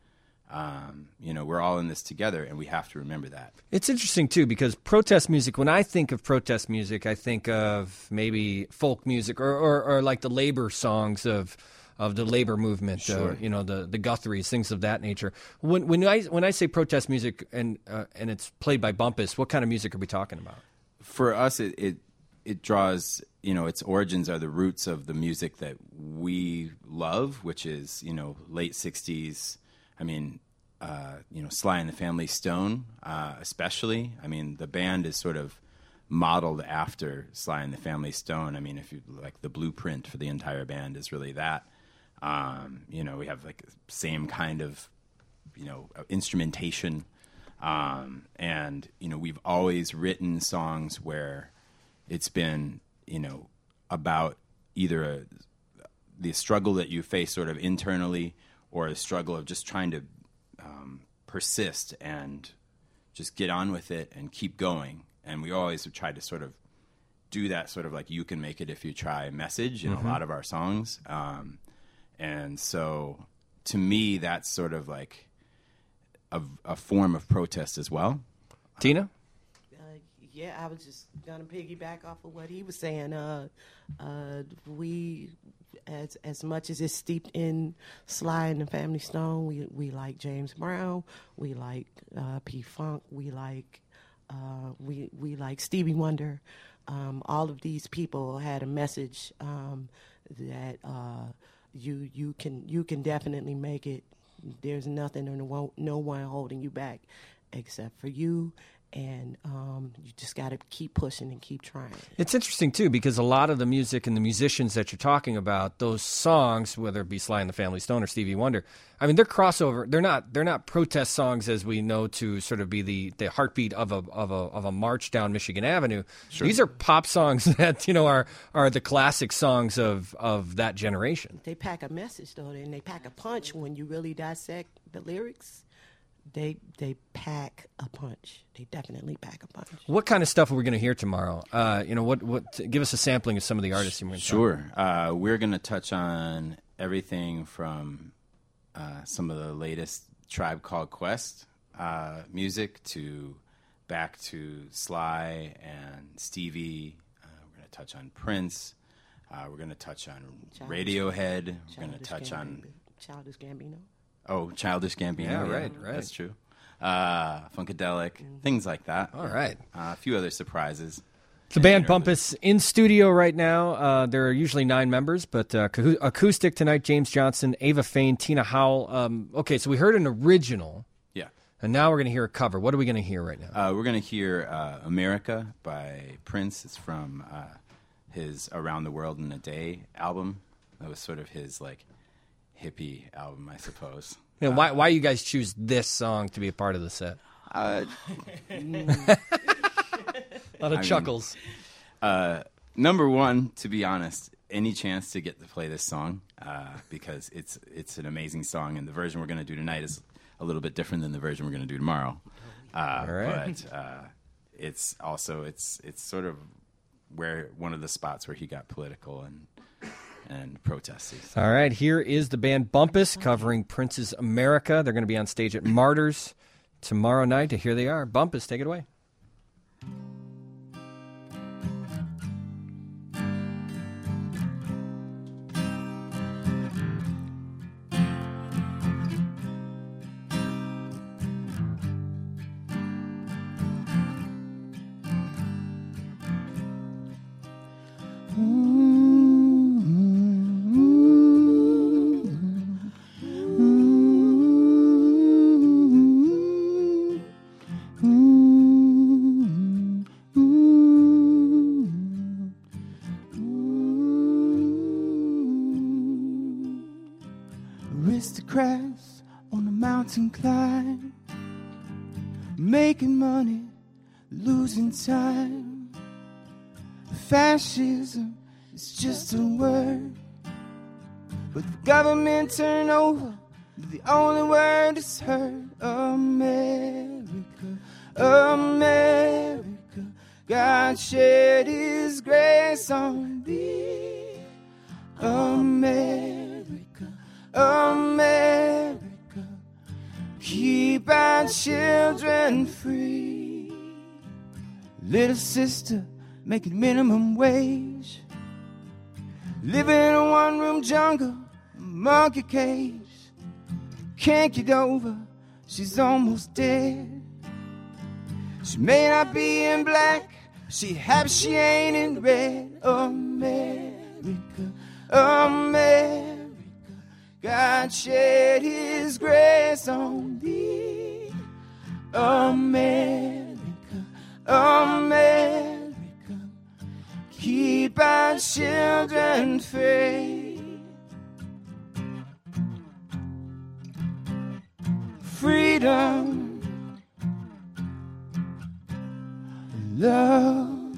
um, you know, we're all in this together, and we have to remember that. It's interesting, too, because protest music, when I think of protest music, I think of maybe folk music or, or, or like the labor songs of of the labor movement, Sure. uh, you know, the the Guthries, things of that nature. When when I when I say protest music and uh, and it's played by Bumpus, what kind of music are we talking about? For us, it, it it draws, you know, its origins are the roots of the music that we love, which is, you know, late sixties. I mean, uh, you know, Sly and the Family Stone, uh, especially. I mean, the band is sort of modeled after Sly and the Family Stone. I mean, if you like, the blueprint for the entire band is really that. Um, you know, we have like same kind of, you know, instrumentation. Um, and, you know, we've always written songs where it's been, you know, about either a, the struggle that you face sort of internally or a struggle of just trying to um, persist and just get on with it and keep going. And we always have tried to sort of do that sort of like you can make it if you try message in Mm-hmm. a lot of our songs. Um, and so to me, that's sort of like a, a form of protest as well. Tina? Uh, yeah, I was just gonna piggyback off of what he was saying. Uh, uh, we, as as much as it's steeped in Sly and the Family Stone, we we like James Brown, we like uh, P Funk, we like uh, we we like Stevie Wonder. Um, all of these people had a message um, that uh, you you can you can definitely make it. There's nothing or no one, no one holding you back except for you. And um, you just got to keep pushing and keep trying. It's interesting, too, because a lot of the music and the musicians that you're talking about, those songs, whether it be Sly and the Family Stone or Stevie Wonder, I mean, they're crossover. They're not they're not protest songs as we know to sort of be the, the heartbeat of a of a of a march down Michigan Avenue. Sure. These are pop songs that, you know, are are the classic songs of, of that generation. They pack a message, though, and they pack a punch when you really dissect the lyrics. They they pack a punch. They definitely pack a punch. What kind of stuff are we going to hear tomorrow? Uh, you know, what what? Give us a sampling of some of the artists you're going to Sure. Uh, we're going to touch on everything from uh, some of the latest Tribe Called Quest uh, music to back to Sly and Stevie. Uh, we're going to touch on Prince. Uh, we're going to touch on Childish- Radiohead. We're going to Childish touch on Gambino. Childish Gambino. oh, Childish Gambino. Yeah, right, right. That's true. Uh, Funkadelic, things like that. All right. Uh, a few other surprises. The band Bumpus in studio right now. Uh, there are usually nine members, but uh, acou- acoustic tonight, James Johnston, Ava Fain, Tina Howell. Um, okay, so we heard an original, Yeah. and now we're going to hear a cover. What are we going to hear right now? Uh, we're going to hear uh, America by Prince. It's from uh, his Around the World in a Day album. That was sort of his, like, hippie album, I suppose. You know, why, why you guys choose this song to be a part of the set? Uh, A lot of I mean, chuckles. uh, number one, to be honest, any chance to get to play this song uh, because it's it's an amazing song, and the version we're going to do tonight is a little bit different than the version we're going to do tomorrow. Uh, All right. But uh, it's also it's it's sort of where one of the spots where he got political, and and protesting. All right, here is the band Bumpus covering Prince's America. They're going to be on stage at Martyrs tomorrow night. Here they are. Bumpus, take it away. Aristocrats on a mountain climb, making money, losing time. Fascism is just a word, but the government turnover, the only word is heard. America, America, God shed His grace on thee. America, America, keep our children free. Little sister making minimum wage, living in a one-room jungle, monkey cage. Can't get over, she's almost dead. She may not be in black, she happy she ain't in red. America, America, God shed His grace on thee. America, America, keep our children free. Freedom, love,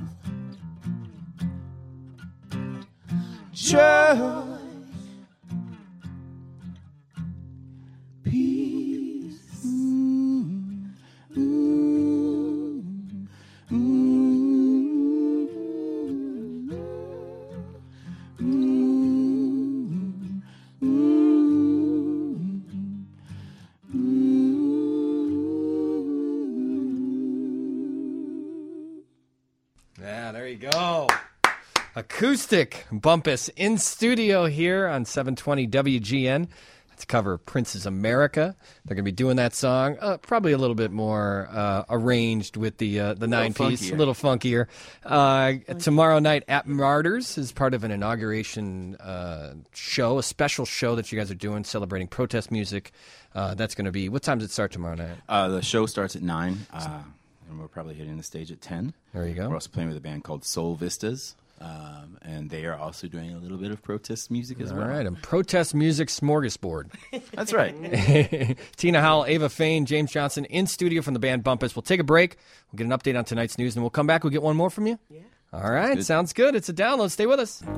joy, peace. Mm, mm, mm, mm, mm. Yeah, there you go. Acoustic Bumpus in studio here on seven twenty W G N to cover Prince's America. They're going to be doing that song, uh, probably a little bit more uh, arranged with the uh, the nine piece, a little funkier. Uh, tomorrow night at Martyrs is part of an inauguration uh, show, a special show that you guys are doing celebrating protest music. Uh, that's going to be, what time does it start tomorrow night? Uh, the show starts at nine, uh, and we're probably hitting the stage at ten. There you go. We're also playing with a band called Soul Vistas. Um, and they are also doing a little bit of protest music as All well. right, and protest music smorgasbord. That's right. Tina Howell, Ava Fain, James Johnson in studio from the band Bumpus. We'll take a break. We'll get an update on tonight's news, and we'll come back. We'll get one more from you? Yeah. All right, good. Sounds good. It's a download. Stay with us.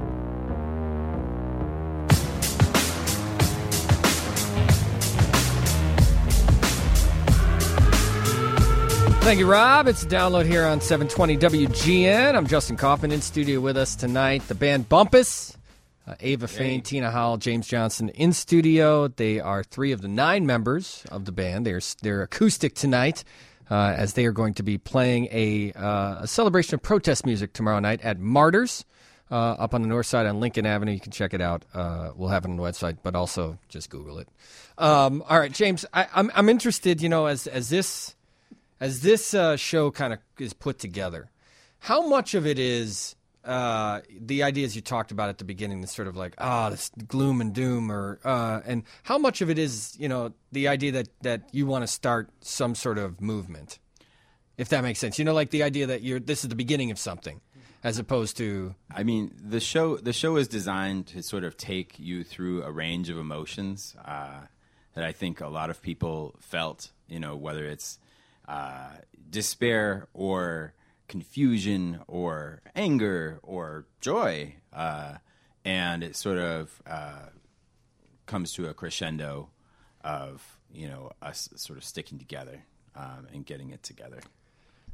Thank you, Rob. It's a download here on seven twenty W G N. I'm Justin Kaufman in studio with us tonight. The band Bumpus, uh, Ava Fain, Hey. Tina Howell, James Johnson in studio. They are three of the nine members of the band. They're they're acoustic tonight, uh, as they are going to be playing a, uh, a celebration of protest music tomorrow night at Martyrs, uh, up on the north side on Lincoln Avenue. You can check it out. Uh, we'll have it on the website, but also just Google it. Um, all right, James, I, I'm I'm interested. You know, as as this. As this uh, show kind of is put together, how much of it is uh, the ideas you talked about at the beginning, this sort of like, ah, oh, this gloom and doom, or uh, and how much of it is, you know, the idea that, that you want to start some sort of movement, if that makes sense? You know, like the idea that you're this is the beginning of something, as opposed to. I mean, the show the show is designed to sort of take you through a range of emotions uh, that I think a lot of people felt. You know, whether it's Uh, despair or confusion or anger or joy, uh, and it sort of uh, comes to a crescendo of, you know, us sort of sticking together um, and getting it together.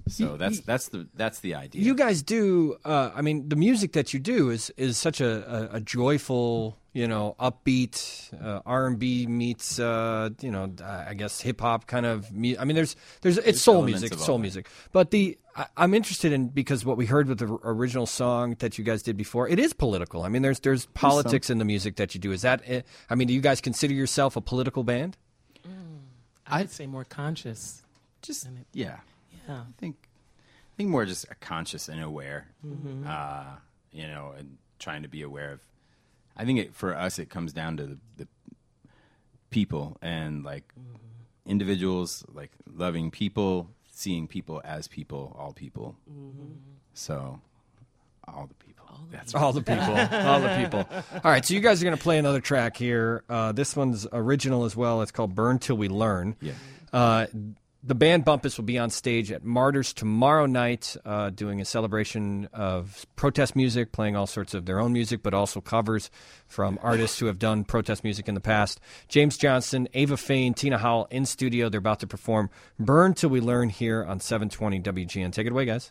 So that's that's the that's the idea. You guys do. Uh, I mean, the music that you do is is such a, a, a joyful, you know, upbeat uh, R and B meets, uh, you know, I guess hip hop kind of. Mu- I mean, there's there's it's There's soul elements music, of soul all that. music. But the I, I'm interested in because what we heard with the original song that you guys did before, it is political. I mean, there's there's politics in the music that you do. Is that? It? I mean, do you guys consider yourself a political band? I'd say more conscious. Just yeah. Yeah. I think I think more just conscious and aware, Mhm. uh, you know, and trying to be aware of. I think it, for us, it comes down to the, the people and like individuals, like loving people, seeing people as people, all people. So all the people. That's All the people. All the people. All right, so you guys are going to play another track here. Uh, this one's original as well. It's called Burn Till We Learn. Yeah. Uh, the band Bumpus will be on stage at Martyrs tomorrow night uh, doing a celebration of protest music, playing all sorts of their own music, but also covers from artists who have done protest music in the past. James Johnson, Ava Fain, Tina Howell in studio. They're about to perform Burn Till We Learn here on seven twenty W G N. Take it away, guys.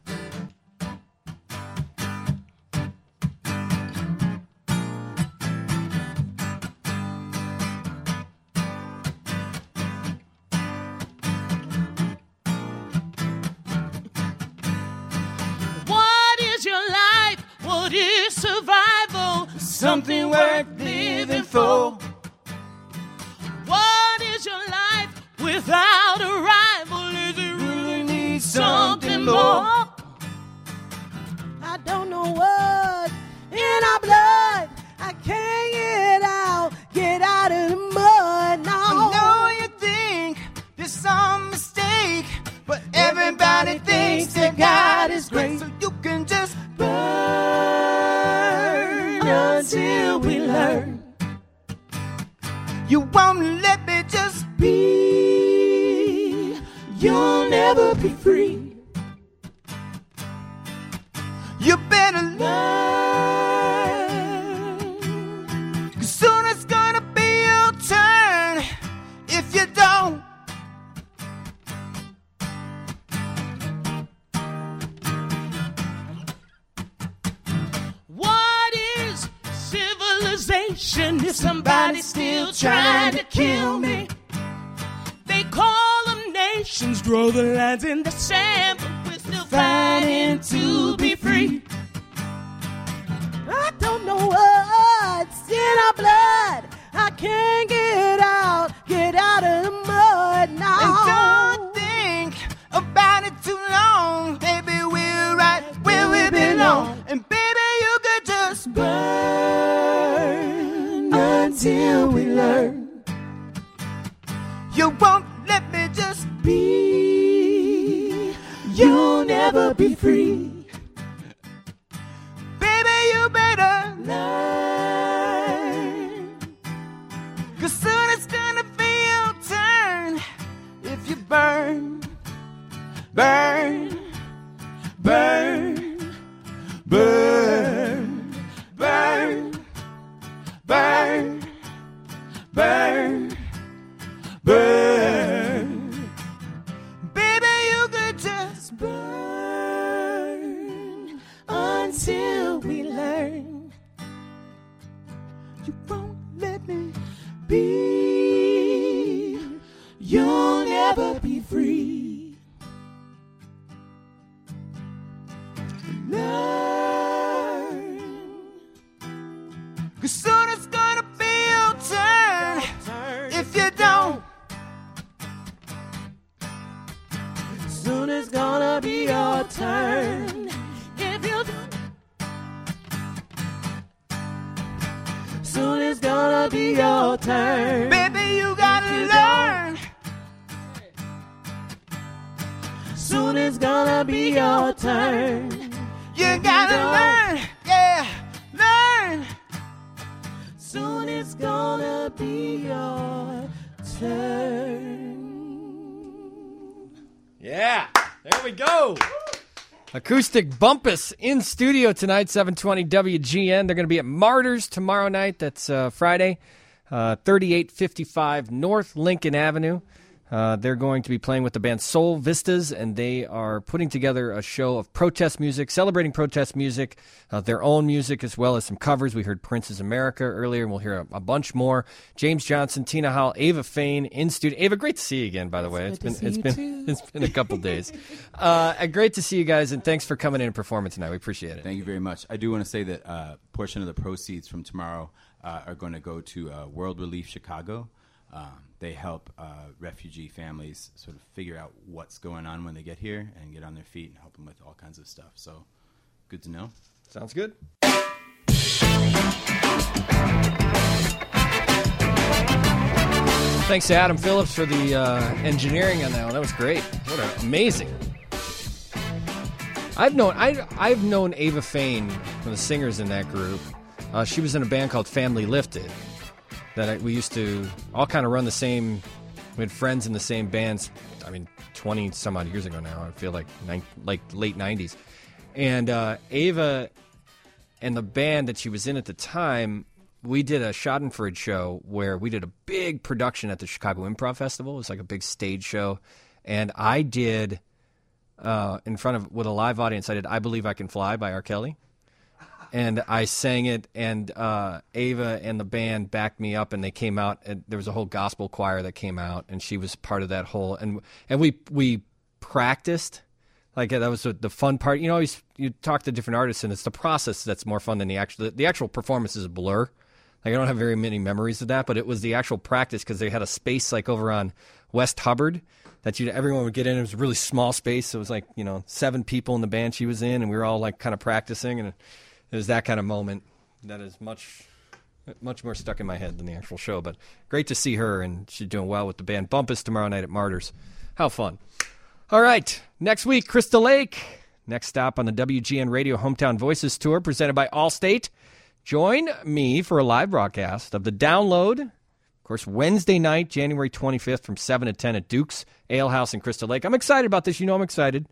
What is your life? What is survival? Something worth living for. What is your life without a rival? Is it really need something more? I don't know what in our blood. I can't get out, get out of the mud now. I know you think there's some mistake, but everybody thinks that God is great, so you can just burn until we learn. You won't let me just be. You'll never be free. You better learn. 'Cause soon it's gonna be your turn. If you don't, what is civilization if somebody's still trying to kill me? They call them nations, draw the lines in the sand, but we're still fighting to be free. I don't know what's in our blood. I can't get out, get out of the mud now. And don't think about it too long. Baby, we're right where we belong. And baby, you could just burn until we learn. You won't let me just be. You'll never be free. Baby, you better learn. 'Cause soon it's gonna be your turn. If you burn, burn, burn, burn, burn, burn, burn, burn. Baby, you could just burn until we learn. You won't let me be. You'll never be free. Learn. 'Cause soon it's gonna be your turn. If you don't, soon it's gonna be your turn. If you don't, soon it's gonna be your turn. Baby, you gotta learn. Soon it's gonna be your turn. You gotta learn, yeah, learn. Soon it's gonna be your turn. Yeah, there we go. Acoustic Bumpus in studio tonight, seven twenty W G N. They're going to be at Martyrs tomorrow night. That's uh, Friday, uh, thirty-eight fifty-five North Lincoln Avenue. Uh, they're going to be playing with the band Soul Vistas, and they are putting together a show of protest music, celebrating protest music, uh, their own music, as well as some covers. We heard Prince's America earlier, and we'll hear a, a bunch more. James Johnson, Tina Howell, Ava Fain in studio. Ava, great to see you again, by the way. It's been it's been it's been a couple days. Uh, great to see you guys, and thanks for coming in and performing tonight. We appreciate it. Thank you very much. I do want to say that a uh, portion of the proceeds from tomorrow uh, are going to go to uh, World Relief Chicago. Um, they help uh, refugee families sort of figure out what's going on when they get here and get on their feet and help them with all kinds of stuff. So, good to know. Sounds good. Thanks to Adam Phillips for the uh, engineering on that one. That was great. What a, amazing. I've known I, I've known Ava Fain, one of the singers in that group. Uh, she was in a band called Family Lifted. That I, we used to all kind of run the same. We had friends in the same bands. I mean, twenty some odd years ago now. I feel like nine, like late nineties. And uh, Ava and the band that she was in at the time, we did a Schadenfreude show where we did a big production at the Chicago Improv Festival. It was like a big stage show, and I did uh, in front of with a live audience. I did "I Believe I Can Fly" by R. Kelly. And I sang it, and uh, Ava and the band backed me up, and they came out, and there was a whole gospel choir that came out, and she was part of that whole, and and we we practiced, like that was the fun part. You know, always you talk to different artists, and it's the process that's more fun than the actual, the actual performance is a blur. Like I don't have very many memories of that, but it was the actual practice because they had a space like over on West Hubbard that you everyone would get in. It was a really small space. It was like, you know, seven people in the band she was in, and we were all like kind of practicing, and it, It was that kind of moment that is much, much more stuck in my head than the actual show. But great to see her, and she's doing well with the band Bumpus tomorrow night at Martyrs. How fun. All right, next week, Crystal Lake. Next stop on the W G N Radio Hometown Voices Tour presented by Allstate. Join me for a live broadcast of The Download. Of course, Wednesday night, January twenty-fifth from seven to ten at Duke's Ale House in Crystal Lake. I'm excited about this. You know I'm excited.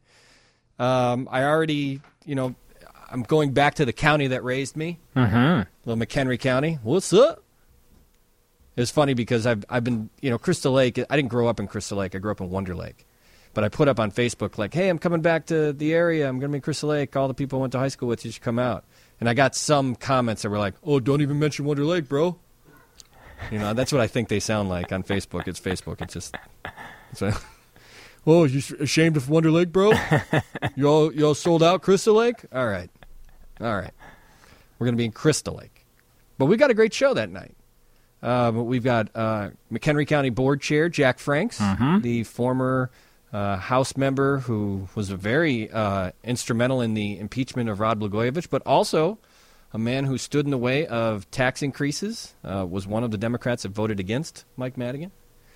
Um, I already, you know... I'm going back to the county that raised me, mm-hmm. little McHenry County. What's up? It's funny because I've I've been, you know, Crystal Lake. I didn't grow up in Crystal Lake. I grew up in Wonder Lake. But I put up on Facebook like, hey, I'm coming back to the area. I'm going to be in Crystal Lake. All the people I went to high school with, you should come out. And I got some comments that were like, oh, don't even mention Wonder Lake, bro. You know, that's what I think they sound like on Facebook. It's Facebook. It's just, it's like, oh, you ashamed of Wonder Lake, bro? You all, you all sold out Crystal Lake? All right. All right. We're going to be in Crystal Lake. But we got a great show that night. Uh, but we've got uh, McHenry County Board Chair Jack Franks, mm-hmm. the former uh, House member who was a very uh, instrumental in the impeachment of Rod Blagojevich, but also a man who stood in the way of tax increases, uh, was one of the Democrats that voted against Mike Madigan.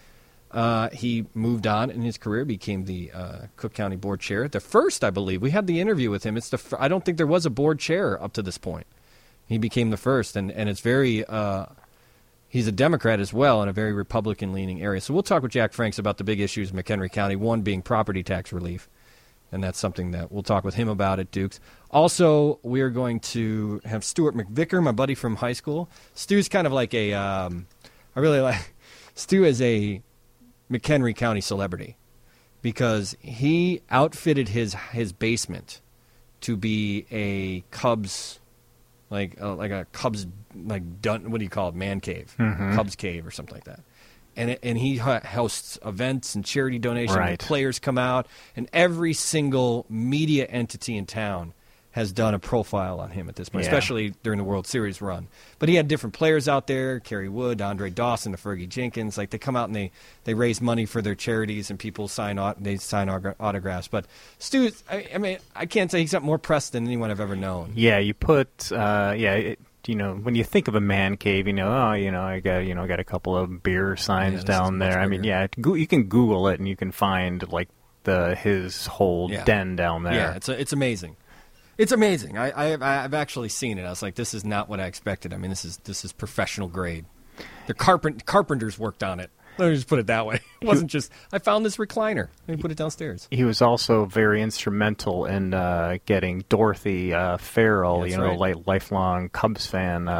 Uh, he moved on in his career, became the uh, Cook County Board Chair. The first, I believe, we had the interview with him. It's the f- I don't think there was a board chair up to this point. He became the first, and, and it's very, uh, he's a Democrat as well in a very Republican-leaning area. So we'll talk with Jack Franks about the big issues in McHenry County, one being property tax relief, and that's something that we'll talk with him about at Duke's. Also, we are going to have Stuart McVicker, my buddy from high school. Stu's kind of like a, um, I really like, Stu is a McHenry County celebrity because he outfitted his his basement to be a Cubs, like uh, like a Cubs, like dun, what do you call it, man cave, mm-hmm. Cubs cave or something like that. And it, and he hosts events and charity donations. Right. And players come out, and every single media entity in town has done a profile on him at this point, yeah. especially during the World Series run. But he had different players out there, Kerry Wood, Andre Dawson, the Fergie Jenkins. Like, they come out and they, they raise money for their charities, and people sign aut- they sign autogra- autographs. But Stu, I, I mean, I can't say he's got more press than anyone I've ever known. Yeah, you put, uh, yeah, it, you know, when you think of a man cave, you know, oh, you know, I got, you know, I got a couple of beer signs yeah, down there. I mean, yeah, you can Google it and you can find like the his whole yeah. den down there. Yeah, it's a, it's amazing. It's amazing. I, I, I've actually seen it. I was like, this is not what I expected. I mean, this is this is professional grade. The carpent, carpenters worked on it. Let me just put it that way. It wasn't just, I found this recliner. Let me put it downstairs. He was also very instrumental in uh, getting Dorothy uh, Farrell, That's you know, right. like lifelong Cubs fan, uh,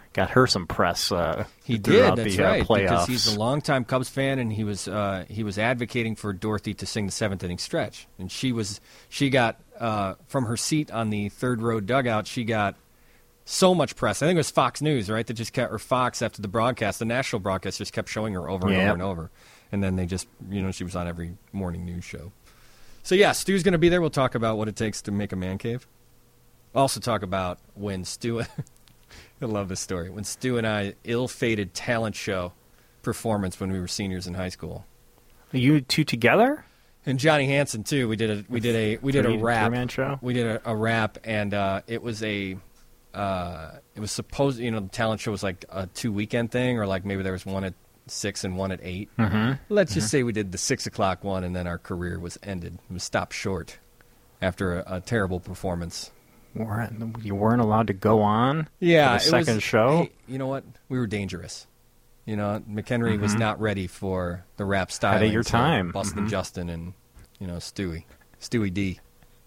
got her some press. Uh, he did. throughout That's the, right. Uh, playoffs. Because he's a longtime Cubs fan, and he was uh, he was advocating for Dorothy to sing the seventh inning stretch, and she was she got uh, from her seat on the third row dugout. She got so much press. I think it was Fox News, right? That just kept, or Fox after the broadcast, the national broadcast just kept showing her over and Yeah. over and over, and then they just you know she was on every morning news show. So yeah, Stu's going to be there. We'll talk about what it takes to make a man cave. Also talk about when Stu. I love this story. When Stu and I ill-fated talent show performance when we were seniors in high school. Are you two together? And Johnny Hansen too. We did a we did a we did a Three- rap. three-man show? We did a, a rap, and uh, it was a uh, it was supposed you know the talent show was like a two weekend thing, or like maybe there was one at six and one at eight. Mhm. Let's just Mhm. say we did the six o'clock one, and then our career was ended. It was stopped short after a, a terrible performance. Weren't, you weren't allowed to go on Yeah, for the it second was, show? Hey, you know what? We were dangerous. You know, McHenry was Mhm. not ready for the rap style. Ahead of your time. Bustin' Mhm. Justin and, you know, Stewie. Stewie D.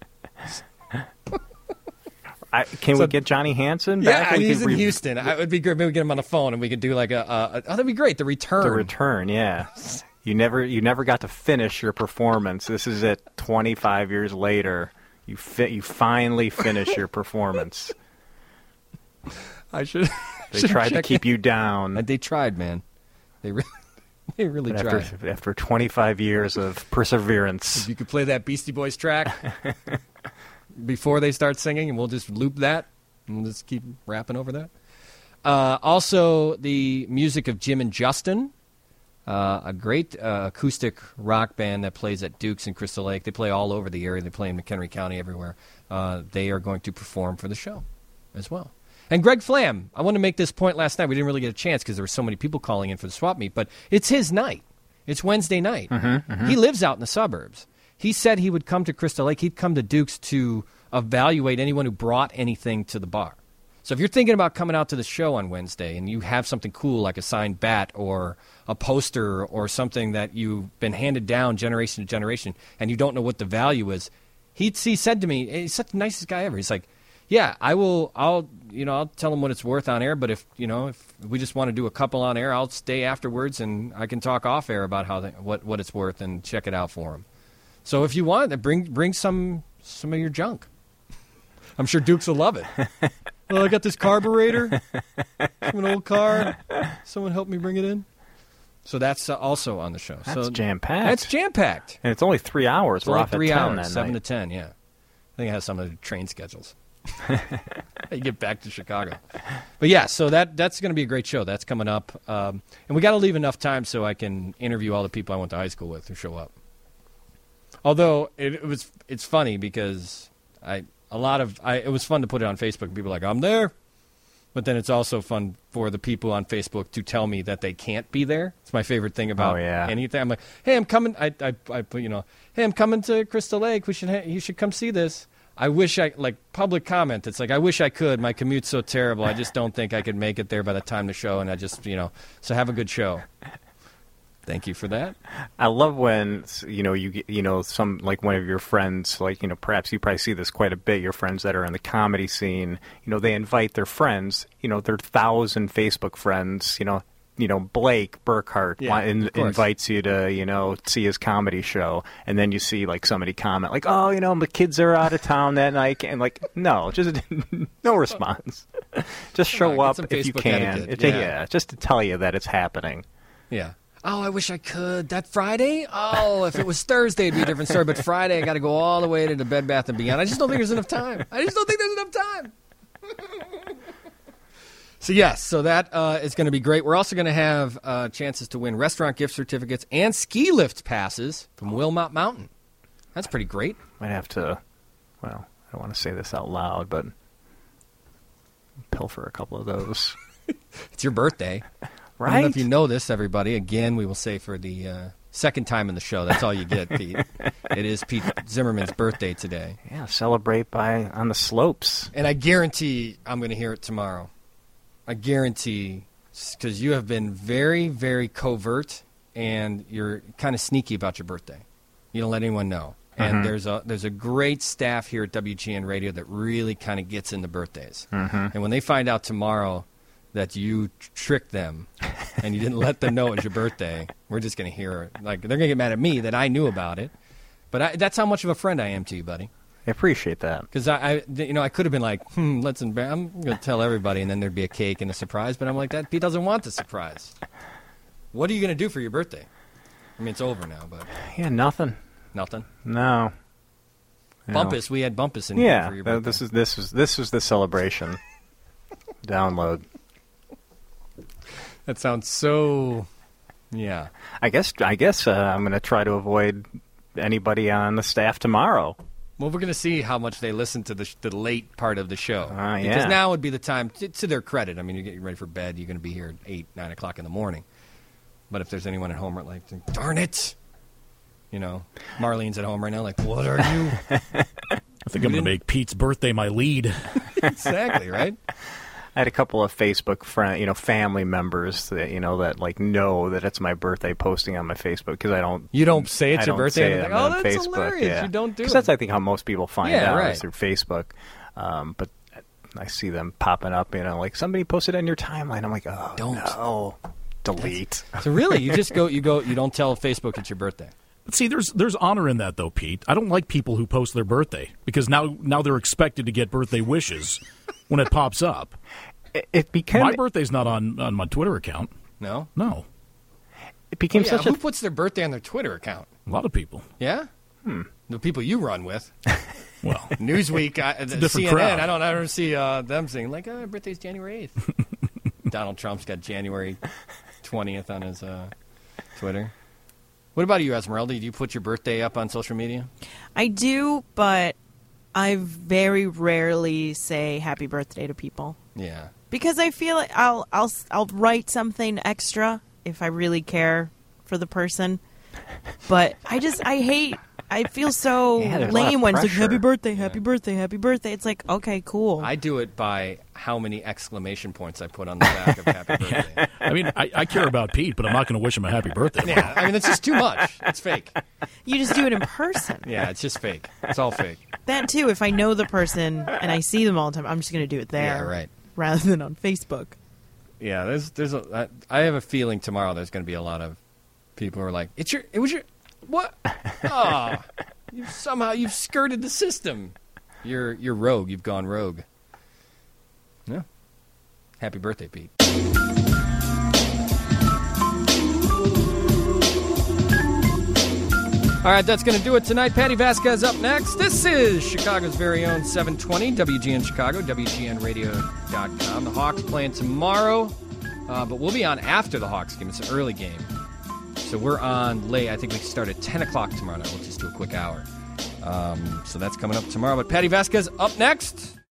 I, can So- we get Johnny Hansen back? Yeah, We he's could in re- Houston. I, it would be great. Maybe we get him on the phone and we could do like a, a, a oh, that'd be great. The return. The return, yeah. You never, you never got to finish your performance. This is it. Twenty-five years later, you fi- you finally finish your performance. I should. They should tried to check keep it. you down. They tried, man. They really, they really But tried. after, after twenty-five years of perseverance, If you could play that Beastie Boys track before they start singing, and we'll just loop that, and we'll just keep rapping over that. Uh, also, the music of Jim and Justin, uh, a great uh, acoustic rock band that plays at Duke's in Crystal Lake. They play all over the area. They play in McHenry County, everywhere. Uh, they are going to perform for the show as well. And Greg Flam, I wanted to make this point last night. We didn't really get a chance because there were so many people calling in for the swap meet, but it's his night. It's Wednesday night. Mhm, mhm. He lives out in the suburbs. He said he would come to Crystal Lake. He'd come to Duke's to evaluate anyone who brought anything to the bar. So if you're thinking about coming out to the show on Wednesday and you have something cool like a signed bat or a poster or something that you've been handed down generation to generation and you don't know what the value is, he he said to me, he's such the nicest guy ever. He's like, yeah, I will. I'll you know I'll tell him what it's worth on air. But if you know if we just want to do a couple on air, I'll stay afterwards and I can talk off air about how they, what what it's worth and check it out for him. So if you want, bring bring some some of your junk. I'm sure Dukes will love it. Oh, I got this carburetor from an old car. Someone help me bring it in. So that's uh, also on the show. that's so jam packed. That's jam packed. and it's only three hours. It's We're only off three at ten hours, that seven night. to ten. Yeah, I think it has some of the train schedules. You get back to Chicago, but yeah. So that that's going to be a great show. That's coming up, um, and we got to leave enough time so I can interview all the people I went to high school with who show up. Although it, it was, it's funny because I a lot of I it was fun to put it on Facebook. And people are like, I'm there. But then it's also fun for the people on Facebook to tell me that they can't be there. It's my favorite thing about Oh, yeah. anything. I'm like, hey, I'm coming. I, I, I put, you know, hey, I'm coming to Crystal Lake. We should, ha- you should come see this. I wish I, like, public comment. It's like, I wish I could. My commute's so terrible. I just don't think I could make it there by the time the show. And I just, you know, so have a good show. Thank you for that. I love when you know you get- you know some like one of your friends, like you know perhaps you probably see this quite a bit. Your friends that are in the comedy scene, you know, they invite their friends, you know, their thousand Facebook friends, you know, you know Blake Burkhart Yeah, wa- in, of course. invites you to you know see his comedy show, and then you see like somebody comment like, oh, you know, my kids are out of town that night, and like no, just no response. Just Come on, show get up some if you Facebook can. etiquette. It- Yeah. yeah, just to tell you that it's happening. Yeah. Oh, I wish I could. That Friday? Oh, if it was Thursday, it'd be a different story. But Friday, I got to go all the way to the Bed Bath and Beyond. I just don't think there's enough time. I just don't think there's enough time. So, yes, so that uh, is going to be great. We're also going to have uh, chances to win restaurant gift certificates and ski lift passes from Wilmot Mountain. That's pretty great. Might have to, well, I don't want to say this out loud, but pilfer a couple of those. It's your birthday. I don't know Right? if you know this, everybody. Again, we will say for the uh, second time in the show, that's all you get, Pete. It is Pete Zimmerman's birthday today. Yeah, celebrate by on the slopes. And I guarantee I'm going to hear it tomorrow. I guarantee, because you have been very, very covert, and you're kind of sneaky about your birthday. You don't let anyone know. And Mhm. there's a there's a great staff here at W G N Radio that really kind of gets into birthdays. Mhm. And when they find out tomorrow that you tricked them and you didn't let them know it was your birthday. We're just going to hear it. Like, they're going to get mad at me that I knew about it. But I, that's how much of a friend I am to you, buddy. I appreciate that. Because I, I, you know, I could have been like, hmm, let's. Embar- I'm going to tell everybody, and then there'd be a cake and a surprise. But I'm like, that. He doesn't want the surprise. What are you going to do for your birthday? I mean, it's over now, but Yeah, nothing. nothing. No. You know. Bumpus, we had Bumpus in here Yeah, for your uh, birthday. this is this is this is the celebration. Download. That sounds so. Yeah. I guess I guess uh, I'm going to try to avoid anybody on the staff tomorrow. Well, we're going to see how much they listen to the, sh- the late part of the show. Uh, yeah. Because now would be the time, to, to their credit. I mean, you're getting ready for bed. You're going to be here at eight, nine o'clock in the morning. But if there's anyone at home, like, darn it. You know, Marlene's at home right now, like, what are you? I think I'm going to make Pete's birthday my lead. Exactly, right? I had a couple of Facebook friend, you know, family members that you know that like know that it's my birthday, posting on my Facebook because I don't. You don't say it's I your don't birthday. Say And it like, oh, on that's Facebook. hilarious. Yeah. You don't do it. Because that's I think how most people find Yeah, out right. is through Facebook. Um, but I see them popping up, you know, like somebody posted on your timeline. I'm like, oh, Don't. no, delete. So really, you just go, you go, you don't tell Facebook it's your birthday. But see, there's there's honor in that, though, Pete. I don't like people who post their birthday because now now they're expected to get birthday wishes when it pops up. It, it became My birthday's not on, on my Twitter account. No? No. It became Oh, yeah. such Who a. puts their birthday on their Twitter account? A lot of people. Yeah? Hmm. The people you run with. Well, Newsweek, I, the different C N N, crowd. I don't ever see uh, them saying, like, oh, birthday's January eighth. Donald Trump's got January twentieth on his uh, Twitter. What about you, Esmeralda? Do you put your birthday up on social media? I do, but I very rarely say happy birthday to people. Yeah. Because I feel like I'll I'll I'll write something extra if I really care for the person. But I just I hate I feel so Yeah, there's a lot lame of when it's like pressure. happy birthday, happy birthday, happy birthday. It's like, okay, cool. I do it by how many exclamation points I put on the back of happy birthday. I mean, I, I care about Pete, but I'm not going to wish him a happy birthday. Yeah, I mean, it's just too much. It's fake. You just do it in person. Yeah, it's just fake. It's all fake. That too, if I know the person and I see them all the time, I'm just going to do it there. Yeah, right. Rather than on Facebook. Yeah, there's there's a I, I have a feeling tomorrow there's going to be a lot of people who are like, it's your it was your what? Oh, you somehow you've skirted the system. You're you're rogue. You've gone rogue. Yeah. Happy birthday, Pete. All right, that's going to do it tonight. Patty Vasquez up next. This is Chicago's very own seven twenty, W G N Chicago, W G N radio dot com. The Hawks playing tomorrow, uh, but we'll be on after the Hawks game. It's an early game. So we're on late. I think we start at ten o'clock tomorrow night. We'll just do a quick hour. Um, so that's coming up tomorrow. But Patty Vasquez up next.